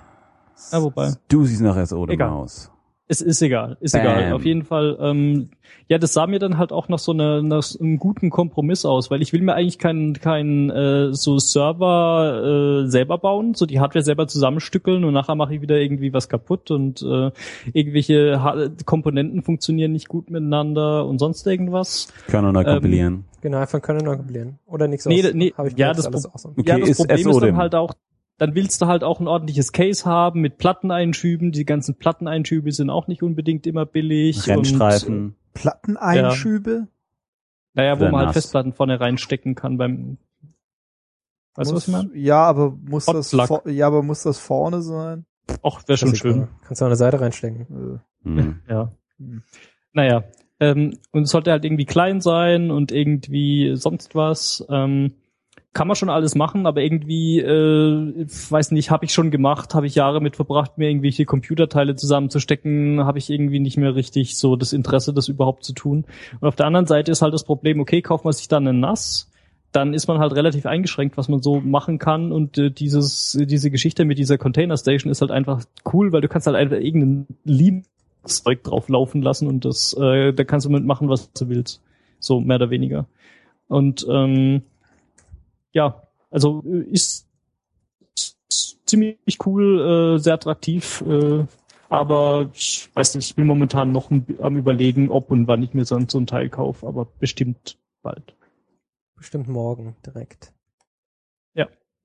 Ja, wobei. Du siehst nach SO-DIM Egal. aus. Es ist egal, Bam. egal. Auf jeden Fall, ja, das sah mir dann halt auch nach nach so einem guten Kompromiss aus, weil ich will mir eigentlich keinen so Server selber bauen, so die Hardware selber zusammenstückeln und nachher mache ich wieder irgendwie was kaputt und irgendwelche Komponenten funktionieren nicht gut miteinander und sonst irgendwas. Können wir neu kompilieren. Genau, einfach können neu kompilieren. Oder nichts Nee, aus. nee, Hab ich ja, gehört, das ist alles Pro- awesome. Okay, Ja, das ist Problem ist SO-DIM. dann halt auch, dann willst du halt auch ein ordentliches Case haben mit Platteneinschüben. Die ganzen Platteneinschübe sind auch nicht unbedingt immer billig. Rennstreifen. Platteneinschübe? Naja, wo Oder man halt nass. Festplatten vorne reinstecken kann weißt du, was ich meine? Ja, aber muss Hotplug. muss das vorne sein? Ach, wäre schon schön. Kannst du an der Seite reinstecken. Hm. Ja. Naja. Und es sollte halt irgendwie klein sein und irgendwie sonst was. Kann man schon alles machen, aber irgendwie, weiß nicht, habe ich schon gemacht, habe ich Jahre mit verbracht, mir irgendwelche Computerteile zusammenzustecken, habe ich irgendwie nicht mehr richtig so das Interesse, das überhaupt zu tun. Und auf der anderen Seite ist halt das Problem, okay, kauft man sich dann einen NAS, dann ist man halt relativ eingeschränkt, was man so machen kann und diese Geschichte mit dieser Container Station ist halt einfach cool, weil du kannst halt einfach irgendein Linux-Zeug drauf laufen lassen und da kannst du mitmachen, was du willst. So, mehr oder weniger. Und ja, also ist ziemlich cool, sehr attraktiv, aber ich weiß nicht, ich bin momentan noch am Überlegen, ob und wann ich mir so ein Teil kaufe, aber bestimmt bald. Bestimmt morgen direkt. Ja.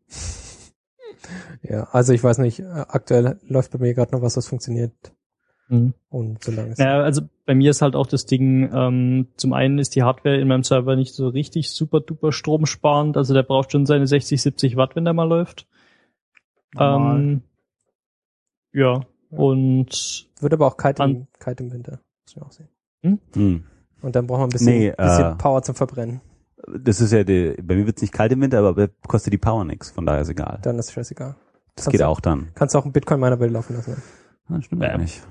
Ja, also ich weiß nicht, aktuell läuft bei mir gerade noch was funktioniert. Und solange es Ja, also bei mir ist halt auch das Ding, zum einen ist die Hardware in meinem Server nicht so richtig super duper stromsparend, also der braucht schon seine 60, 70 Watt, wenn der mal läuft. Ja, und wird aber auch kalt im Winter. Muss man auch sehen. Hm. Und dann braucht man ein bisschen Power zum Verbrennen. Das ist ja bei mir wird's nicht kalt im Winter, aber kostet die Power nix, von daher ist egal. Dann ist scheißegal. Das geht auch dann. Kannst du auch einen Bitcoin-Miner laufen lassen. Das stimmt auch nicht.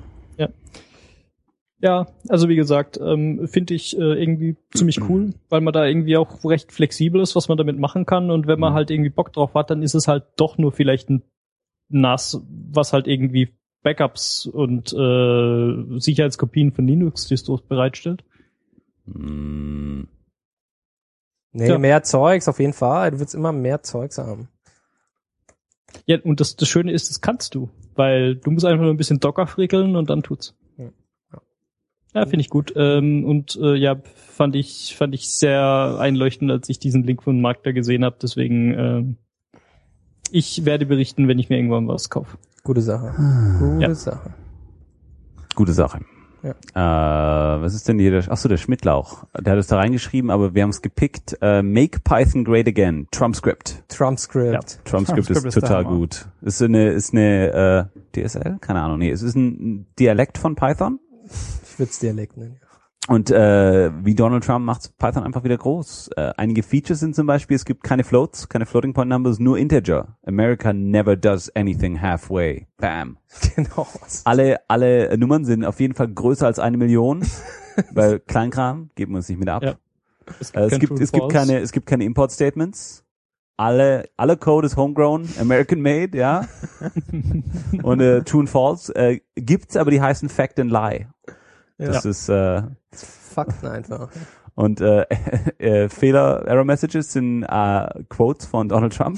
ja, also wie gesagt, finde ich irgendwie ziemlich cool, weil man da irgendwie auch recht flexibel ist, was man damit machen kann und wenn man halt irgendwie Bock drauf hat, dann ist es halt doch nur vielleicht ein NAS, was halt irgendwie Backups und Sicherheitskopien von Linux-Distros bereitstellt. Hm. Nee, Ja. mehr Zeugs auf jeden Fall. Du willst immer mehr Zeugs haben. Ja, und das Schöne ist, das kannst du, weil du musst einfach nur ein bisschen Docker frickeln und dann tut's. Ja, finde ich gut. Ja, fand ich sehr einleuchtend, als ich diesen Link von Mark da gesehen habe. Deswegen, ich werde berichten, wenn ich mir irgendwann was kaufe. Gute Sache. Gute Sache. Gute Sache. Was ist denn hier der Schmidtlauch. Der hat es da reingeschrieben, aber wir haben es gepickt. Make Python Great Again. TrumpScript. TrumpScript. TrumpScript ist total gut. Ist eine DSL? Keine Ahnung. Nee, es ist ein Dialekt von Python. Ich würde es Dialekt nennen. Und wie Donald Trump macht Python einfach wieder groß. Einige Features sind zum Beispiel, es gibt keine Floats, keine Floating Point Numbers, nur Integer. America never does anything halfway. Bam. Genau. Alle Nummern sind auf jeden Fall größer als 1 Million. Weil Kleinkram geben wir uns nicht mit ab. Ja. Es gibt keine Import Statements. Alle Code ist homegrown, American made, ja. Und True and False gibt's, aber die heißen Fact and Lie. Das ist Fakten einfach. Und Fehler, Error Messages sind Quotes von Donald Trump.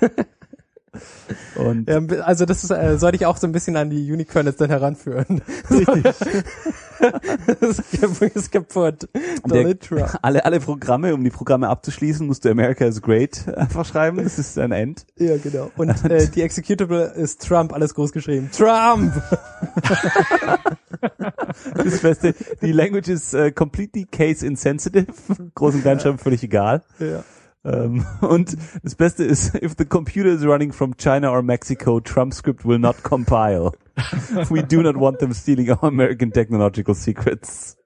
Und Ja, also das ist, sollte ich auch so ein bisschen an die Unicorns dann heranführen. Das ist kaputt. Donald Trump. alle Programme, um die Programme abzuschließen, musst du America is Great einfach schreiben. Das ist ein End. Ja, genau. Und die Executable ist Trump, alles groß geschrieben. Trump! Das Beste, die Language ist completely case insensitive. Groß und Kleinschreiben völlig egal. Ja. Und das Beste ist, if the computer is running from China or Mexico, TrumpScript will not compile. We do not want them stealing our American technological secrets.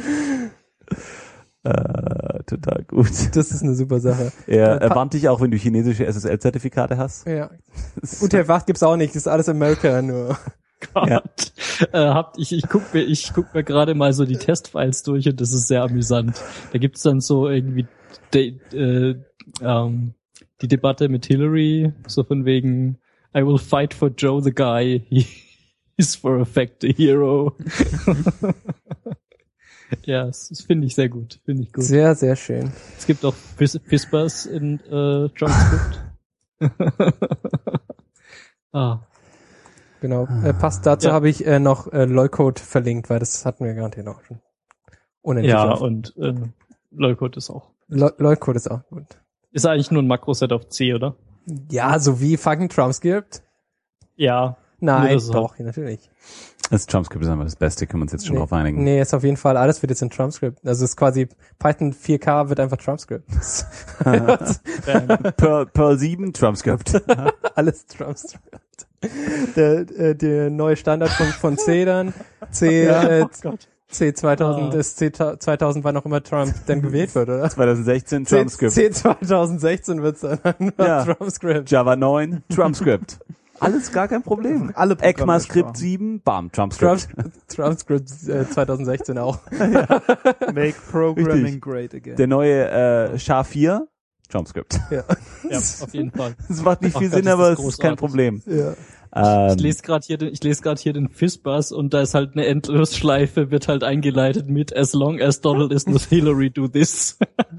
Total gut. Das ist eine super Sache. Er warnt dich auch, wenn du chinesische SSL-Zertifikate hast. Ja. UTF-8 gibt's auch nicht, das ist alles America nur. Gott. Ich guck mir gerade mal so die Testfiles durch und das ist sehr amüsant. Da gibt's dann so irgendwie die Debatte mit Hillary, so von wegen I will fight for Joe the guy, he is for a fact a hero. Ja, das finde ich sehr gut, finde ich gut. Sehr, sehr schön. Es gibt auch Fispers in JavaScript. Genau. Passt dazu habe ich noch Leucode verlinkt, weil das hatten wir garantiert noch schon. Unendlich ja, oft. und Leucode ist auch. Leucode ist auch gut. Ist eigentlich nur ein Makroset auf C, oder? Ja, so wie fucking TrumpScript. Ja. Nein, das doch, natürlich. Das TrumpScript ist einfach das Beste, können wir uns jetzt schon drauf einigen. Nee, ist auf jeden Fall, alles wird jetzt in TrumpScript. Also es ist quasi, Python 4K wird einfach TrumpScript. Perl 7, TrumpScript. Alles TrumpScript. Der neue Standard von C dann. C 2000 ist C 2000, wann auch immer Trump dann gewählt wird, oder? 2016 TrumpScript. C 2016 wird's dann TrumpScript. Java 9 TrumpScript. Alles gar kein Problem. Alle ECMAScript 7, bam, TrumpScript. TrumpScript 2016 auch. Make Programming Richtig. Great Again. Der neue SHA-4 TrumpScript. Ja. Ja, auf jeden Fall. Das macht nicht viel Gott, Sinn, das aber ist es ist kein großartig. Problem. Ja. Ich lese gerade hier den Fispers und da ist halt eine Endlosschleife, wird halt eingeleitet mit as long as Donald is not Hillary, do this.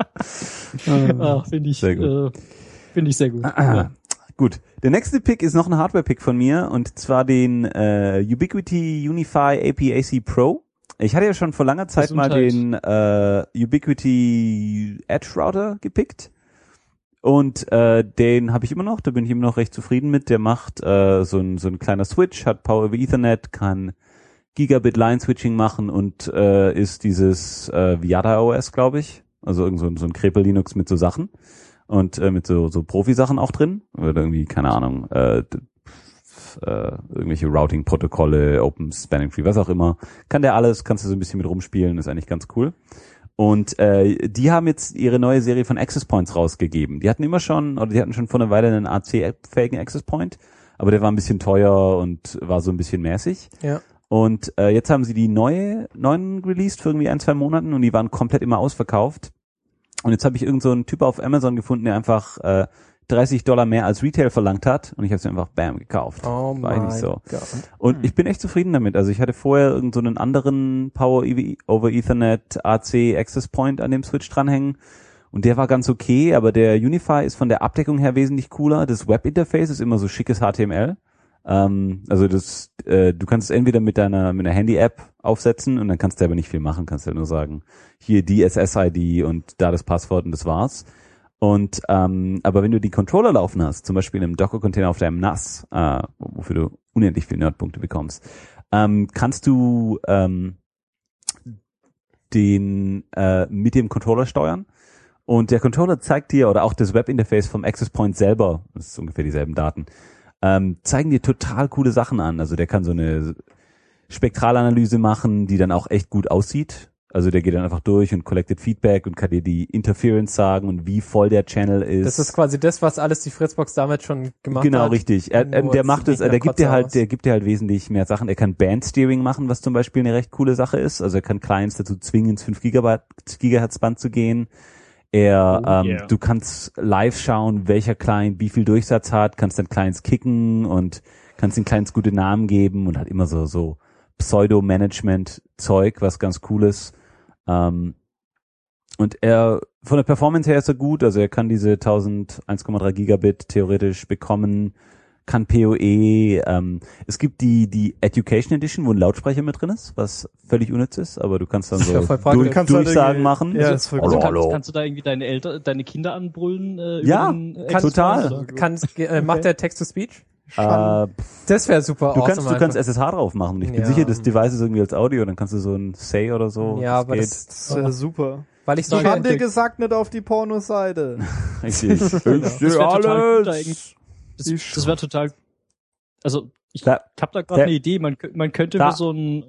Finde ich Sehr gut. Finde ich sehr gut. Ja. Gut. Der nächste Pick ist noch ein Hardware-Pick von mir und zwar den Ubiquiti Unify AP-AC Pro. Ich hatte ja schon vor langer Zeit mal den Ubiquiti Edge Router gepickt. Und den habe ich immer noch, da bin ich immer noch recht zufrieden mit. Der macht so ein kleiner Switch, hat Power over Ethernet, kann Gigabit Line Switching machen und ist dieses Viada OS, glaube ich. Also irgend so ein Krepel Linux mit so Sachen und mit so Profi-Sachen auch drin. Oder irgendwie, keine Ahnung, irgendwelche Routing-Protokolle, Open Spanning Tree, was auch immer. Kann der alles, kannst du so ein bisschen mit rumspielen, ist eigentlich ganz cool. Und die haben jetzt ihre neue Serie von Access Points rausgegeben. Die hatten schon vor einer Weile einen AC-fähigen Access Point, aber der war ein bisschen teuer und war so ein bisschen mäßig. Ja. Und jetzt haben sie die neuen released für irgendwie 1-2 Monaten und die waren komplett immer ausverkauft. Und jetzt habe ich irgend so einen Typ auf Amazon gefunden, der einfach $30 mehr als Retail verlangt hat und ich habe es einfach bam gekauft. Oh war eigentlich mein so. Gott. Und ich bin echt zufrieden damit. Also ich hatte vorher irgend so einen anderen Power over Ethernet AC Access Point an dem Switch dranhängen und der war ganz okay, aber der Unify ist von der Abdeckung her wesentlich cooler. Das Webinterface ist immer so schickes HTML. Also du kannst es entweder mit einer Handy-App aufsetzen und dann kannst du aber nicht viel machen, kannst ja nur sagen, hier die SSID und da das Passwort und das war's. Und aber wenn du die Controller laufen hast, zum Beispiel in einem Docker-Container auf deinem NAS, wofür du unendlich viele Nerdpunkte bekommst, kannst du den mit dem Controller steuern. Und der Controller zeigt dir, oder auch das Webinterface vom Access Point selber, das ist ungefähr dieselben Daten, zeigen dir total coole Sachen an. Also der kann so eine Spektralanalyse machen, die dann auch echt gut aussieht. Also der geht dann einfach durch und collected Feedback und kann dir die Interference sagen und wie voll der Channel ist. Das ist quasi das, was alles die Fritzbox damals schon gemacht genau, hat. Genau, richtig. Der macht es, der gibt dir halt wesentlich mehr Sachen. Er kann Band-Steering machen, was zum Beispiel eine recht coole Sache ist. Also er kann Clients dazu zwingen, ins 5 Gigahertz Band zu gehen. Du kannst live schauen, welcher Client wie viel Durchsatz hat, kannst dann Clients kicken und kannst den Clients gute Namen geben und hat immer so Pseudo-Management-Zeug, was ganz cool ist. Und er, von der Performance her ist er gut, also er kann diese 1,3 Gigabit theoretisch bekommen, kann PoE, es gibt die Education Edition, wo ein Lautsprecher mit drin ist, was völlig unnütz ist, aber du kannst dann so Durchsagen machen. Ja, ist voll kannst du da irgendwie deine Kinder anbrüllen? Total. Macht der Text-to-Speech? Das wäre super du kannst SSH drauf machen. Ich bin sicher, das Device ist irgendwie als Audio, dann kannst du so ein Say oder so. Ja, aber das wäre super. Weil ich hab dir gesagt, nicht auf die Pornoseite. Richtig. Das wäre total, also ich hab da gerade eine Idee, man könnte über so ein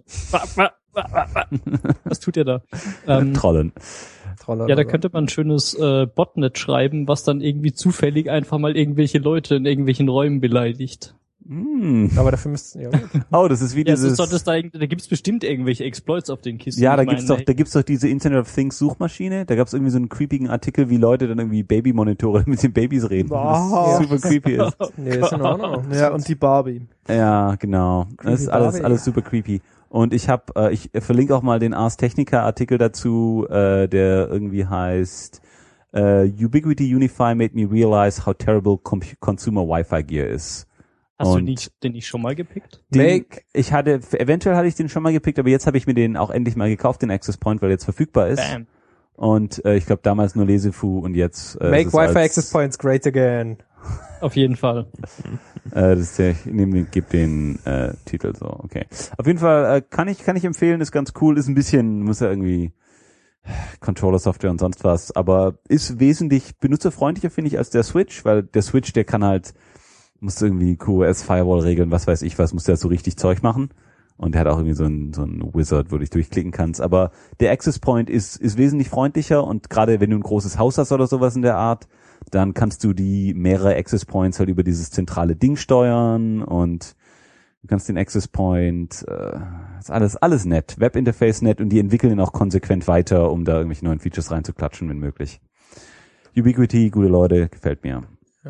was tut ihr da? Trollen. Ja, da könnte man ein schönes Botnet schreiben, was dann irgendwie zufällig einfach mal irgendwelche Leute in irgendwelchen Räumen beleidigt. Aber dafür müssten das ist wie dieses. Da gibt's bestimmt irgendwelche Exploits auf den Kisten. Ja, da gibt's doch diese Internet of Things Suchmaschine. Da gab's irgendwie so einen creepigen Artikel, wie Leute dann irgendwie Babymonitore mit den Babys reden. Was super creepy ist. Nee, ist in Ordnung. Ja, und die Barbie. Ja, genau. Das ist alles super creepy. Und ich verlinke auch mal den Ars Technica Artikel dazu, der irgendwie heißt Ubiquiti Unify made me realize how terrible consumer Wi-Fi gear is. Hast du den nicht schon mal gepickt? Eventuell hatte ich den schon mal gepickt, aber jetzt habe ich mir den auch endlich mal gekauft, den Access Point, weil er jetzt verfügbar ist. Bam. Und ich glaube damals nur Lesefu und jetzt Make Wi-Fi Access Points great again. Auf jeden Fall. Gib den Titel so, okay. Auf jeden Fall kann ich empfehlen, ist ganz cool, ist ein bisschen, muss ja irgendwie Controller-Software und sonst was, aber ist wesentlich benutzerfreundlicher, finde ich, als der Switch, weil der Switch, der kann halt, musst du irgendwie QoS, Firewall regeln, was weiß ich was, musst du ja so richtig Zeug machen. Und der hat auch irgendwie so ein Wizard, wo du dich durchklicken kannst. Aber der Access Point ist wesentlich freundlicher und gerade wenn du ein großes Haus hast oder sowas in der Art, dann kannst du die mehrere Access Points halt über dieses zentrale Ding steuern und du kannst den Access Point, ist alles nett. Webinterface nett und die entwickeln ihn auch konsequent weiter, um da irgendwelche neuen Features reinzuklatschen, wenn möglich. Ubiquiti, gute Leute, gefällt mir.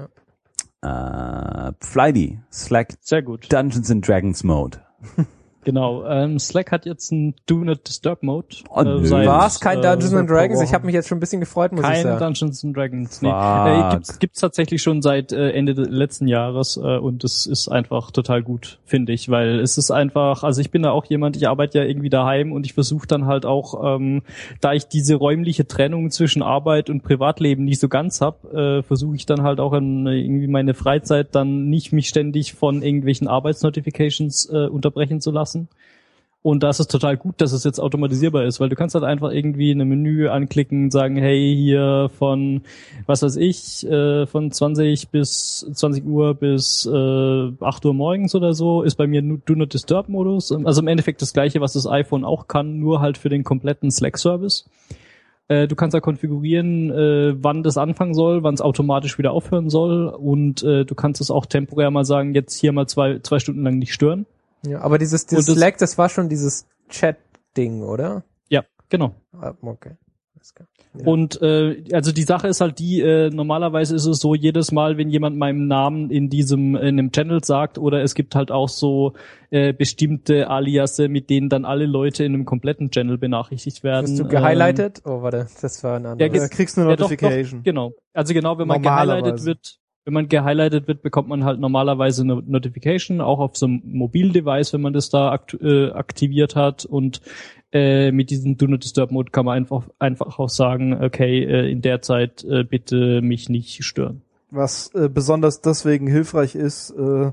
Flydy, Slack, sehr gut. Dungeons and Dragons Mode. Genau, Slack hat jetzt einen Do Not Disturb Mode. War es kein Dungeons and Dragons? Ich habe mich jetzt schon ein bisschen gefreut, muss ich sagen. Kein Dungeons and Dragons, nee. Gibt's tatsächlich schon seit Ende des letzten Jahres und es ist einfach total gut, finde ich, weil es ist einfach, also ich bin da auch jemand, ich arbeite ja irgendwie daheim und ich versuche dann halt auch, da ich diese räumliche Trennung zwischen Arbeit und Privatleben nicht so ganz habe, versuche ich dann halt auch irgendwie meine Freizeit dann nicht mich ständig von irgendwelchen Arbeitsnotifications unterbrechen zu lassen. Und da ist es total gut, dass es jetzt automatisierbar ist, weil du kannst halt einfach irgendwie ein Menü anklicken und sagen, hey, hier von, was weiß ich, von 20 Uhr bis 8 Uhr morgens oder so, ist bei mir Do Not Disturb Modus. Also im Endeffekt das gleiche, was das iPhone auch kann, nur halt für den kompletten Slack-Service. Du kannst da konfigurieren, wann das anfangen soll, wann es automatisch wieder aufhören soll und du kannst es auch temporär mal sagen, jetzt hier mal zwei Stunden lang nicht stören. Ja, aber dieses Slack, das war schon dieses Chat-Ding, oder? Ja, genau. Okay. Ja. Und also die Sache ist halt die, normalerweise ist es so, jedes Mal, wenn jemand meinen Namen in einem Channel sagt, oder es gibt halt auch so bestimmte Aliasse, mit denen dann alle Leute in einem kompletten Channel benachrichtigt werden. Hast du gehighlightet? Warte, das war ein anderes. Ja, kriegst du eine Notification. Doch, genau. Also genau, wenn man gehighlightet wird, bekommt man halt normalerweise eine Notification, auch auf so einem Mobildevice, wenn man das da aktiviert hat. Und mit diesem Do Not Disturb Mode kann man einfach auch sagen, okay, in der Zeit bitte mich nicht stören. Was besonders deswegen hilfreich ist,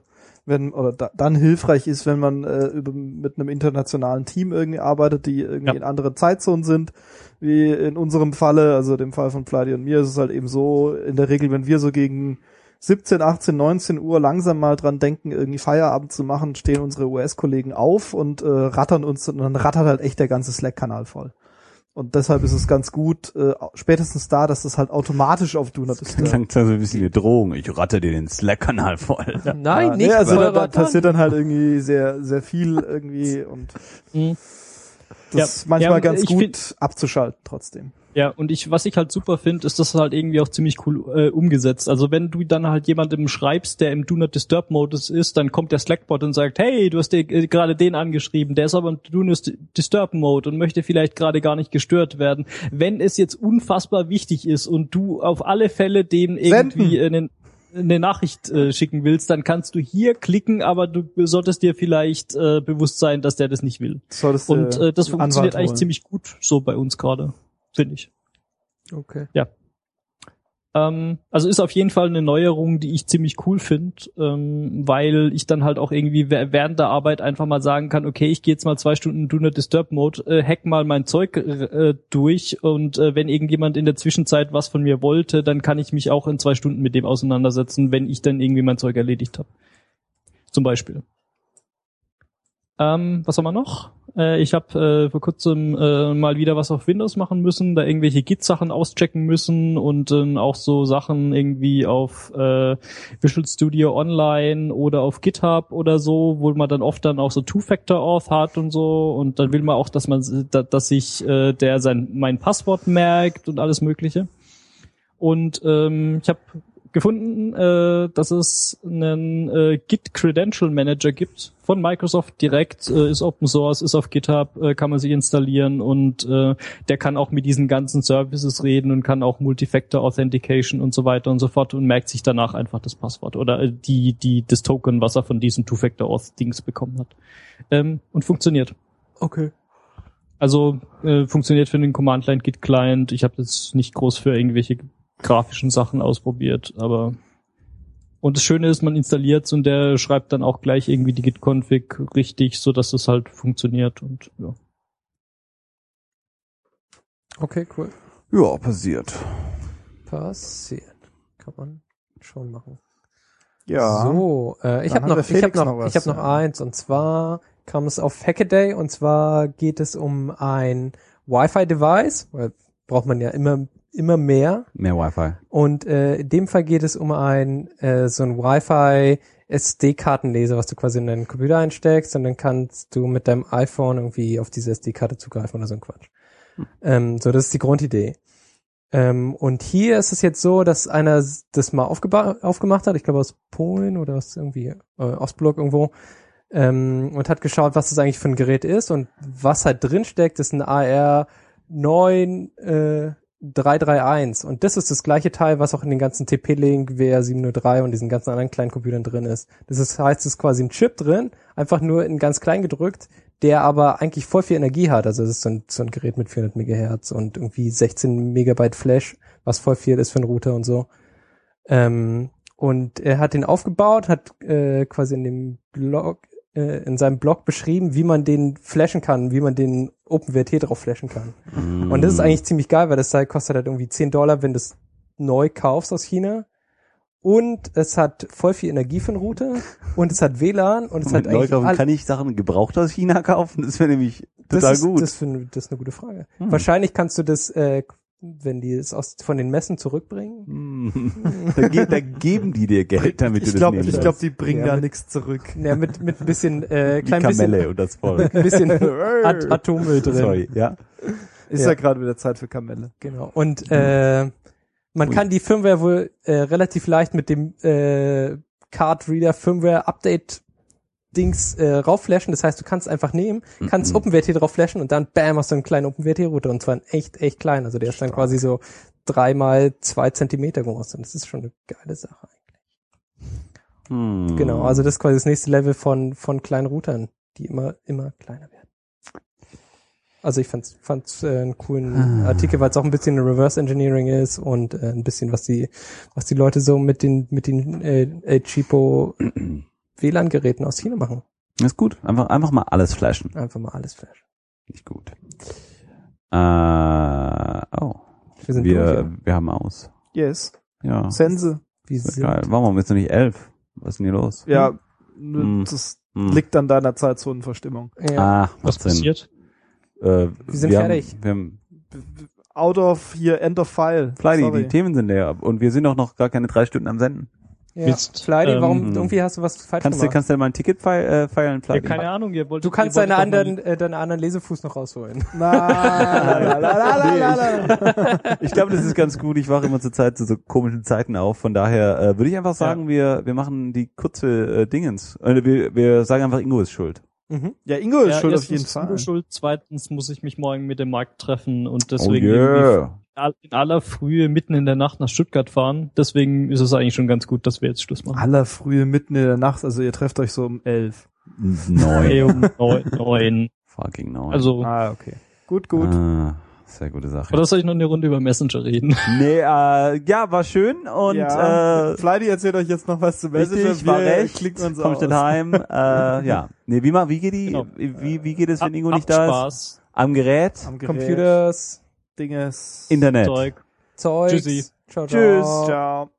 dann hilfreich ist, wenn man mit einem internationalen Team irgendwie arbeitet, die irgendwie in anderen Zeitzonen sind, wie in unserem Falle, also dem Fall von Flighty und mir, ist es halt eben so, in der Regel, wenn wir so gegen 17, 18, 19 Uhr langsam mal dran denken, irgendwie Feierabend zu machen, stehen unsere US-Kollegen auf und rattern uns, und dann rattert halt echt der ganze Slack-Kanal voll. Und deshalb ist es ganz gut, spätestens da, dass das halt automatisch auf Do Not Disturb. Das klingt so ein bisschen wie eine Drohung. Ich ratte dir den Slack-Kanal voll. Ja. Nein, nicht. Also da passiert dann halt irgendwie sehr, sehr viel irgendwie und das ist manchmal ganz gut abzuschalten trotzdem. Ja, und was ich halt super finde, ist das halt irgendwie auch ziemlich cool umgesetzt. Also wenn du dann halt jemandem schreibst, der im Do Not Disturb Modus ist, dann kommt der Slackbot und sagt, hey, du hast dir gerade den angeschrieben, der ist aber im Do Not Disturb Mode und möchte vielleicht gerade gar nicht gestört werden. Wenn es jetzt unfassbar wichtig ist und du auf alle Fälle dem irgendwie eine Nachricht schicken willst, dann kannst du hier klicken, aber du solltest dir vielleicht bewusst sein, dass der das nicht will. Und das funktioniert eigentlich ziemlich gut so bei uns gerade. Finde ich. Okay. Ja. Also ist auf jeden Fall eine Neuerung, die ich ziemlich cool finde, weil ich dann halt auch irgendwie während der Arbeit einfach mal sagen kann, okay, ich gehe jetzt mal 2 Stunden Do Not Disturb Mode, hack mal mein Zeug durch und wenn irgendjemand in der Zwischenzeit was von mir wollte, dann kann ich mich auch in 2 Stunden mit dem auseinandersetzen, wenn ich dann irgendwie mein Zeug erledigt habe. Zum Beispiel. Was haben wir noch? Ich habe vor kurzem mal wieder was auf Windows machen müssen, da irgendwelche Git-Sachen auschecken müssen und auch so Sachen irgendwie auf Visual Studio Online oder auf GitHub oder so, wo man dann oft dann auch so Two-Factor-Auth hat und so, und dann will man auch, dass sich mein Passwort merkt und alles Mögliche. Und ich habe gefunden, dass es einen Git Credential Manager gibt von Microsoft direkt, ist Open Source, ist auf GitHub, kann man sich installieren und der kann auch mit diesen ganzen Services reden und kann auch Multifactor Authentication und so weiter und so fort und merkt sich danach einfach das Passwort oder das Token, was er von diesen Two-Factor Auth Dings bekommen hat. Und funktioniert. Okay. Also funktioniert für den Command-Line Git Client. Ich habe jetzt nicht groß für irgendwelche grafischen Sachen ausprobiert, aber und das Schöne ist, man installiert's und der schreibt dann auch gleich irgendwie die Git-Config richtig, so dass es halt funktioniert und ja. Okay, cool. Ja, passiert. Kann man schon machen. Ja. So, ich habe noch eins, und zwar kam es auf Hackaday, und zwar geht es um ein Wi-Fi-Device, weil braucht man ja immer mehr. Mehr Wi-Fi. Und in dem Fall geht es um so ein Wi-Fi SD-Kartenleser, was du quasi in deinen Computer einsteckst, und dann kannst du mit deinem iPhone irgendwie auf diese SD-Karte zugreifen oder so ein Quatsch. So, das ist die Grundidee. Und hier ist es jetzt so, dass einer das mal aufgemacht hat, ich glaube aus Polen oder aus irgendwie Ostblock irgendwo, und hat geschaut, was das eigentlich für ein Gerät ist, und was halt drin steckt, ist ein AR9 331, und das ist das gleiche Teil, was auch in den ganzen TP-Link, WR703 und diesen ganzen anderen kleinen Computern drin ist. Das heißt, es ist quasi ein Chip drin, einfach nur in ganz klein gedrückt, der aber eigentlich voll viel Energie hat. Also es ist so ein Gerät mit 400 Megahertz und irgendwie 16 Megabyte Flash, was voll viel ist für einen Router und so. Und er hat den aufgebaut, hat quasi in seinem Blog beschrieben, wie man den flashen kann, wie man den OpenWrt drauf flashen kann. Und das ist eigentlich ziemlich geil, weil das Teil kostet halt irgendwie $10, wenn du es neu kaufst aus China. Und es hat voll viel Energie für den Router. Und es hat WLAN. Und es hat eigentlich kann ich Sachen gebraucht aus China kaufen? Das wäre nämlich total gut. Das ist eine gute Frage. Wahrscheinlich kannst du das, wenn die es von den Messen zurückbringen. Da geben die dir Geld, damit du das nehmen Ich glaube, die bringen da nichts zurück. Ja, mit ein bisschen, klein Kamelle bisschen, und das Volk. Ein bisschen Atommüll drin. Sorry, ja. Ist ja gerade wieder Zeit für Kamelle. Genau. Und, man kann die Firmware wohl relativ leicht mit dem Card Reader Firmware Update Dings raufflashen. Das heißt, du kannst einfach nehmen, kannst OpenWrt drauf flashen und dann bam, hast du einen kleinen OpenWrt Router, und zwar einen echt klein. Also der ist dann quasi so 3 mal 2 Zentimeter groß, und das ist schon eine geile Sache eigentlich. Genau, also das ist quasi das nächste Level von kleinen Routern, die immer kleiner werden. Also ich fand's einen coolen Artikel, weil es auch ein bisschen Reverse Engineering ist und ein bisschen was die Leute so mit den cheapo WLAN-Geräten aus China machen. ist gut. Einfach mal alles flashen. Einfach mal alles flashen. Nicht gut. Wir sind durch. Wir haben aus. Yes. Ja. Sense. Wie Ist sind geil. Warum jetzt noch nicht 11? Was ist denn hier los? Ja, Hm. das Hm. liegt an deiner Zeitzonenverstimmung. Ja. Macht Was Sinn. passiert? Wir sind fertig. Wir haben Out of hier, end of file. Flighty, Sorry. die Themen sind leer. Und wir sind auch noch gar keine 3 Stunden am Senden. Ja. Mist. Flighty, warum Ähm, irgendwie hast du was falsch Kannst gemacht? du mal ein Ticket feilen, Ja, Flighty? keine Ahnung, ihr wollt. Du kannst ihr wolltet deinen anderen Lesefuß noch rausholen. Ich glaube, das ist ganz gut. Ich wache immer zur Zeit zu so komischen Zeiten auf. Von daher würde ich einfach sagen, wir machen die kurze Dingens. Wir sagen einfach, Ingo ist schuld. Mhm. Ja, Ingo ist Ja, schuld auf erstens jeden ist Ingo Fall. schuld, zweitens muss ich mich morgen mit dem Markt treffen und Oh deswegen irgendwie in aller Frühe mitten in der Nacht nach Stuttgart fahren. Deswegen ist es eigentlich schon ganz gut, dass wir jetzt Schluss machen. Aller Frühe mitten in der Nacht, also ihr trefft euch so um 11. 3 9. um 9. Fucking 9. Also, Ah, okay. Gut. Sehr gute Sache. oder soll ich noch eine Runde über Messenger reden? Nee, ja, war schön und Flighty erzählt euch jetzt noch was zu Messenger. richtig, war Wir recht, klicken uns komm aus. schnell heim. Ja. Nee, wie geht die? Genau. Wie geht es, wenn Ingo Habt nicht da ist? Spaß. Am Gerät? Am Gerät, Computers, Dinges. Internet. Zeug. Zeugs. Tschüssi. Ciao, ciao. Tschüss. Ciao.